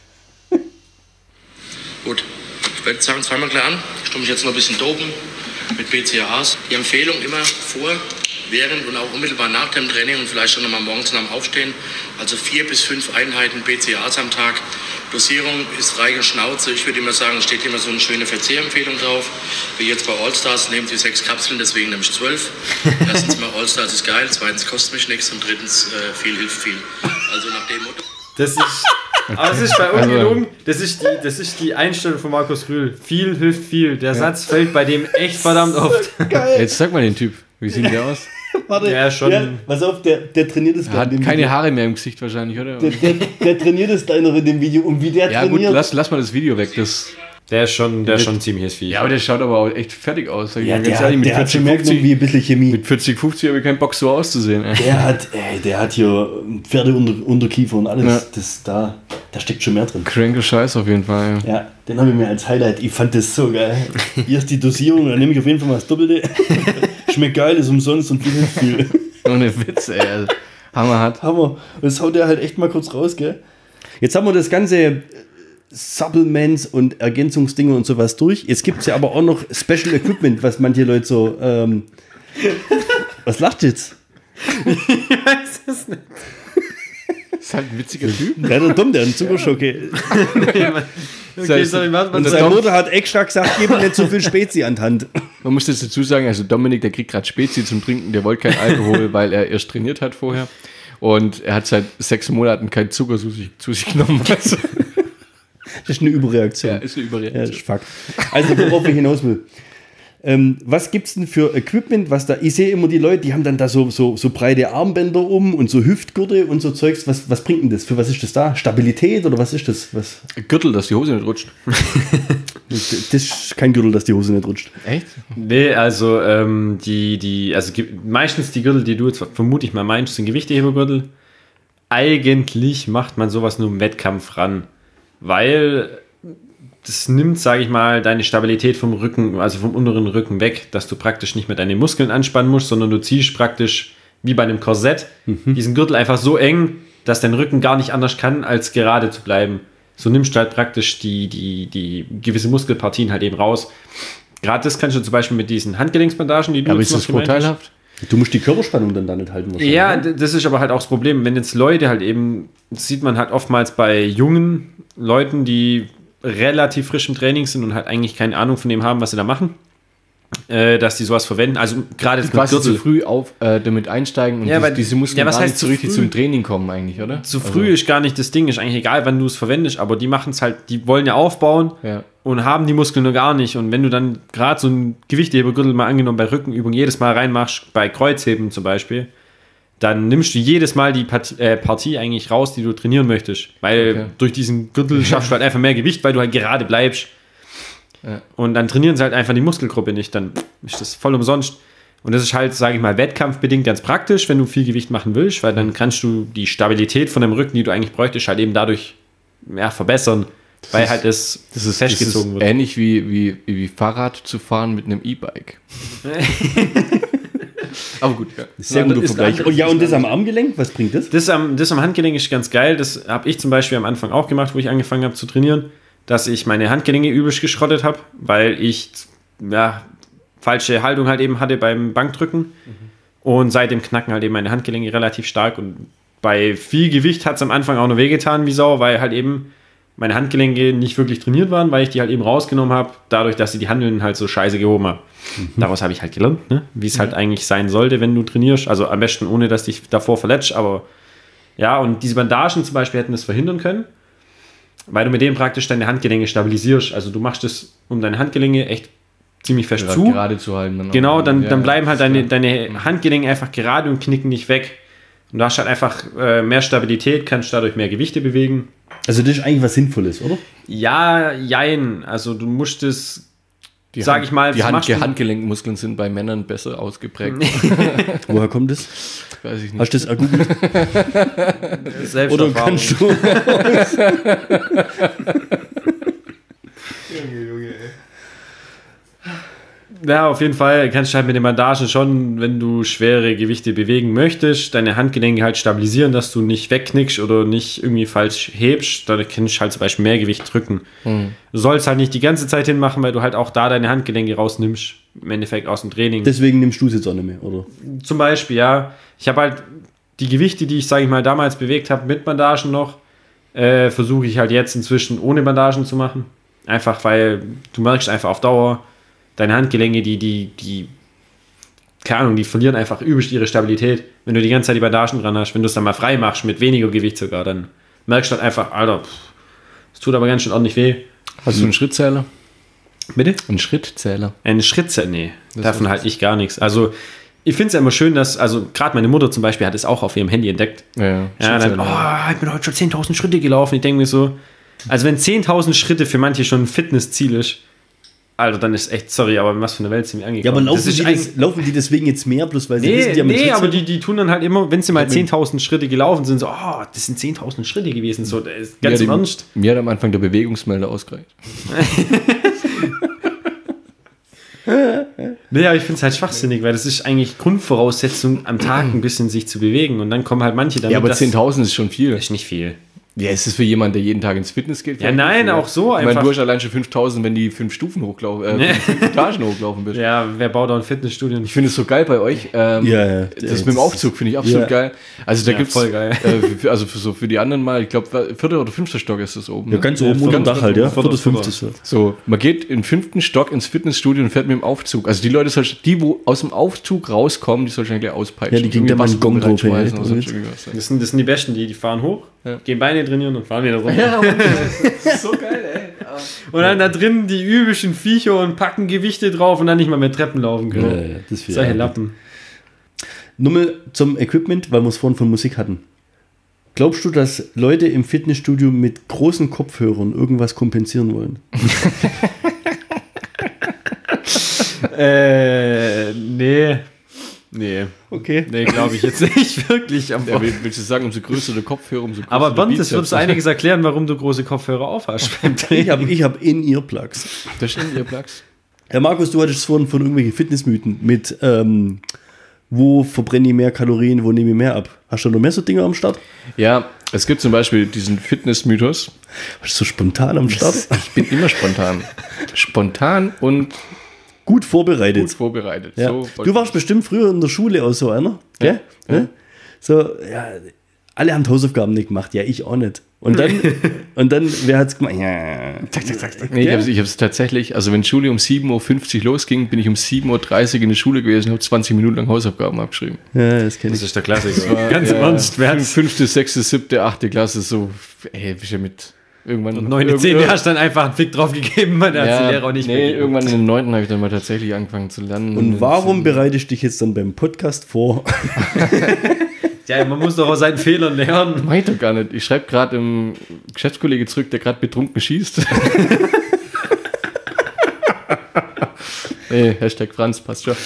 Gut, ich werde sagen, zweimal klar an. Ich tue mich jetzt noch ein bisschen dopen mit B C A As. Die Empfehlung immer vor, während und auch unmittelbar nach dem Training und vielleicht schon nochmal morgens nach dem Aufstehen. Also vier bis fünf Einheiten B C A As am Tag. Dosierung ist frei Schnauze. Ich würde immer sagen, steht immer so eine schöne Verzehrempfehlung drauf. Wie jetzt bei Allstars, nehmt ihr sechs Kapseln, deswegen nehme ich zwölf. Erstens mal Allstars ist geil, zweitens kostet mich nichts und drittens äh, viel hilft viel. Also nach dem Motto. Das ist, aber das ist bei ungelogen, das ist, die, das ist die Einstellung von Markus Rühl. Viel hilft viel. Der Satz fällt bei dem echt verdammt oft. Geil. Jetzt sag mal den Typ. Wie sieht der aus? Warte, ja, schon. Ja, pass auf, der, der trainiert das Er hat keine Video. Haare mehr im Gesicht wahrscheinlich, oder? Der, der, der trainiert das da noch in dem Video. Und wie der ja, trainiert. Gut, lass, lass mal das Video weg. Das der ist schon, der ist schon ziemliches Vieh. Ja, aber der schaut aber auch echt fertig aus. Ja, der, der, ehrlich, mit der vierzig, hat schon merkt irgendwie ein bisschen Chemie. Mit vierzig, fünfzig habe ich keinen Bock, so auszusehen. Ey. Der hat, ey, der hat hier Pferde unter, Unterkiefer und alles. Ja. Das, da, da steckt schon mehr drin. Kranke Scheiß auf jeden Fall. Ja, ja den habe ich mir als Highlight. Ich fand das so geil. Hier ist die Dosierung, dann nehme ich auf jeden Fall mal das Doppelte. Schmeckt geil, ist umsonst und viel hilft viel. Ohne Witz, ey. Hammer hat. Hammer. Und das haut der halt echt mal kurz raus, gell? Jetzt haben wir das ganze Supplements und Ergänzungsdinge und sowas durch. Jetzt gibt es ja aber auch noch Special Equipment, was manche Leute so. Ähm, was lacht jetzt? Ich weiß es nicht. Das ist halt ein witziger Typ. Ja, der Dom, der hat einen Zuckerschocke. Okay, okay, sorry, was, was und seine Mutter hat extra gesagt, gib ihm nicht so viel Spezi an die Hand. Man muss das dazu sagen, also Dominik, der kriegt gerade Spezi zum Trinken, der wollte kein Alkohol, weil er erst trainiert hat vorher. Und er hat seit sechs Monaten keinen Zucker zu sich, zu sich genommen. Also. Das ist eine Überreaktion. Ja, ist eine Überreaktion. Ja, das ist Fakt. Also, worauf ich hinaus will. Ähm, was gibt es denn für Equipment, was da, ich sehe immer die Leute, die haben dann da so, so, so breite Armbänder um und so Hüftgürtel und so Zeugs. Was, was bringt denn das? Für was ist das da? Stabilität oder was ist das? Was? Gürtel, dass die Hose nicht rutscht. das, das ist kein Gürtel, dass die Hose nicht rutscht. Echt? Nee, also ähm, die, die, also meistens die Gürtel, die du jetzt vermute ich mal meinst, sind Gewichthebergürtel. Eigentlich macht man sowas nur im Wettkampf ran, weil das nimmt, sage ich mal, deine Stabilität vom Rücken, also vom unteren Rücken weg, dass du praktisch nicht mehr deine Muskeln anspannen musst, sondern du ziehst praktisch wie bei einem Korsett mhm. diesen Gürtel einfach so eng, dass dein Rücken gar nicht anders kann, als gerade zu bleiben. So nimmst du halt praktisch die, die, die gewisse Muskelpartien halt eben raus. Gerade das kannst du zum Beispiel mit diesen Handgelenksbandagen, die du aber ist das vorteilhaft? Du musst die Körperspannung dann da nicht halten wahrscheinlich. Ja, das ist aber halt auch das Problem, wenn jetzt Leute halt eben, das sieht man halt oftmals bei jungen Leuten, die relativ frisch im Training sind und halt eigentlich keine Ahnung von dem haben, was sie da machen, äh, dass die sowas verwenden. Also gerade jetzt quasi zu früh auf, äh, damit einsteigen und ja, die, diese Muskeln ja, was gar heißt nicht so richtig früh? Zum Training kommen eigentlich, oder? Zu früh also. Ist gar nicht das Ding, ist eigentlich egal, wann du es verwendest, aber die machen es halt, die wollen ja aufbauen ja. und haben die Muskeln nur gar nicht. Und wenn du dann gerade so ein Gewichthebergürtel mal angenommen bei Rückenübungen jedes Mal reinmachst, bei Kreuzheben zum Beispiel, dann nimmst du jedes Mal die Partie, äh, Partie eigentlich raus, die du trainieren möchtest. Weil okay. durch diesen Gürtel schaffst du halt einfach mehr Gewicht, weil du halt gerade bleibst. Ja. Und dann trainieren sie halt einfach die Muskelgruppe nicht. Dann ist das voll umsonst. Und das ist halt, sage ich mal, wettkampfbedingt ganz praktisch, wenn du viel Gewicht machen willst, weil dann kannst du die Stabilität von dem Rücken, die du eigentlich bräuchtest, halt eben dadurch ja, verbessern. Das weil ist, halt das, das ist festgezogen wird. Ähnlich wie, wie, wie Fahrrad zu fahren mit einem E-Bike. Aber gut, ja. Sehr guter Vergleich. Oh, ja, und das am Armgelenk, was bringt das? Das am, das am Handgelenk ist ganz geil. Das habe ich zum Beispiel am Anfang auch gemacht, wo ich angefangen habe zu trainieren, dass ich meine Handgelenke übelst geschrottet habe, weil ich ja, falsche Haltung halt eben hatte beim Bankdrücken. Mhm. Und seitdem knacken halt eben meine Handgelenke relativ stark. Und bei viel Gewicht hat es am Anfang auch noch wehgetan wie Sau, weil halt eben meine Handgelenke nicht wirklich trainiert waren, weil ich die halt eben rausgenommen habe, dadurch, dass sie die Handeln halt so scheiße gehoben habe. Mhm. Daraus habe ich halt gelernt, ne? Wie es ja. halt eigentlich sein sollte, wenn du trainierst. Also am besten ohne, dass dich davor verletzt, aber Ja, und diese Bandagen zum Beispiel hätten das verhindern können, weil du mit denen praktisch deine Handgelenke stabilisierst. Also du machst das um deine Handgelenke echt ziemlich fest Gerade, zu. gerade zu halten. Dann Genau, auch. dann, Ja, dann bleiben halt das ist deine, klar. deine Handgelenke einfach gerade und knicken nicht weg. Und du hast halt einfach äh, mehr Stabilität, kannst dadurch mehr Gewichte bewegen. Also das ist eigentlich was Sinnvolles, oder? Ja, jein. Also du musst es, Die sag Hand- ich mal, die das Hand, machst du- Handgelenkmuskeln sind bei Männern besser ausgeprägt. Woher kommt das? Weiß ich nicht. Hast du das ergoogelt? Oder Selbsterfahrung. kannst du... Ja, auf jeden Fall kannst du halt mit den Bandagen schon, wenn du schwere Gewichte bewegen möchtest, deine Handgelenke halt stabilisieren, dass du nicht wegknickst oder nicht irgendwie falsch hebst. Da kannst du halt zum Beispiel mehr Gewicht drücken. Hm. Du sollst halt nicht die ganze Zeit hinmachen, weil du halt auch da deine Handgelenke rausnimmst. Im Endeffekt aus dem Training. Deswegen nimmst du es jetzt auch nicht mehr, oder? Zum Beispiel, ja. Ich habe halt die Gewichte, die ich, sage ich mal, damals bewegt habe, mit Bandagen noch, äh, versuche ich halt jetzt inzwischen ohne Bandagen zu machen. Einfach, weil du merkst einfach auf Dauer, deine Handgelenke, die, die, die, keine Ahnung, die verlieren einfach übelst ihre Stabilität. Wenn du die ganze Zeit die Bandagen dran hast, wenn du es dann mal frei machst, mit weniger Gewicht sogar, dann merkst du halt einfach, Alter, es tut aber ganz schön ordentlich weh. Hast du einen Schrittzähler? Bitte? Einen Schrittzähler. Ein Schrittzähler, nee, Das davon ist- halte ich gar nichts. Also, ich finde es ja immer schön, dass, also gerade meine Mutter zum Beispiel hat es auch auf ihrem Handy entdeckt. Ja, Ja, dann, Schrittzähler. oh, ich bin heute schon zehntausend Schritte gelaufen. Ich denke mir so, also wenn zehntausend Schritte für manche schon ein Fitnessziel ist, Alter, dann ist echt, sorry, aber in was für eine Welt sind wir angekommen. Ja, aber laufen, das ist die, eigentlich- das, laufen die deswegen jetzt mehr, bloß weil sie Nee, wissen, die haben einen nee, aber Schrittzähler? die, die tun dann halt immer, wenn sie mal zehntausend Schritte gelaufen sind, so, oh, das sind zehntausend Schritte gewesen. So, das ist ganz Ja, im die- Ernst. Mir hat am Anfang der Bewegungsmelder ausgereicht. Nee, aber ich finde es halt schwachsinnig, weil das ist eigentlich Grundvoraussetzung, am Tag ein bisschen sich zu bewegen. Und dann kommen halt manche damit, Ja, aber das zehntausend ist schon viel. ist nicht viel. Ja, ist es für jemanden, der jeden Tag ins Fitness geht? Ja, nein, auch so Ich meine, einfach. du hast allein schon fünftausend, wenn die fünf Stufen hochlaufen, äh, Nee. fünf Etagen hochlaufen bist. Ja, wer baut da ein Fitnessstudio? Ich finde es so geil bei euch. Ähm, Ja, ja. Das mit dem Aufzug finde ich absolut Ja. geil. Also da Ja, gibt's voll geil. Äh, für, also für, so für die anderen mal, ich glaube, vierter oder fünfter Stock ist das oben. Ja, ne? ganz oben unter dem Dach halt, ja. Viertes, fünftes. Ja. So, man geht im fünften Stock ins Fitnessstudio und fährt mit dem Aufzug. Also die Leute, soll, die, wo aus dem Aufzug rauskommen, die soll schon gleich auspeitschen. Ja, die kriegen Irgendwie da mal einen Gong Wasserbombe drauf, ey. reinschmeißen oder sonst irgendwas. Das sind, das sind die Besten, die, die fahren hoch, Ja. gehen Beine trainieren und fahren wieder runter. Ja, das ist so geil, ey. Und dann da drin die übelsten Viecher und packen Gewichte drauf und dann nicht mal mehr Treppen laufen können. Ja, ja, das ist viel Solche Arbeit. Lappen. Nur mal zum Equipment, weil wir es vorhin von Musik hatten. Glaubst du, dass Leute im Fitnessstudio mit großen Kopfhörern irgendwas kompensieren wollen? Äh, nee. Nee. Okay. Nee, glaube ich jetzt nicht wirklich. Aber, Ja, will- willst du sagen, umso größer der Kopfhörer, umso größer aber der Bond, das Bizeps? wird so einiges erklären, warum du große Kopfhörer aufhast beim Ich Training. habe ich hab In-Ear-Plugs. Das stimmt, ihr Plugs. Herr Markus, du hattest vorhin von irgendwelchen Fitnessmythen mit, ähm, wo verbrenne ich mehr Kalorien, wo nehme ich mehr ab? Hast du noch mehr so Dinge am Start? Ja, es gibt zum Beispiel diesen Fitness-Mythos. Hast du so spontan am Start? Ich bin immer spontan. Spontan und Gut vorbereitet. gut vorbereitet. Ja. So, Du warst bestimmt früher in der Schule auch so einer, gell? Ja. So, ja, alle haben die Hausaufgaben nicht gemacht, ja, ich auch nicht. Und dann, und dann wer hat's gemacht? Ja. Nee, ich habe es ich hab's tatsächlich, also wenn Schule um sieben Uhr fünfzig losging, bin ich um sieben Uhr dreißig in der Schule gewesen und habe zwanzig Minuten lang Hausaufgaben abgeschrieben. Ja, das kenne Das ich. ist der Klassiker. Ganz im Ernst. Wer Fünf- hat's? Fünfte, sechste, siebte, achte Klasse, so, ey, bist ja mit irgendwann. Und neun, zehn, du hast dann einfach einen Fick drauf gegeben, weil der hat die Lehrer auch nicht nee, mehr. irgendwann in den neunten habe ich dann mal tatsächlich angefangen zu lernen. Und warum bereitest du dich jetzt dann beim Podcast vor? Ja, man muss doch aus seinen Fehlern lernen. Mach ich doch gar nicht. Ich schreibe gerade im Geschäftskollege zurück, der gerade betrunken schießt. Nee, Hashtag Franz, passt schon.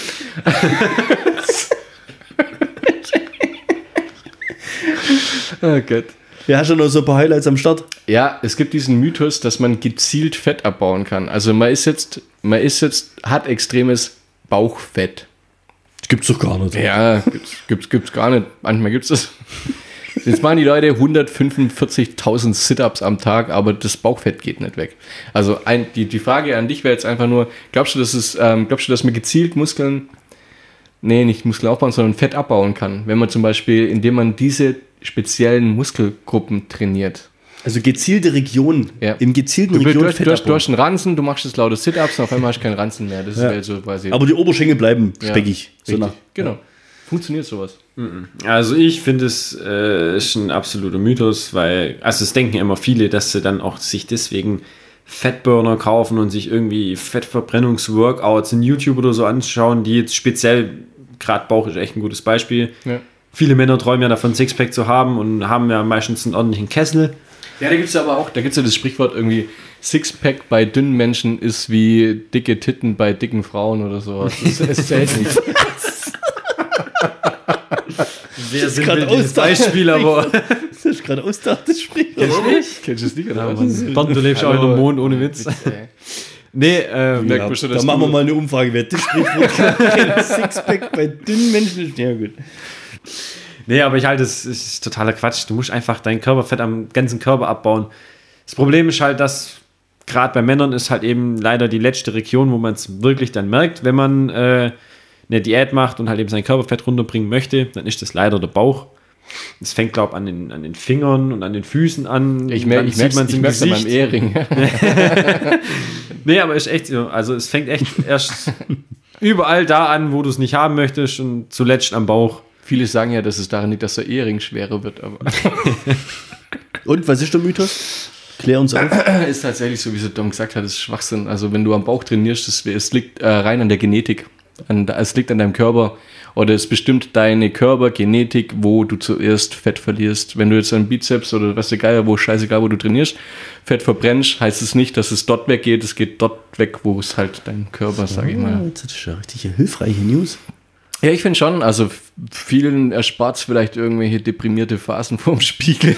Oh Gott. Ja, hast du noch so ein paar Highlights am Start? Ja, es gibt diesen Mythos, dass man gezielt Fett abbauen kann. Also man ist jetzt, man ist jetzt, hat extremes Bauchfett. Das gibt's doch gar nicht. Ja, gibt's, gibt's, gibt's gar nicht. Manchmal gibt's das. Jetzt machen die Leute hundertfünfundvierzigtausend Sit-Ups am Tag, aber das Bauchfett geht nicht weg. Also ein, die, die Frage an dich wäre jetzt einfach nur, glaubst du, dass es, ähm, glaubst du, dass man gezielt Muskeln, nee, nicht Muskeln aufbauen, sondern Fett abbauen kann? Wenn man zum Beispiel, indem man diese speziellen Muskelgruppen trainiert. Also gezielte Regionen. Ja. Im gezielten Du, du, Region du, Fett du, hast, du abbauen. hast einen Ranzen, du machst das laute Sit-Ups und auf einmal hast du keinen Ranzen mehr. Das Ja. wäre so quasi. Aber die Oberschenkel bleiben Ja, speckig. So richtig. nach. Genau. Funktioniert sowas? Also ich finde es äh, ist ein absoluter Mythos, weil, also es denken immer viele, dass sie dann auch sich deswegen Fettburner kaufen und sich irgendwie Fettverbrennungsworkouts in YouTube oder so anschauen, die jetzt speziell, gerade Bauch ist echt ein gutes Beispiel. Ja. Viele Männer träumen ja davon, Sixpack zu haben und haben ja meistens einen ordentlichen Kessel. Ja, da gibt es aber auch, da gibt es ja das Sprichwort irgendwie, Sixpack bei dünnen Menschen ist wie dicke Titten bei dicken Frauen oder sowas. Es, es zählt nicht. Sehr sinnbildliches Beispiel, aber... Das ist gerade ausgedacht, das Sprichwort. Kennst du nicht? Kennst du es nicht? Oder? Don, du lebst auch in einem Mond ohne Witz. Nee, äh, ja, da machen wir mal eine Umfrage, wer das Sprichwort kennt. Sixpack bei dünnen Menschen ist... Ja, gut. Nee, aber ich halte, es ist totaler Quatsch. Du musst einfach dein Körperfett am ganzen Körper abbauen. Das Problem ist halt, dass gerade bei Männern ist halt eben leider die letzte Region, wo man es wirklich dann merkt, wenn man äh, eine Diät macht und halt eben sein Körperfett runterbringen möchte, dann ist das leider der Bauch. Es fängt, glaube ich, an den, an den Fingern und an den Füßen an. Ich merke ich merke es an meinem Ehering. Nee, aber ist echt so. Also es fängt echt erst überall da an, wo du es nicht haben möchtest und zuletzt am Bauch. Viele sagen ja, dass es daran liegt, dass der Ehering schwerer wird. Aber und, was ist der Mythos? Klär uns auf. Ist tatsächlich so, wie es Dom gesagt hat, ist Schwachsinn. Also wenn du am Bauch trainierst, das, es liegt äh, rein an der Genetik. An, es liegt an deinem Körper. Oder es bestimmt deine Körpergenetik, wo du zuerst Fett verlierst. Wenn du jetzt einen Bizeps oder was egal, wo scheißegal, wo du trainierst, Fett verbrennst, heißt es nicht, dass es dort weggeht. Es geht dort weg, wo es halt dein Körper, sag ich mal. Das ist ja richtig hilfreiche News. Ja, ich finde schon, also vielen erspart es vielleicht irgendwelche deprimierte Phasen vorm Spiegel.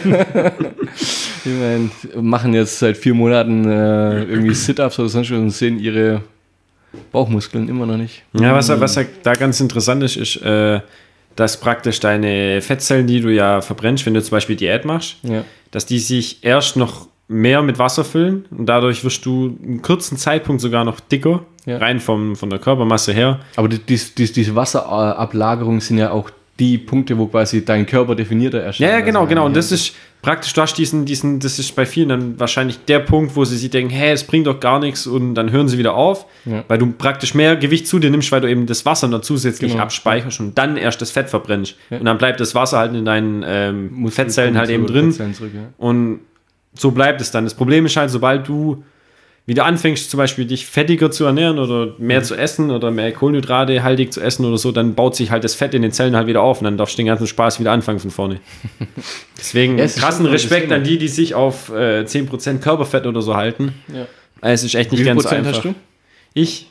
Ich meine, machen jetzt seit vier Monaten äh, irgendwie Sit-Ups oder sonst was und sehen ihre Bauchmuskeln immer noch nicht. Ja, was, was da ganz interessant ist, ist, äh, dass praktisch deine Fettzellen, die du ja verbrennst, wenn du zum Beispiel Diät machst, ja. dass die sich erst noch mehr mit Wasser füllen und dadurch wirst du einen kurzen Zeitpunkt sogar noch dicker, ja. rein vom, von der Körpermasse her. Aber die, die, die, diese Wasserablagerungen sind ja auch die Punkte, wo quasi dein Körper definierter erscheint. Ja, ja, genau, also, genau. Und das ist praktisch, du hast diesen, diesen, das ist bei vielen dann wahrscheinlich der Punkt, wo sie sich denken, hey, es bringt doch gar nichts und dann hören sie wieder auf, ja. weil du praktisch mehr Gewicht zu dir nimmst, weil du eben das Wasser noch zusätzlich genau. abspeicherst und dann erst das Fett verbrennst. Ja. Und dann bleibt das Wasser halt in deinen ähm, Fettzellen halt eben drin. Zurück, ja. Und so bleibt es dann. Das Problem ist halt, sobald du wieder anfängst, zum Beispiel dich fettiger zu ernähren oder mehr mhm. zu essen oder mehr Kohlenhydrate haltig zu essen oder so, dann baut sich halt das Fett in den Zellen halt wieder auf und dann darfst du den ganzen Spaß wieder anfangen von vorne. Deswegen ja, krassen Respekt an die, die sich auf äh, zehn Prozent Körperfett oder so halten. Ja. Es ist echt nicht ganz so einfach. Hast du? Ich?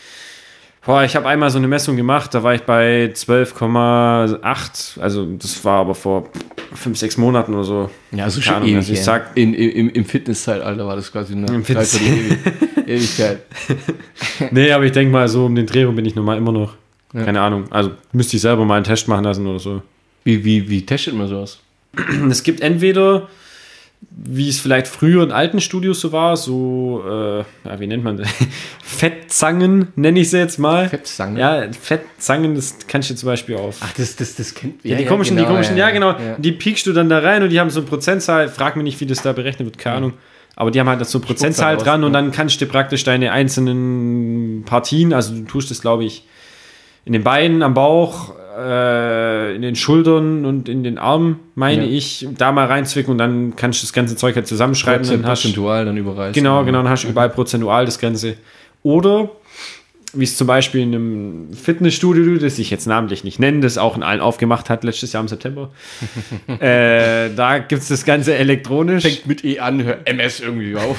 Boah, ich habe einmal so eine Messung gemacht, da war ich bei zwölf Komma acht, also das war aber vor fünf, sechs Monaten oder so. Ja, also schon ewig. Also ich sag, in, im im Fitnesszeitalter war das quasi eine Fitness- Ewigkeit. Nee, aber ich denke mal, so um den Dreh rum bin ich normal immer noch. Ja. Keine Ahnung, also müsste ich selber mal einen Test machen lassen oder so. Wie, wie, wie testet man sowas? Es gibt entweder, wie es vielleicht früher in alten Studios so war, so, äh, ja, wie nennt man das? Fettzangen, nenne ich sie jetzt mal. Fettzangen? Ja, Fettzangen, das kannst du zum Beispiel auf. Ach, das, das, das kennt ja, die ja, komischen, genau, die komischen, ja, ja genau. Ja. Die piekst du dann da rein und die haben so eine Prozentzahl, frag mich nicht, wie das da berechnet wird, keine Ahnung. Aber die haben halt so eine Prozentzahl dran aus, und dann kannst du praktisch deine einzelnen Partien, also du tust das, glaube ich, in den Beinen, am Bauch, äh, in den Schultern und in den Armen, meine ja. ich, da mal reinzwicken und dann kannst du das ganze Zeug halt zusammenschreiben. Dann hast prozentual dann überreißen. Genau, genau, dann hast du überall prozentual das Ganze. Oder, wie es zum Beispiel in einem Fitnessstudio, das ich jetzt namentlich nicht nenne, das auch in allen aufgemacht hat, letztes Jahr im September, äh, da gibt es das Ganze elektronisch. Fängt mit E an, hör M S irgendwie auf.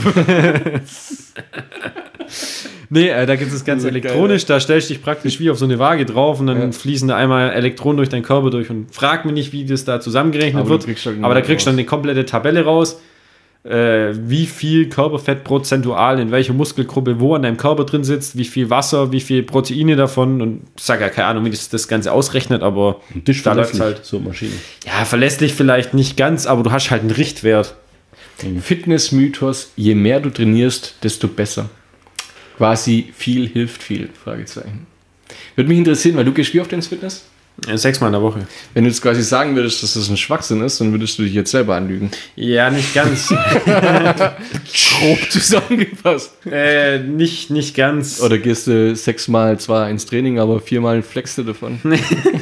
Nee, äh, da gibt es das Ganze elektronisch, da stellst du dich praktisch wie auf so eine Waage drauf und dann ja. fließen da einmal Elektronen durch deinen Körper durch und frag mich nicht, wie das da zusammengerechnet aber wird, halt aber da kriegst du dann eine komplette Tabelle raus, äh, wie viel Körperfett prozentual in welcher Muskelgruppe wo an deinem Körper drin sitzt, wie viel Wasser, wie viel Proteine davon und ich sage ja keine Ahnung, wie das das Ganze ausrechnet, aber da läuft halt so Maschine. Ja, verlässlich vielleicht nicht ganz, aber du hast halt einen Richtwert. Fitnessmythos, je mehr du trainierst, desto besser. Quasi viel hilft viel, Fragezeichen. Würde mich interessieren, weil du gehst wie oft ins Fitness? Sechsmal in der Woche. Wenn du jetzt quasi sagen würdest, dass das ein Schwachsinn ist, dann würdest du dich jetzt selber anlügen. Ja, nicht ganz. Grob zusammengefasst. äh, nicht, nicht ganz. Oder gehst du sechsmal zwar ins Training, aber viermal flexst du davon. oh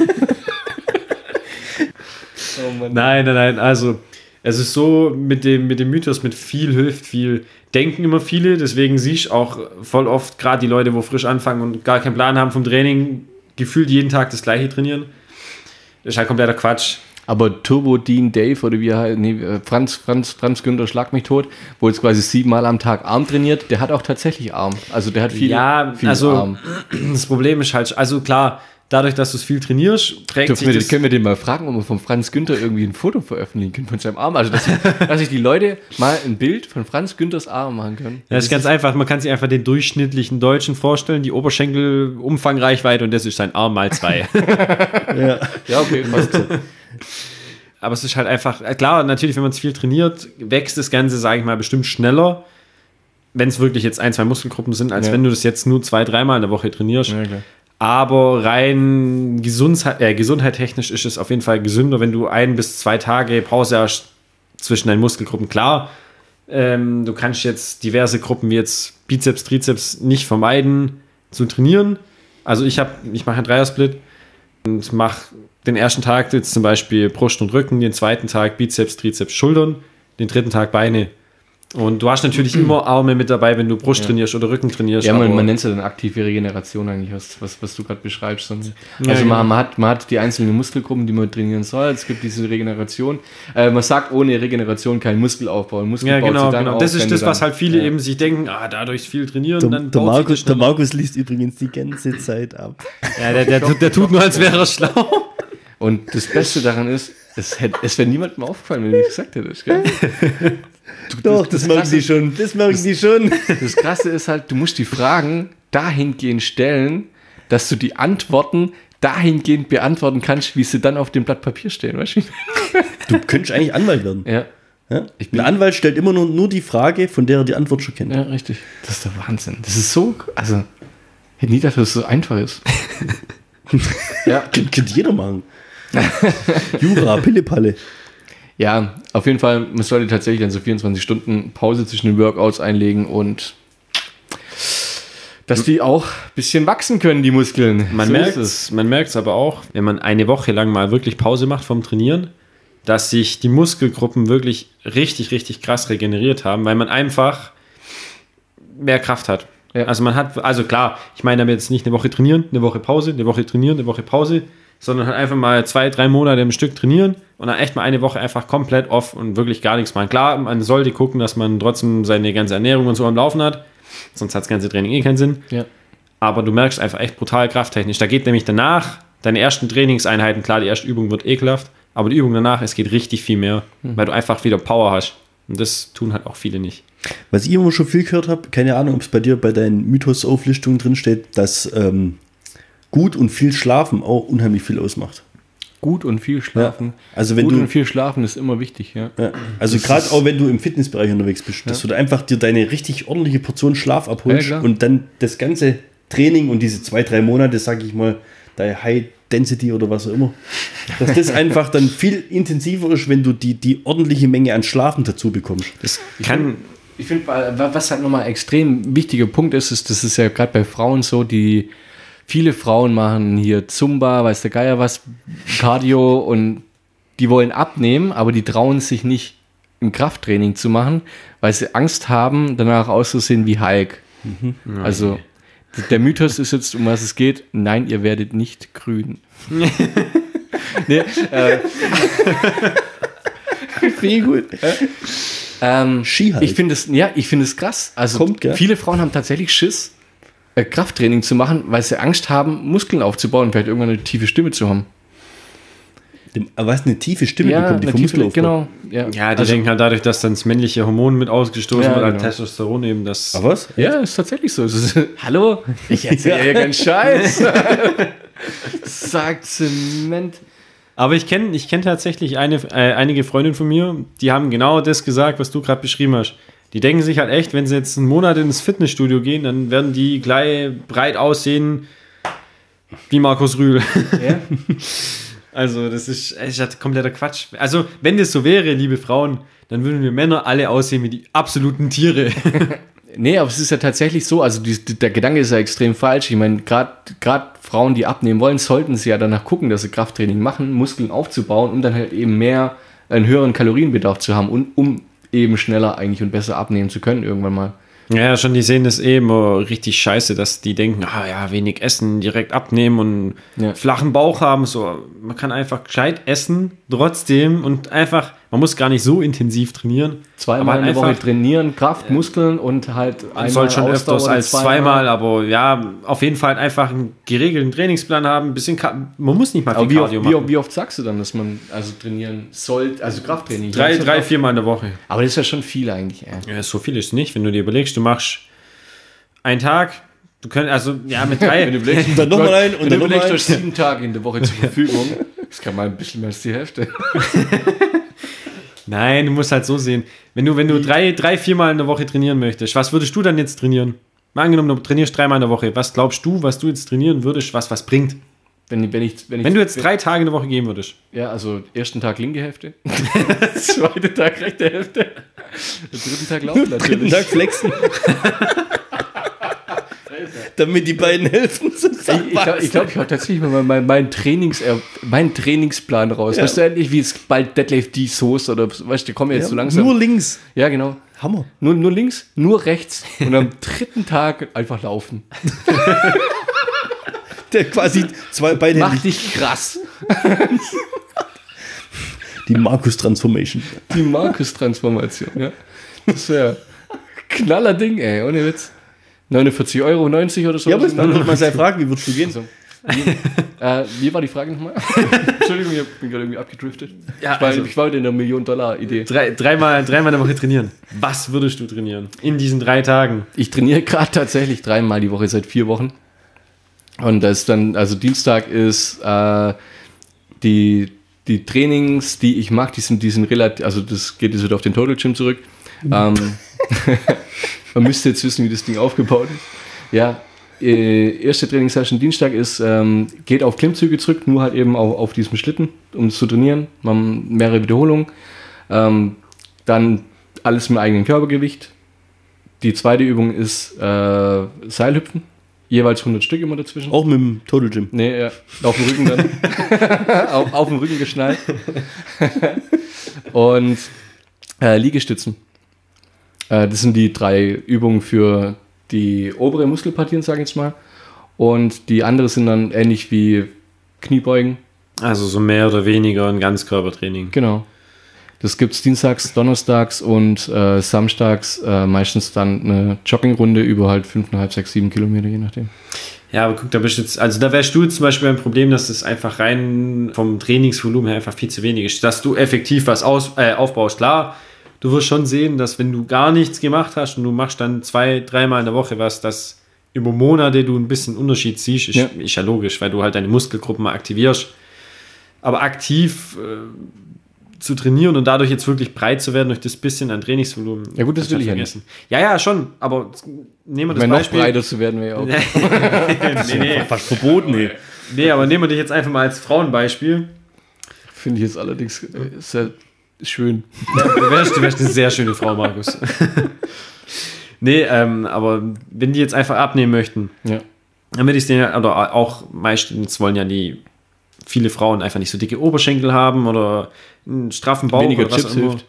Mann. Nein, nein, nein. Also, es ist so mit dem, mit dem Mythos, mit viel hilft viel, denken immer viele. Deswegen siehst du auch voll oft, gerade die Leute, wo frisch anfangen und gar keinen Plan haben vom Training, gefühlt jeden Tag das Gleiche trainieren. Das ist halt kompletter Quatsch. Aber Turbo Dean Dave oder wie er halt, nee, Franz, Franz, Franz Günther Schlag mich tot, wo jetzt quasi siebenmal am Tag Arm trainiert, der hat auch tatsächlich Arm. Also der hat viel, ja, viel also Arm. Das Problem ist halt, also klar, dadurch, dass du es viel trainierst, prägt Dürfen sich wir, das... können wir den mal fragen, ob wir von Franz Günther irgendwie ein Foto veröffentlichen können von seinem Arm? Also, dass, dass sich die Leute mal ein Bild von Franz Günthers Arm machen können. Ja, das ist ganz einfach. Man kann sich einfach den durchschnittlichen Deutschen vorstellen, die Oberschenkel, Umfangreichweite und das ist sein Arm mal zwei. Ja, Ja, okay, passt so. Aber es ist halt einfach, klar, natürlich, wenn man es viel trainiert, wächst das Ganze, sage ich mal, bestimmt schneller, wenn es wirklich jetzt ein, zwei Muskelgruppen sind, als Ja. wenn du das jetzt nur zwei, dreimal in der Woche trainierst. Ja, klar. Aber rein Gesundheit, äh, gesundheitstechnisch ist es auf jeden Fall gesünder, wenn du ein bis zwei Tage Pause hast zwischen deinen Muskelgruppen. Klar, ähm, du kannst jetzt diverse Gruppen wie jetzt Bizeps, Trizeps nicht vermeiden zu trainieren. Also ich habe, ich mache einen Dreiersplit und mache den ersten Tag jetzt zum Beispiel Brust und Rücken, den zweiten Tag Bizeps, Trizeps, Schultern, den dritten Tag Beine. Und du hast natürlich immer Arme mit dabei, wenn du Brust Ja. trainierst oder Rücken trainierst. Ja, man, aber- man nennt es ja dann aktive Regeneration eigentlich, was, was, was du gerade beschreibst. Und, Ja, also genau. man, man, hat, man hat die einzelnen Muskelgruppen, die man trainieren soll. Es gibt diese Regeneration. Äh, man sagt, ohne Regeneration kein Muskelaufbau. Ein Muskel Ja, baut genau, sich dann genau. auf, Das wenn ist du das, was dann- halt viele ja. eben sich denken, ah, dadurch viel trainieren, der, dann der, baut sich Markus, das der schneller. Markus liest übrigens die ganze Zeit ab. Ja, der, der, der, der tut nur, als wäre er schlau. Und das Beste daran ist, es, hätte, es wäre niemandem aufgefallen, wenn du nicht gesagt hättest. Gell? Doch, das, das merken Krasse- die schon. Das merken die schon. Das Krasse ist halt, du musst die Fragen dahingehend stellen, dass du die Antworten dahingehend beantworten kannst, wie sie dann auf dem Blatt Papier stehen. Weißt du? Du könntest eigentlich Anwalt werden. Ja. Ja? Ich bin- Ein Anwalt stellt immer nur, nur die Frage, von der er die Antwort schon kennt. Ja, richtig. Das ist der Wahnsinn. Das ist so, also, ich hätte nie gedacht, dass es so einfach ist. ja. Kann, könnte jeder machen. Jura, Pillepalle. Ja, auf jeden Fall, man sollte tatsächlich dann so vierundzwanzig Stunden Pause zwischen den Workouts einlegen und dass die auch ein bisschen wachsen können, die Muskeln. Man So merkt ist es, man merkt es aber auch, wenn man eine Woche lang mal wirklich Pause macht vom Trainieren, dass sich die Muskelgruppen wirklich richtig, richtig krass regeneriert haben, weil man einfach mehr Kraft hat. Ja. Also man hat, also klar, ich meine damit jetzt nicht eine Woche trainieren, eine Woche Pause, eine Woche trainieren, eine Woche Pause, sondern halt einfach mal zwei, drei Monate im Stück trainieren und dann echt mal eine Woche einfach komplett off und wirklich gar nichts machen. Klar, man sollte gucken, dass man trotzdem seine ganze Ernährung und so am Laufen hat, sonst hat das ganze Training eh keinen Sinn. Ja. Aber du merkst einfach echt brutal krafttechnisch. Da geht nämlich danach, deine ersten Trainingseinheiten, klar, die erste Übung wird ekelhaft, aber die Übung danach, es geht richtig viel mehr, weil du einfach wieder Power hast. Und das tun halt auch viele nicht. Was ich immer schon viel gehört habe, keine Ahnung, ob es bei dir bei deinen Mythos-Auflistungen drin steht, dass ähm, gut und viel Schlafen auch unheimlich viel ausmacht. Gut und viel schlafen. Ja. Also wenn Gut du- und viel schlafen ist immer wichtig, ja. Ja. Also gerade auch wenn du im Fitnessbereich unterwegs bist, dass du da einfach dir deine richtig ordentliche Portion Schlaf abholst Ja, klar. und dann das ganze Training und diese zwei, drei Monate, sag ich mal, deine High Density oder was auch immer, dass das einfach dann viel intensiver ist, wenn du die, die ordentliche Menge an Schlafen dazu bekommst. Das kann, Ich finde, was halt nochmal ein extrem wichtiger Punkt ist, ist, das ist ja gerade bei Frauen so, die viele Frauen machen hier Zumba, weiß der Geier was, Cardio und die wollen abnehmen, aber die trauen sich nicht ein Krafttraining zu machen, weil sie Angst haben, danach auszusehen wie Hulk. Also der Mythos ist jetzt, um was es geht, nein, ihr werdet nicht grün. nee, äh, Viel gut. Ähm, Ski-Hulk. Ich finde es, ja, ich finde es krass. Also Kommt, gell? viele Frauen haben tatsächlich Schiss, äh, Krafttraining zu machen, weil sie Angst haben, Muskeln aufzubauen und vielleicht irgendwann eine tiefe Stimme zu haben. Dem, aber was eine tiefe Stimme bekommt, die eine vom tiefe, Muskelaufbau. genau. Ja, ja, die also, denken halt dadurch, dass dann das männliche Hormon mit ausgestoßen Ja, wird, halt genau. Testosteron eben, das. Aber was? ja, ist tatsächlich so. Es ist, hallo, ich erzähle ja ganz Scheiß. Sagt Zement. Aber ich kenne ich kenn tatsächlich eine, äh, einige Freundinnen von mir, die haben genau das gesagt, was du gerade beschrieben hast. Die denken sich halt echt, wenn sie jetzt einen Monat ins Fitnessstudio gehen, dann werden die gleich breit aussehen, Wie Markus Rühl. Ja? Also, das ist echt kompletter Quatsch. Also, wenn das so wäre, liebe Frauen, dann würden wir Männer alle aussehen wie die absoluten Tiere. Nee, aber es ist ja tatsächlich so, also die, der Gedanke ist ja extrem falsch. Ich meine, gerade Frauen, die abnehmen wollen, sollten sie ja danach gucken, dass sie Krafttraining machen, Muskeln aufzubauen, um dann halt eben mehr, einen höheren Kalorienbedarf zu haben und um eben schneller eigentlich und besser abnehmen zu können irgendwann mal. Ja, schon, die sehen das eh immer richtig scheiße, dass die denken, ah ja, wenig essen, direkt abnehmen und Ja. flachen Bauch haben. So, man kann einfach gescheit essen, trotzdem und einfach, man muss gar nicht so intensiv trainieren. Zweimal aber in der Woche einfach- trainieren, Kraft, Muskeln und halt Man einmal soll schon Ausdauer öfters oder als zweimal, aber ja, auf jeden Fall halt einfach einen geregelten Trainingsplan haben, ein bisschen, Ka- man muss nicht mal viel Aber wie oft, Cardio wie, machen. oft- wie oft sagst du dann, dass man also trainieren sollte, also Krafttraining? Drei, Sagst du drei, Kraft- viermal in der Woche. Aber das ist ja schon viel eigentlich. Ey. Ja, so viel ist nicht, wenn du dir überlegst, du machst einen Tag, du könntest, also, ja, mit drei. Wenn du überlegst, Und dann noch mal ein und wenn dann du noch mal überlegst, ein. du hast sieben Tage in der Woche zur Verfügung. Das kann mal ein bisschen mehr als die Hälfte. Nein, du musst halt so sehen. Wenn du, wenn du drei, drei, viermal in der Woche trainieren möchtest, was würdest du dann jetzt trainieren? Mal angenommen, du trainierst dreimal in der Woche. Was glaubst du, was du jetzt trainieren würdest, was was bringt? Wenn, wenn, ich, wenn, ich, Wenn du jetzt drei Tage in der Woche gehen würdest. Ja, also ersten Tag linke Hälfte, zweiten Tag rechte Hälfte, den dritten Tag laufen Dritten natürlich. Tag flexen. Damit die beiden Hälften Ich, ich glaube, ich, glaub, ich habe tatsächlich mal meinen mein Trainings, äh, mein Trainingsplan raus. Ja. Weißt du endlich, wie es bald Deadlift die Soße oder weißt du, kommen wir jetzt so langsam. Nur links. Ja, genau. Hammer. Nur, nur links, nur rechts und am dritten Tag einfach laufen. Der quasi zwei Beine. Mach dich krass. Die Markus-Transformation. Die Markus-Transformation, ja. Das wäre Knallerding, ey, ohne Witz. neunundvierzig Euro neunzig oder so. Ja, aber jetzt wollte ich mal sehr fragen, wie würdest du gehen? Also, wie, äh, wie war die Frage nochmal? Entschuldigung, ich bin gerade irgendwie abgedriftet. Ja, ich, war, also- ich war in der Million-Dollar-Idee. Drei, dreimal, dreimal in der Woche trainieren. Was würdest du trainieren? In diesen drei Tagen. Ich trainiere gerade tatsächlich dreimal die Woche seit vier Wochen. Und das ist dann, also Dienstag ist äh, die, die Trainings, die ich mache, die sind, die sind relativ, also das geht jetzt wieder auf den Total Gym zurück. ähm, man müsste jetzt wissen, wie das Ding aufgebaut ist. Ja, äh, erste Trainingssession Dienstag ist, ähm, geht auf Klimmzüge zurück, nur halt eben auf, auf diesem Schlitten, um zu trainieren. Man hat mehrere Wiederholungen. Ähm, dann alles mit eigenem Körpergewicht. Die zweite Übung ist äh, Seilhüpfen. Jeweils hundert Stück immer dazwischen. Auch mit dem Total Gym. Nee, ja, auf dem Rücken dann. auf, auf dem Rücken geschnallt. Und äh, Liegestützen. Äh, das sind die drei Übungen für die obere Muskelpartien, sage ich jetzt mal. Und die andere sind dann ähnlich wie Kniebeugen. Also so mehr oder weniger ein Ganzkörpertraining. Genau. Das gibt es dienstags, donnerstags und äh, samstags äh, meistens dann eine Joggingrunde über halt fünfeinhalb, sechs, sieben Kilometer, je nachdem. Ja, aber guck, da bist du jetzt, also da wärst du jetzt zum Beispiel ein Problem, dass das einfach rein vom Trainingsvolumen her einfach viel zu wenig ist. Dass du effektiv was aus, äh, aufbaust, klar. Du wirst schon sehen, dass wenn du gar nichts gemacht hast und du machst dann zwei, dreimal in der Woche was, dass über Monate du ein bisschen Unterschied siehst, ist Ja. ist ja logisch, weil du halt deine Muskelgruppen mal aktivierst. Aber aktiv äh, zu trainieren und dadurch jetzt wirklich breit zu werden durch das bisschen an Trainingsvolumen. Ja gut, das kannst du will ich ja vergessen. Ja, ja, schon, aber nehmen wir Ich das meine, noch Beispiel. breiter zu werden wir ja auch. nee, nee. Fast verboten, ey. Nee, aber nehmen wir dich jetzt einfach mal als Frauenbeispiel. Finde ich jetzt allerdings äh, sehr schön. Du wärst, du wärst eine sehr schöne Frau, Markus. nee, ähm, aber wenn die jetzt einfach abnehmen möchten, Ja. damit ich den, oder auch meistens wollen ja die viele Frauen einfach nicht so dicke Oberschenkel haben oder einen straffen Bauch Weniger oder was Chips auch immer. hilft.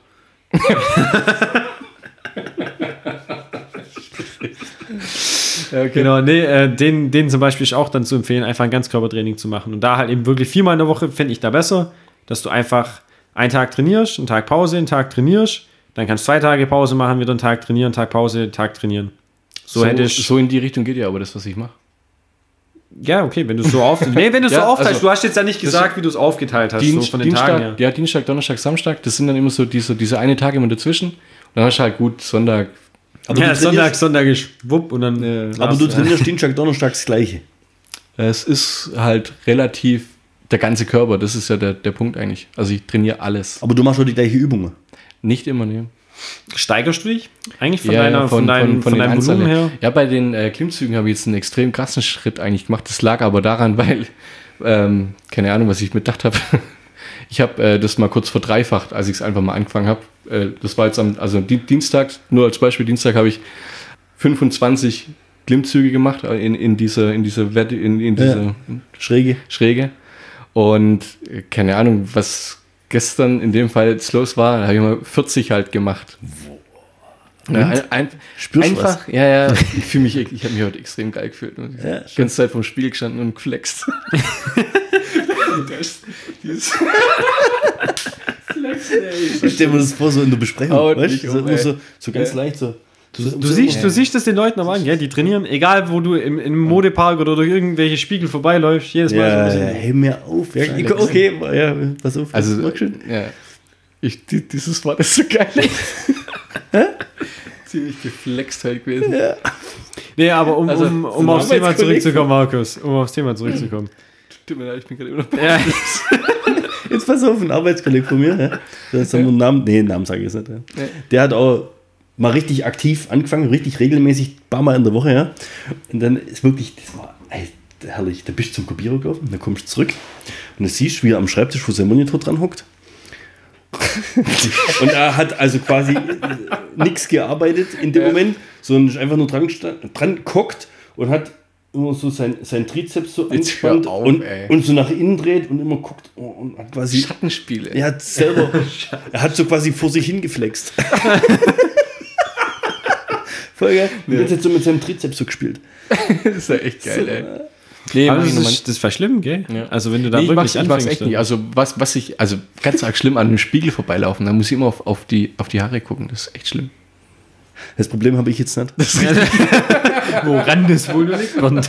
Ja, okay. Genau, nee, äh, denen, denen zum Beispiel ist auch dann zu empfehlen, einfach ein Ganzkörpertraining zu machen. Und da halt eben wirklich viermal in der Woche fände ich da besser, dass du einfach einen Tag trainierst, einen Tag Pause, einen Tag trainierst, dann kannst du zwei Tage Pause machen, wieder einen Tag trainieren, einen Tag Pause, einen Tag trainieren. So, So, hätte ich. so in die Richtung geht ja aber das, was ich mache. Ja, okay, wenn du es so auf, nee, wenn du es Ja, so aufteilst, also, du hast jetzt ja nicht gesagt, wie du es aufgeteilt hast, so von den Dienstag, Tagen her. ja, Dienstag, Donnerstag, Samstag, das sind dann immer so diese, diese eine Tage immer dazwischen. Und dann hast du halt gut Sonntag. Aber, Ja, du Sonntag, trainierst, Sonntag ist wupp und dann. Äh, aber du trainierst Dienstag, Donnerstag das Gleiche. Es ist halt relativ der ganze Körper, das ist ja der, der Punkt eigentlich. Also ich trainiere alles. Aber du machst auch die gleiche Übungen. Nicht immer, ne. Steigerst du dich eigentlich von Ja, deiner, ja, von, deinem, von, den deinem Volumen Anzahlen. her? Ja, bei den äh, Klimmzügen habe ich jetzt einen extrem krassen Schritt eigentlich gemacht. Das lag aber daran, weil, ähm, keine Ahnung, was ich mitgedacht habe. Ich habe äh, das mal kurz verdreifacht, als ich es einfach mal angefangen habe. Äh, das war jetzt am, also Di- Dienstag, nur als Beispiel, Dienstag habe ich fünfundzwanzig Klimmzüge gemacht äh, in, in diese, in diese, Wette, in, in diese Ja. Schräge. Schräge. Und äh, keine Ahnung, was gestern in dem Fall jetzt los war, da habe ich mal vierzig halt gemacht. Ja, ein, ein, Spürst du einfach, ja, ja, ich fühle mich, ich habe mich heute extrem geil gefühlt. Und Ja, die ganze Zeit vom Spiel gestanden und geflext. das, dieses Flexen, ey. Ich stelle mir das vor, so in der Besprechung. Haut Weißt mich du, so, um, immer so, ey. so ganz Ja. leicht so. Du, du, siehst, du siehst das den Leuten aber an, gell? Die trainieren, egal wo du im, im Modepark oder durch irgendwelche Spiegel vorbeiläufst, jedes Mal so ein Ja, bisschen. ja, hey, mir auf. Ja, ich- okay, ja, pass auf. Also, mach schön. ja, ich, die, dieses Wort ist so geil. Ziemlich geflext halt gewesen. Ja. Nee, aber um, Also, um, so um ein aufs Thema Arbeitskollege- zurückzukommen, Markus, um aufs Thema zurückzukommen. Tut mir leid, ich bin gerade immer noch Ja. Jetzt pass auf, ein Arbeitskollege von mir, ja, das haben wir einen Namen, nee, Namen sage ich jetzt nicht. Ja. Der hat auch mal richtig aktiv angefangen, richtig regelmäßig, ein paar Mal in der Woche, ja. Und dann ist wirklich, das war ey, herrlich, da bist du zum Kopierer gelaufen, dann kommst du zurück und du siehst, wie er am Schreibtisch, wo sein Monitor dran hockt. Und er hat also quasi nichts gearbeitet in dem Ja. Moment, sondern ist einfach nur dran, gesta- dran gehockt und hat immer so sein, sein Trizeps so Jetzt hör angespannt auf, und, ey. und so nach innen dreht und immer guckt und hat quasi Schattenspiele. er hat selber, er hat so quasi vor sich hingeflext. Voll geil. Und jetzt hat so mit seinem Trizeps so gespielt. Das ist ja echt geil, ey. Nee, Aber mach ich das nochmal. ist, das war schlimm, gell? Ja. Also wenn du da Nee, ich wirklich mach's, ich mach's anfängst, echt dann- nicht. Also was, was ich, also ganz arg schlimm an einem Spiegel vorbeilaufen, da muss ich immer auf, auf, die, auf die Haare gucken. Das ist echt schlimm. Das Problem habe ich jetzt nicht. woran das wohl liegt. Und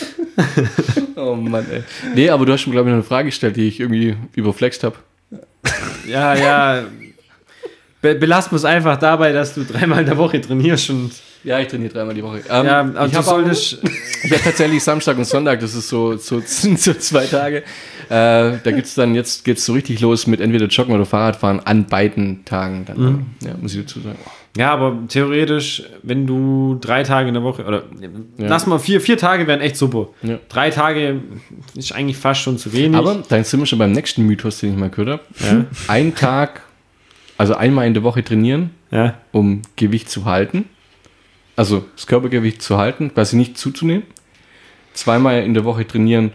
Oh Mann, ey. Nee, aber du hast mir, glaube ich, noch eine Frage gestellt, die ich irgendwie überflext habe. ja, ja. Be belassen wir es einfach dabei, dass du dreimal in der Woche trainierst und Ja, ich trainiere dreimal die Woche. Ähm, ja, aber ich du habe solltest. Ich habe tatsächlich Samstag und Sonntag, das ist so, so, so zwei Tage. Äh, da gibt's dann, jetzt geht's so richtig los mit entweder Joggen oder Fahrradfahren an beiden Tagen. Dann, Mhm. ja, muss ich dazu sagen. Ja, aber theoretisch, wenn du drei Tage in der Woche, oder Ja. lass mal vier, vier Tage wären echt super. Ja. Drei Tage ist eigentlich fast schon zu wenig. Aber dann sind wir schon beim nächsten Mythos, den ich mal gehört habe. Ja. Ein Tag, also einmal in der Woche trainieren, ja. um Gewicht zu halten. Also das Körpergewicht zu halten, quasi nicht zuzunehmen. Zweimal in der Woche trainieren,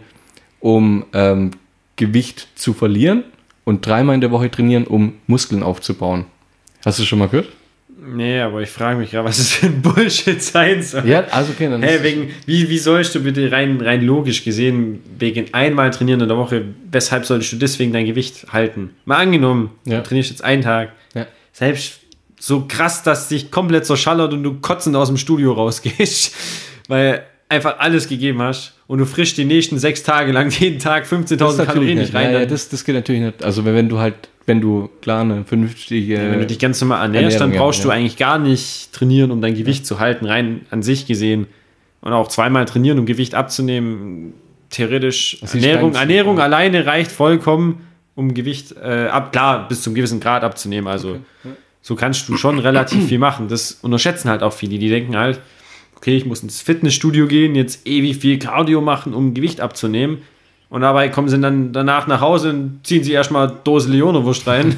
um ähm, Gewicht zu verlieren. Und dreimal in der Woche trainieren, um Muskeln aufzubauen. Hast du das schon mal gehört? Nee, aber ich frage mich gerade, was das für ein Bullshit sein soll. Ja, also okay, dann Hey, ist- wegen, wie, wie sollst du bitte rein, rein logisch gesehen, wegen einmal trainieren in der Woche, weshalb solltest du deswegen dein Gewicht halten? Mal angenommen, Ja. du trainierst jetzt einen Tag, Ja. selbst so krass, dass dich komplett zerschallert und du kotzend aus dem Studio rausgehst, weil einfach alles gegeben hast und du frischst die nächsten sechs Tage lang jeden Tag das fünfzehntausend Kalorien nicht rein. Ja, ja, dann- das, das geht natürlich nicht. Also wenn, wenn du halt, wenn du klar eine vernünftige... Wenn du dich ganz normal ernährst, Ernährung, dann brauchst ja, du ja. eigentlich gar nicht trainieren, um dein Gewicht zu halten, rein an sich gesehen. Und auch zweimal trainieren, um Gewicht abzunehmen. Theoretisch, Das ist Ernährung, kein- Ernährung alleine reicht vollkommen, um Gewicht äh, ab, klar, bis zum gewissen Grad abzunehmen. Also so kannst du schon relativ viel machen. Das unterschätzen halt auch viele. Die denken halt, okay, ich muss ins Fitnessstudio gehen, jetzt ewig viel Cardio machen, um Gewicht abzunehmen. Und dabei kommen sie dann danach nach Hause und ziehen sie erstmal Dose Leonerwurst rein.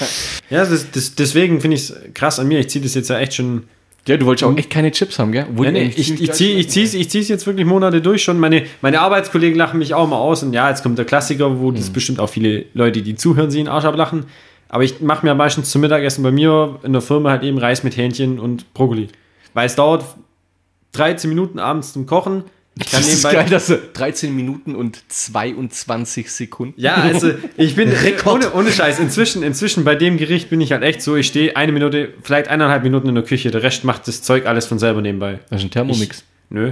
ja, das, das, deswegen finde ich es krass an mir. Ich ziehe das jetzt ja echt schon. Ja, du wolltest auch echt keine Chips haben, gell? Obwohl Ja, nee, eigentlich ich ziemlich ich geil ziehe ich schmecken. zieh's, ich zieh's jetzt wirklich Monate durch schon. Meine, meine Arbeitskollegen lachen mich auch mal aus. Und ja, jetzt kommt der Klassiker, wo das bestimmt auch viele Leute, die zuhören, sie in den Arsch ablachen. Aber ich mache mir meistens zum Mittagessen bei mir in der Firma halt eben Reis mit Hähnchen und Brokkoli. Weil es dauert dreizehn Minuten abends zum Kochen. Ich kann Das ist nebenbei- geil, dass du dreizehn Minuten und zweiundzwanzig Sekunden. Ja, also ich bin ohne, ohne Scheiß. Inzwischen, inzwischen bei dem Gericht bin ich halt echt so, ich stehe eine Minute, vielleicht eineinhalb Minuten in der Küche, der Rest macht das Zeug alles von selber nebenbei. Das ist ein Thermomix. Nö.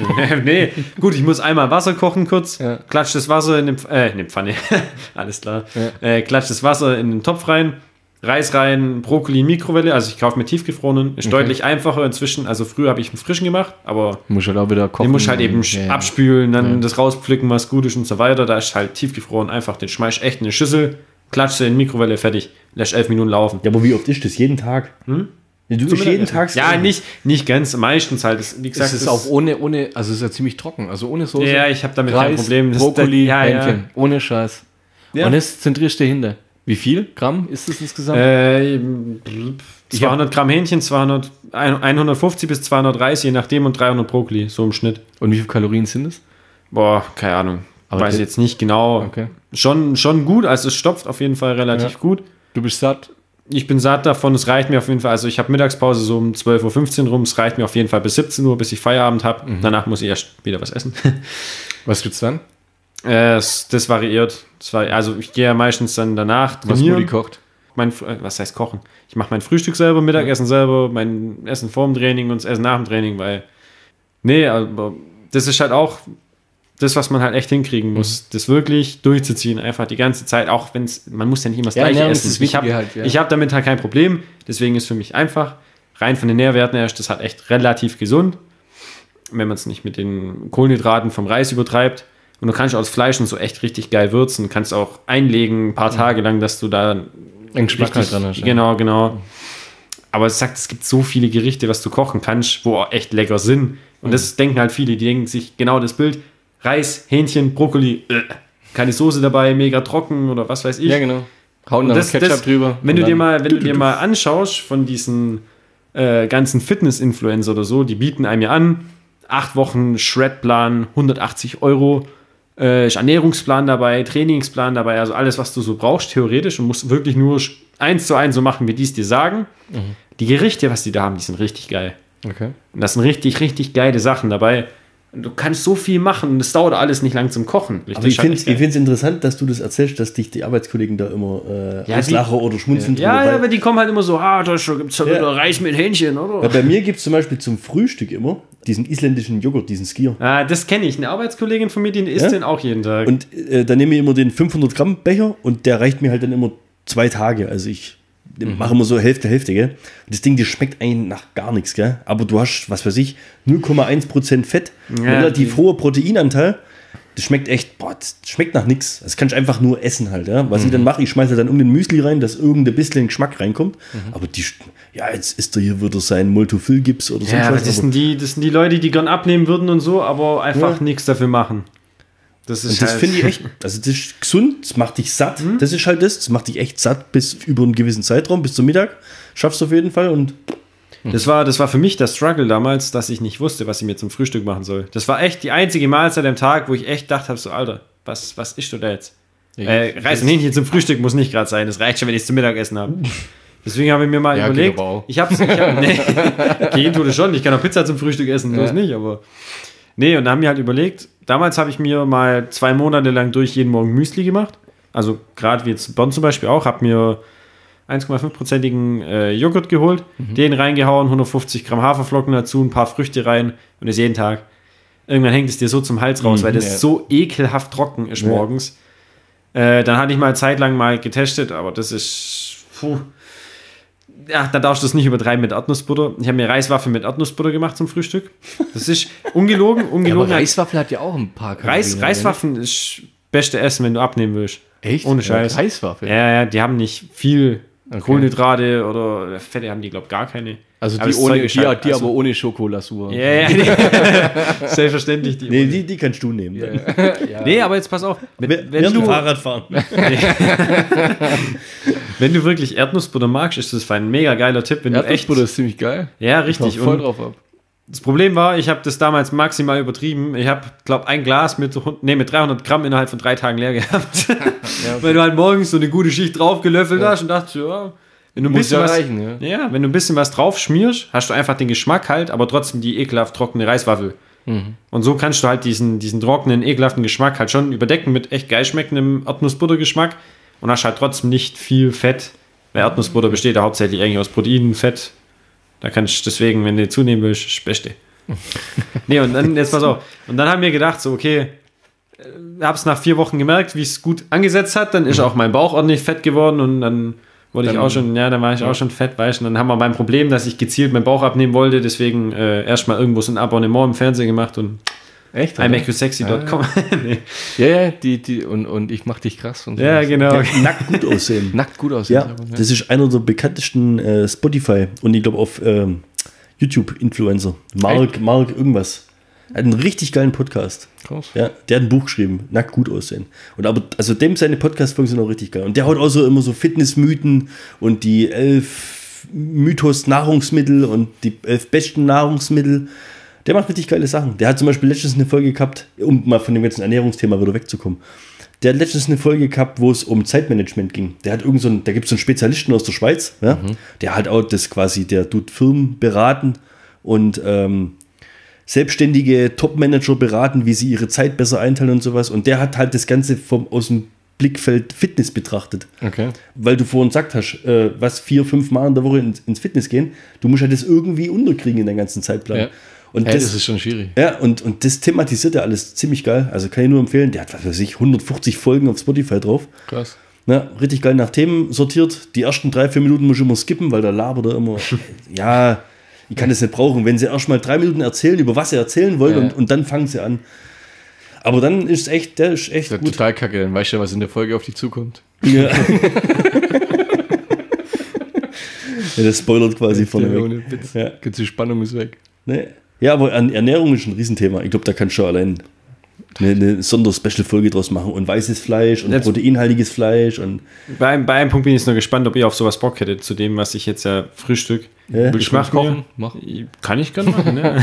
nee, gut, ich muss einmal Wasser kochen kurz, Ja. klatsch das Wasser in eine, Pf äh, in eine Pfanne, alles klar, Ja. äh, klatsch das Wasser in den Topf rein, Reis rein, Brokkoli in Mikrowelle, also ich kaufe mir tiefgefrorenen, ist deutlich einfacher inzwischen, also früher habe ich einen frischen gemacht, aber Du musst halt auch wieder kochen. den musst halt eben und- ja, ja. abspülen, dann Ja. das rauspflücken, was gut ist und so weiter, da ist halt tiefgefroren einfach, den schmeiß echt in eine Schüssel, klatschst du in die Mikrowelle, fertig. Lässt elf Minuten laufen. Ja, aber wie oft ist das? Jeden Tag? Hm? Ja, du isst jeden Tag so. Ja, nicht, nicht ganz, meistens halt. Das, wie gesagt, Das ist auch ohne, ohne, also es ist ja ziemlich trocken, also ohne Soße. Ja, ich habe damit Reis, kein Problem. Das, Brokkoli, das, ja, Hähnchen, ja. ohne Scheiß. Ja. Und das zentrierst du dahinter. Wie viel Gramm ist das insgesamt? Äh, zweihundert Gramm Hähnchen, zweihundert, hundertfünfzig bis zweihundertdreißig, je nachdem, und dreihundert Brokkoli, so im Schnitt. Und wie viele Kalorien sind es? Boah, keine Ahnung. Aber weiß das- ich jetzt nicht genau. Okay. Schon, schon gut, also es stopft auf jeden Fall relativ Ja. gut. Du bist satt. Ich bin satt davon, es reicht mir auf jeden Fall. Also ich habe Mittagspause so um zwölf Uhr fünfzehn rum, es reicht mir auf jeden Fall bis siebzehn Uhr, bis ich Feierabend habe. Mhm. Danach muss ich erst wieder was essen. Was gibt's dann? äh, es, das variiert. Das war, also ich gehe ja meistens dann danach Was trainieren. Mutti kocht? Mein, Fr- äh, was heißt kochen? Ich mache mein Frühstück selber, Mittagessen selber, mein Essen vor dem Training und das Essen nach dem Training, weil nee, aber das ist halt auch das, was man halt echt hinkriegen muss, das wirklich durchzuziehen, einfach die ganze Zeit, auch wenn es, man muss ja nicht immer das Ja, Gleiche Ernährung ist essen. das Ich habe Wichtige halt, ja. ich hab damit halt kein Problem, deswegen ist für mich einfach, rein von den Nährwerten her ist das halt echt relativ gesund, wenn man es nicht mit den Kohlenhydraten vom Reis übertreibt. Und du kannst aus Fleisch und so echt richtig geil würzen, kannst auch einlegen, ein paar Tage lang, dass du da Einen Geschmack halt dran hast, ja. Genau, genau. Aber es sagt, es gibt so viele Gerichte, was du kochen kannst, wo auch echt lecker sind. Und das denken halt viele, die denken sich genau das Bild, Reis, Hähnchen, Brokkoli, äh, keine Soße dabei, mega trocken oder was weiß ich. Ja, genau. Hauen Und dann das- Ketchup das- drüber. Wenn und du dir dann- mal, wenn du dir mal anschaust von diesen äh, ganzen Fitness-Influencer oder so, die bieten einem ja an, acht Wochen Shred-Plan, hundertachtzig Euro, äh, ist Ernährungsplan dabei, Trainingsplan dabei, also alles, was du so brauchst, theoretisch, und musst wirklich nur eins zu eins so machen, wie die es dir sagen. Mhm. Die Gerichte, was die da haben, die sind richtig geil. Okay. Und das sind richtig, richtig geile Sachen dabei. Und du kannst so viel machen und es dauert alles nicht lang zum Kochen. Aber ich finde es interessant, dass du das erzählst, dass dich die Arbeitskollegen da immer äh, Ja, auslachen oder schmunzeln. Ja, drüber, ja, weil- aber die kommen halt immer so, ah, da gibt es ja Ja. wieder Reis mit Hähnchen, oder? Weil bei mir gibt es zum Beispiel zum Frühstück immer diesen isländischen Joghurt, diesen Skier. Ah, das kenne ich. Eine Arbeitskollegin von mir, die isst Ja? den auch jeden Tag. Und äh, dann nehme ich immer den fünfhundert Gramm Becher und der reicht mir halt dann immer zwei Tage. Also ich mache immer so Hälfte, Hälfte, gell? Und das Ding, das schmeckt eigentlich nach gar nichts, gell? Aber du hast, was weiß ich, null Komma eins Prozent Fett, Ja, relativ die- hoher Proteinanteil. Das schmeckt echt, boah, das schmeckt nach nichts. Das kannst du einfach nur essen halt, ja? Was ich dann mache, ich schmeiße dann irgendein Müsli rein, dass irgendein bisschen Geschmack reinkommt. Aber die, ja, jetzt isst er hier wieder sein Multofil-Gips oder so. ja, aber das sind, die, das sind die Leute, die gern abnehmen würden und so, aber einfach Ja. nichts dafür machen. Das ist Und das halt- finde ich echt, also das ist gesund, das macht dich satt. Das ist halt das, das macht dich echt satt bis über einen gewissen Zeitraum, bis zum Mittag. Schaffst du auf jeden Fall und Das war, das war für mich der Struggle damals, dass ich nicht wusste, was ich mir zum Frühstück machen soll. Das war echt die einzige Mahlzeit am Tag, wo ich echt dachte habe, so Alter, was, was isst du da jetzt? Äh, Reis und Hähnchen zum Frühstück muss nicht gerade sein. Das reicht schon, wenn ich es zum Mittagessen habe. Deswegen habe ich mir mal Ja, geht überlegt. aber auch. Ich habe es ich hab, nee, gehen tut es schon. Ich kann auch Pizza zum Frühstück essen, bloß Ja. nicht. Aber nee, und da haben wir halt überlegt. Damals habe ich mir mal zwei Monate lang durch jeden Morgen Müsli gemacht. Also gerade wie jetzt Bonn zum Beispiel auch, habe mir eins Komma fünf prozentigen äh, Joghurt geholt, den reingehauen, hundertfünfzig Gramm Haferflocken dazu, ein paar Früchte rein und das jeden Tag. Irgendwann hängt es dir so zum Hals raus, weil das ja. so ekelhaft trocken ist Ja. morgens. Äh, dann hatte ich mal eine Zeit lang mal getestet, aber das ist, puh. Ja, da darfst du es nicht übertreiben mit Erdnussbutter. Ich habe mir Reiswaffeln mit Erdnussbutter gemacht zum Frühstück. Das ist ungelogen, Ja, ungelogen. aber Reiswaffel hat ja auch ein paar Kalorien. Reis, Reiswaffeln ist beste Essen, wenn du abnehmen willst. Echt? Ohne Scheiß. Ja, Reiswaffel? Ja, ja, die haben nicht viel Okay. Kohlenhydrate oder Fette haben die, glaube ich, gar keine. Also Aber die, das ohne, Zeug die, ist halt- die also- aber ohne Schokolasur. Ja, ja, nee. Selbstverständlich. Die nee, die, die kannst du nehmen. Nee, aber jetzt pass auf. Wenn, wenn, Während du, du Fahrrad fahren. wenn du wirklich Erdnussbutter magst, ist das ein mega geiler Tipp. Wenn du echt, Erdnussbutter ist ziemlich geil. ja, Ich richtig. fahr voll Und drauf ab. das Problem war, ich habe das damals maximal übertrieben. Ich habe, glaube ein Glas mit, hund- nee, mit dreihundert Gramm innerhalb von drei Tagen leer gehabt. Weil du halt morgens so eine gute Schicht drauf gelöffelt hast und dachtest, ja, wenn du ein Muss bisschen ja was, reichen, ja. ja, wenn du ein bisschen was drauf schmierst, hast du einfach den Geschmack halt, aber trotzdem die ekelhaft trockene Reiswaffel. Mhm. Und so kannst du halt diesen, diesen trockenen, ekelhaften Geschmack halt schon überdecken mit echt geil schmeckendem Erdnussbuttergeschmack und hast halt trotzdem nicht viel Fett. Weil Erdnussbutter besteht ja hauptsächlich eigentlich aus Proteinen, Fett. Da kannst du deswegen, wenn du zunehmen willst, das Beste. Nee, und dann, jetzt pass auf. Und dann haben wir gedacht, so, okay, äh, hab's nach vier Wochen gemerkt, wie es gut angesetzt hat. Dann ist auch mein Bauch ordentlich fett geworden und dann wurde ich Dann- auch schon, ja, dann war ich auch schon fett, weißt du. Und dann haben wir mein Problem, dass ich gezielt meinen Bauch abnehmen wollte, deswegen äh, erstmal irgendwo so ein Abonnement im Fernsehen gemacht und Echt? I make you sexy Punkt com. Nee. Ja, ja, die, die, und, und ich mach dich krass und so. Ja, genau. Ja, nackt gut aussehen. Nackt gut aussehen. Ja, das ist einer der bekanntesten äh, Spotify und ich glaube auf ähm, YouTube-Influencer. Mark, Mark irgendwas. Er hat einen richtig geilen Podcast. Krass. Ja, der hat ein Buch geschrieben, nackt gut aussehen. Und aber, also dem seine Podcast-Folgen sind auch richtig geil. Und der haut auch so immer so Fitnessmythen und die elf Mythos-Nahrungsmittel und die elf besten Nahrungsmittel. Der macht richtig geile Sachen. Der hat zum Beispiel letztens eine Folge gehabt, um mal von dem ganzen Ernährungsthema wieder wegzukommen. Der hat letztens eine Folge gehabt, wo es um Zeitmanagement ging. Der hat irgend so einen, da gibt es so einen Spezialisten aus der Schweiz, ja? Mhm. Der hat auch das quasi, der tut Firmen beraten und ähm, selbstständige Top-Manager beraten, wie sie ihre Zeit besser einteilen und sowas. Und der hat halt das Ganze vom, aus dem Blickfeld Fitness betrachtet. Okay. Weil du vorhin gesagt hast, äh, was vier, fünf Mal in der Woche ins, ins Fitness gehen, du musst halt das irgendwie unterkriegen in deinem ganzen Zeitplan. Ja. Und Hey, das, das ist schon schwierig. Ja, und, und das thematisiert er alles ziemlich geil. Also kann ich nur empfehlen, der hat, was weiß ich, hundertfünfzig Folgen auf Spotify drauf. Krass. Ja, richtig geil nach Themen sortiert. Die ersten drei, vier Minuten muss ich immer skippen, weil da labert er immer. Ja, ich kann das nicht brauchen. Wenn sie erst mal drei Minuten erzählen, über was sie erzählen wollen, Ja. und, und dann fangen sie an. Aber dann ist echt, der ist echt Das ist gut. total kacke, dann weißt du ja, was in der Folge auf dich zukommt. Ja. Ja, das spoilert quasi vorne Ja, ohne weg. Witz. Ja. Die Spannung ist weg. Nee. Ja, aber an Ernährung ist ein Riesenthema. Ich glaube, da kannst du schon allein eine, eine Sonder-Special-Folge draus machen. Und weißes Fleisch und Jetzt- proteinhaltiges Fleisch. Und Bei, einem- bei einem Punkt bin ich jetzt noch gespannt, ob ihr auf sowas Bock hättet, zu dem, was ich jetzt ja frühstück. Ja. Ich mach Kochen? mir, Mach. Kann ich gerne machen, ne?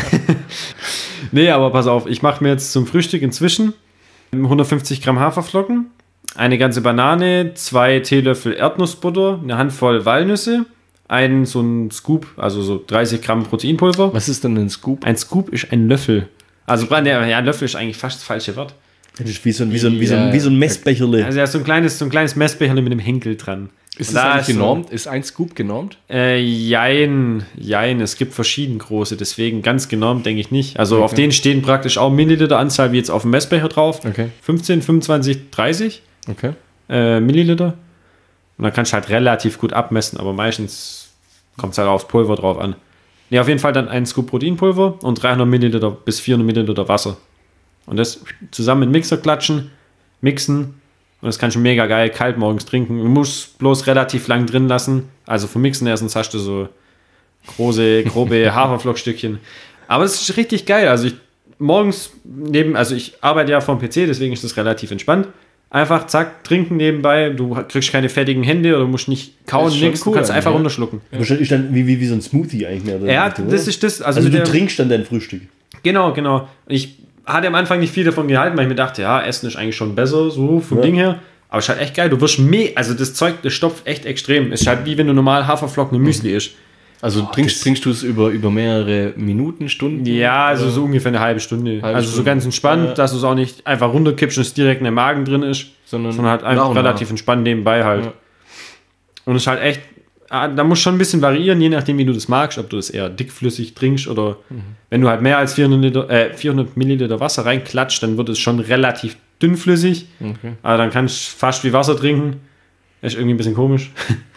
Nee, aber pass auf, ich mache mir jetzt zum Frühstück inzwischen hundertfünfzig Gramm Haferflocken, eine ganze Banane, zwei Teelöffel Erdnussbutter, eine Handvoll Walnüsse, einen so ein Scoop, also so dreißig Gramm Proteinpulver. Was ist denn ein Scoop? Ein Scoop ist ein Löffel. Also, ja, ein Löffel ist eigentlich fast das falsche Wort. das ist wie so ein, wie so ein, wie so Ja. ein, wie so ein Messbecherle. Also, ja, so ein kleines, so ein kleines Messbecher mit einem Henkel dran. Ist Und das da eigentlich so- genormt? Ist ein Scoop genormt? Äh, jein, jein, es gibt verschieden große, deswegen ganz genormt denke ich nicht. Also auf denen stehen praktisch auch Milliliter Anzahl wie jetzt auf dem Messbecher drauf. Okay. fünfzehn, fünfundzwanzig, dreißig Okay. äh, Milliliter. Und dann kannst du halt relativ gut abmessen, aber meistens kommt es halt aufs Pulver drauf an. Ne, auf jeden Fall dann ein Scoop Proteinpulver und dreihundert Milliliter bis vierhundert Milliliter Wasser. Und das zusammen mit Mixer klatschen, mixen. Und das kannst du mega geil kalt morgens trinken. Du musst bloß relativ lang drin lassen. Also vom Mixen erstens hast du so große, grobe Haferflockstückchen. Aber es ist richtig geil. Also ich morgens neben, also ich arbeite ja vom P C, deswegen ist das relativ entspannt. Einfach zack, trinken nebenbei. Du kriegst keine fettigen Hände oder musst nicht kauen, Das ist schon nichts. Du cool kannst einfach eigentlich, ja. runterschlucken. Wahrscheinlich dann wie, wie, wie so ein Smoothie eigentlich mehr. Ja, oder? das ist das. Also, Also mit du der- trinkst dann dein Frühstück. Genau, genau. Ich hatte am Anfang nicht viel davon gehalten, weil ich mir dachte, ja, Essen ist eigentlich schon besser, so vom Ja. Ding her. Aber es ist halt echt geil. Du wirst me also das Zeug, das stopft echt extrem. Es ist halt wie wenn du normal Haferflocken im Müsli isst. Also trinkst, trinkst du es über, über mehrere Minuten, Stunden? Ja, also so ungefähr eine halbe Stunde. Halbe also so Stunde. ganz entspannt, Ja. dass du es auch nicht einfach runterkippst und es direkt in den Magen drin ist, Sondern sondern halt nach einfach und nach. relativ entspannt nebenbei halt. Ja. Und es ist halt echt, ah, da muss schon ein bisschen variieren, je nachdem, wie du das magst, ob du das eher dickflüssig trinkst oder wenn du halt mehr als vierhundert, Liter, äh, vierhundert Milliliter Wasser reinklatscht, dann wird es schon relativ dünnflüssig. Okay. Aber dann kannst du fast wie Wasser trinken. Ist irgendwie ein bisschen komisch.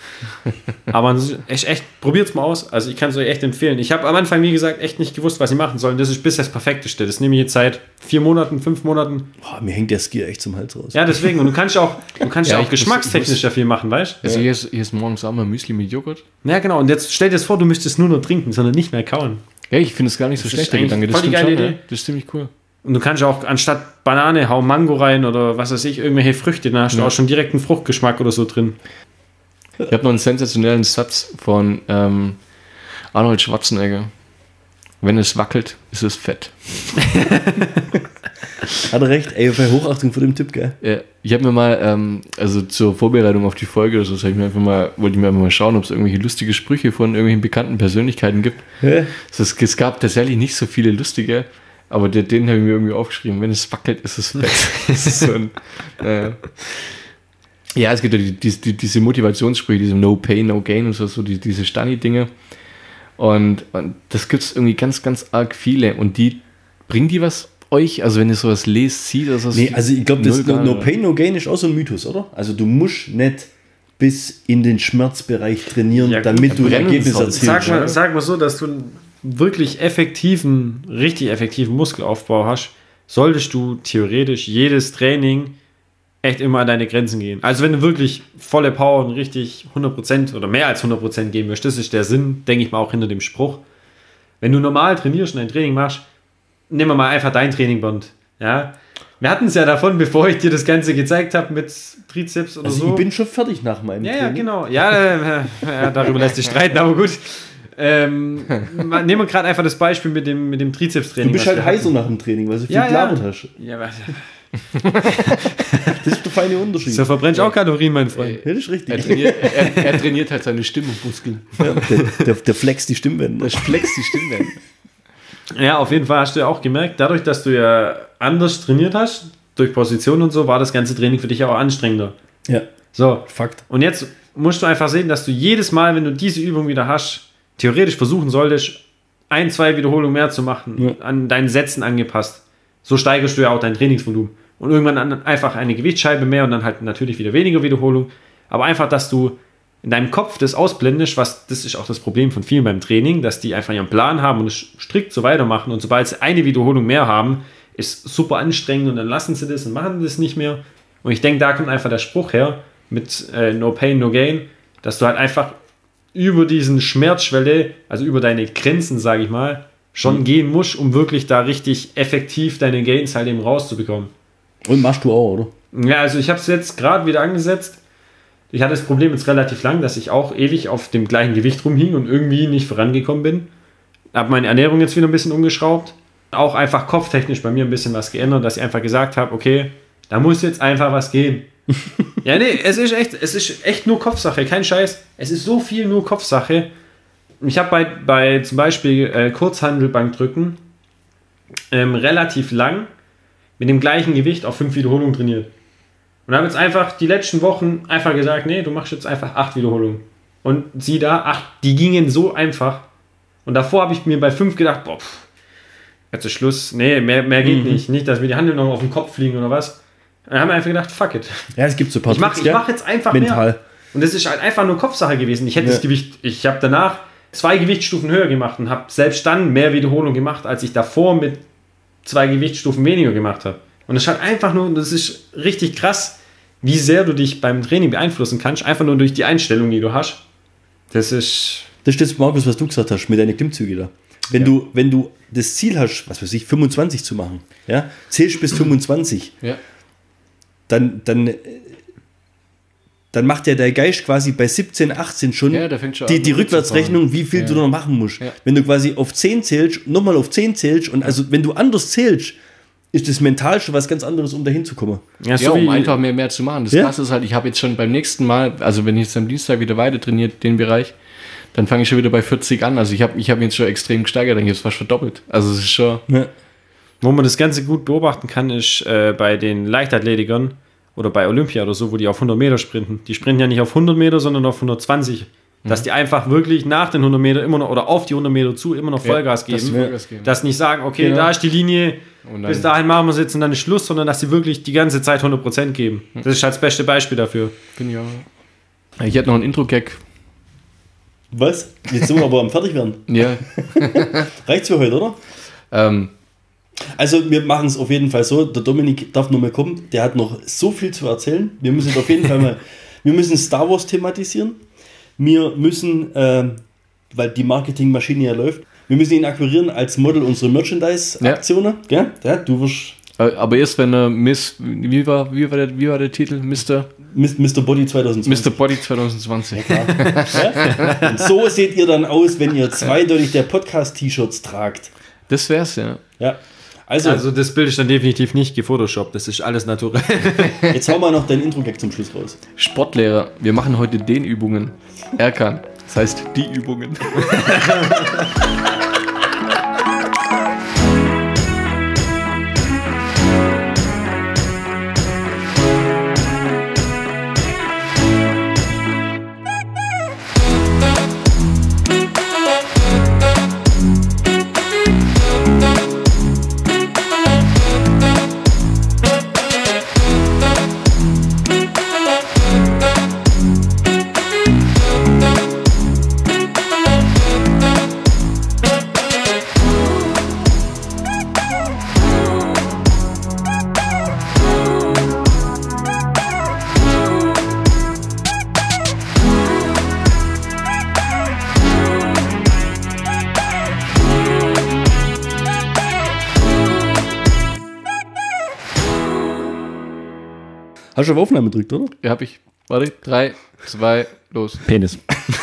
Aber es ist echt, echt probiert's mal aus. Also ich kann es euch echt empfehlen. Ich habe am Anfang, wie gesagt, echt nicht gewusst, was ich machen soll. Und das ist bisher das Perfekteste. Das nehme ich jetzt seit vier Monaten, fünf Monaten. Boah, mir hängt der Skier echt zum Hals raus. Ja, deswegen. Und du kannst ja auch, du kannst ja, Ja, auch ich muss- geschmackstechnisch ich muss- ja viel machen, weißt du? Also hier ist, hier ist morgens auch mal Müsli mit Joghurt. Ja, genau. Und jetzt stell dir das vor, du müsstest nur noch trinken, sondern nicht mehr kauen. Ja, ich finde es gar nicht so Das schlecht, ist der eigentlich Gedanke. Das voll die stimmt geile schon, Idee. ja. Das ist ziemlich cool. Und du kannst ja auch anstatt Banane, hau Mango rein oder was weiß ich, irgendwelche Früchte. Dann hast du Ja. auch schon direkt einen Fruchtgeschmack oder so drin. Ich habe noch einen sensationellen Satz von ähm, Arnold Schwarzenegger. Wenn es wackelt, ist es fett. Hat er recht, ey, bei Hochachtung vor dem Typ, gell? Ja, ich habe mir mal, ähm, also zur Vorbereitung auf die Folge, oder so, hab ich mir einfach mal, wollte ich mir einfach mal schauen, ob es irgendwelche lustige Sprüche von irgendwelchen bekannten Persönlichkeiten gibt. Ja. Also es, es gab tatsächlich nicht so viele lustige, aber den, den habe ich mir irgendwie aufgeschrieben. Wenn es wackelt, ist es fett. Das ist so ein, äh, ja, es gibt ja die, die, die, diese Motivationssprüche, diese No Pain, No Gain und so, so die, diese Stani-Dinge. Und, und das gibt es irgendwie ganz, ganz arg viele. Und die, bringen die was euch? Also wenn ihr sowas lest, sieht, dass das Nee, also ich glaube, das null gar no, no nicht. Pain, No Gain ist auch so ein Mythos, oder? Also du musst nicht bis in den Schmerzbereich trainieren, Ja, damit du ein brennen Ergebnis soll. erzielst. Sag mal, ja? sag mal so, dass du einen wirklich effektiven, richtig effektiven Muskelaufbau hast, solltest du theoretisch jedes Training echt immer an deine Grenzen gehen. Also wenn du wirklich volle Power und richtig hundert Prozent oder mehr als hundert Prozent geben möchtest, das ist der Sinn, denke ich mal, auch hinter dem Spruch. Wenn du normal trainierst und ein Training machst, nehmen wir mal einfach dein Training, Bond. Ja? Wir hatten es ja davon, bevor ich dir das Ganze gezeigt habe mit Trizeps oder Also so. ich bin schon fertig nach meinem Ja, ja, Training. genau. Ja, äh, ja, darüber lässt sich streiten, aber gut. Ähm, mal- nehmen wir gerade einfach das Beispiel mit dem, mit dem Trizeps-Training. Du bist was halt wir heißer hatten. nach dem Training, weil du viel Ja, ja. gelabert hast. Ja, aber Das ist der feine Unterschied. so verbrennst du auch Kalorien, mein Freund. Ja, das ist richtig. Er trainiert, er, er trainiert halt seine Stimmmuskeln. Ja, der, der, der flext die Stimmbänder. Das flext die Stimmbänder. Ja, auf jeden Fall hast du ja auch gemerkt, dadurch, dass du ja anders trainiert hast, durch Position und so, war das ganze Training für dich auch anstrengender. Ja, So, Fakt. und jetzt musst du einfach sehen, dass du jedes Mal, wenn du diese Übung wieder hast, theoretisch versuchen solltest, ein, zwei Wiederholungen mehr zu machen, Ja. an deinen Sätzen angepasst. So steigerst du ja auch dein Trainingsvolumen. Und irgendwann an, einfach eine Gewichtsscheibe mehr und dann halt natürlich wieder weniger Wiederholung. Aber einfach, dass du in deinem Kopf das ausblendest, was, das ist auch das Problem von vielen beim Training, dass die einfach ihren Plan haben und es strikt so weitermachen und sobald sie eine Wiederholung mehr haben, ist super anstrengend und dann lassen sie das und machen das nicht mehr. Und ich denke, da kommt einfach der Spruch her mit äh, No Pain, No Gain, dass du halt einfach über diesen Schmerzschwelle, also über deine Grenzen, sage ich mal, schon mhm. gehen musst, um wirklich da richtig effektiv deine Gains halt eben rauszubekommen. Und machst du auch, oder? Ja, also ich habe es jetzt gerade wieder angesetzt. Ich hatte das Problem jetzt relativ lang, dass ich auch ewig auf dem gleichen Gewicht rumhing und irgendwie nicht vorangekommen bin. Habe meine Ernährung jetzt wieder ein bisschen umgeschraubt. Auch einfach kopftechnisch bei mir ein bisschen was geändert, dass ich einfach gesagt habe, okay, da muss jetzt einfach was gehen. Ja, nee, es ist echt, es ist echt nur Kopfsache, kein Scheiß. Es ist so viel nur Kopfsache. Ich habe bei, bei zum Beispiel äh, Kurzhantelbankdrücken ähm, relativ lang mit dem gleichen Gewicht auf fünf Wiederholungen trainiert. Und habe jetzt einfach die letzten Wochen einfach gesagt, nee, du machst jetzt einfach acht Wiederholungen. Und sieh da, acht, die gingen so einfach. Und davor habe ich mir bei fünf gedacht, boah, pff, jetzt ist Schluss, nee, mehr, mehr geht Mhm. nicht. Nicht, dass mir die Handeln noch auf den Kopf fliegen oder was. Dann haben wir einfach gedacht, fuck it. Ja, es gibt so ein paar Ich mache Tricks, ich ja? mach jetzt einfach Mental. mehr. Und das ist halt einfach nur Kopfsache gewesen. Ich hätte Ja. das Gewicht, ich habe danach zwei Gewichtsstufen höher gemacht und habe selbst dann mehr Wiederholung gemacht, als ich davor mit zwei Gewichtsstufen weniger gemacht habe. Und das ist halt einfach nur, das ist richtig krass, wie sehr du dich beim Training beeinflussen kannst, einfach nur durch die Einstellung, die du hast. Das ist... Das ist das, Markus, was du gesagt hast, mit deinen Klimmzügen da. Wenn, Ja. du, wenn du das Ziel hast, was weiß ich, fünfundzwanzig zu machen, ja, zählst bis fünfundzwanzig, Ja. dann, dann, äh, dann macht ja dein Geist quasi bei siebzehn, achtzehn schon Ja, da fängt schon die, an, die mit Rückwärtsrechnung, wie viel Ja. du noch machen musst. Ja. Wenn du quasi auf zehn zählst, nochmal auf zehn zählst und also wenn du anders zählst, ist das mental schon was ganz anderes, um dahin zu kommen. Ja, so Ja, um wie- einfach mehr, mehr zu machen. Das Ja. Krasse ist halt, ich habe jetzt schon beim nächsten Mal, also wenn ich jetzt am Dienstag wieder weiter trainiert, den Bereich, dann fange ich schon wieder bei vierzig an. Also ich habe ich hab mich jetzt schon extrem gesteigert, dann gibt es fast verdoppelt. Also es ist schon... Ja. Wo man das Ganze gut beobachten kann, ist äh, bei den Leichtathletikern oder bei Olympia oder so, wo die auf hundert Meter sprinten. Die sprinten ja nicht auf hundert Meter, sondern auf hundertzwanzig. Dass die einfach wirklich nach den hundert Meter immer noch oder auf die hundert Meter zu immer noch Vollgas dass geben. sie Vollgas geben. Dass nicht sagen, okay, Genau. da ist die Linie, Und dann- bis dahin machen wir es jetzt und dann ist Schluss, sondern dass sie wirklich die ganze Zeit hundert Prozent geben. Das ist halt das beste Beispiel dafür. Bin ja. Ich hätte noch einen Intro-Gag. Was? Jetzt sind wir aber am Fertigwerden. Ja. Reicht's für heute, oder? ähm, Also wir machen es auf jeden Fall so, der Dominik darf noch mal kommen, der hat noch so viel zu erzählen. Wir müssen auf jeden Fall mal, wir müssen Star Wars thematisieren. Wir müssen, äh, weil die Marketingmaschine ja läuft, wir müssen ihn akquirieren als Model unserer Merchandise-Aktionen. Ja. Ja, du wirst äh, aber erst wenn er Miss, wie war, wie war, der, wie war der Titel? Mister Mister Body zwanzig zwanzig. Mister Body zwanzig zwanzig. Ja? Und so seht ihr dann aus, wenn ihr zweideutig der Podcast-T-Shirts tragt. Das wär's, ja. Ja. Also, Also das Bild ist dann definitiv nicht gefotoshoppt, das ist alles naturell. jetzt hau mal noch dein Intro-Gag zum Schluss raus. Sportlehrer, wir machen heute den Übungen. Erkan. Das heißt die Übungen. Hast du auf Aufnahme gedrückt, oder? Ja, hab ich. Warte, drei, zwei, los. Penis.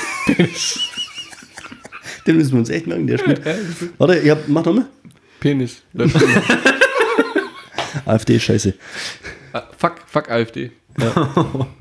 Den müssen wir uns echt merken, der ist gut. Warte, ihr habt, mach nochmal. Penis. Läuft immer. AfD ist scheiße. Ah, fuck, fuck AfD. Ja.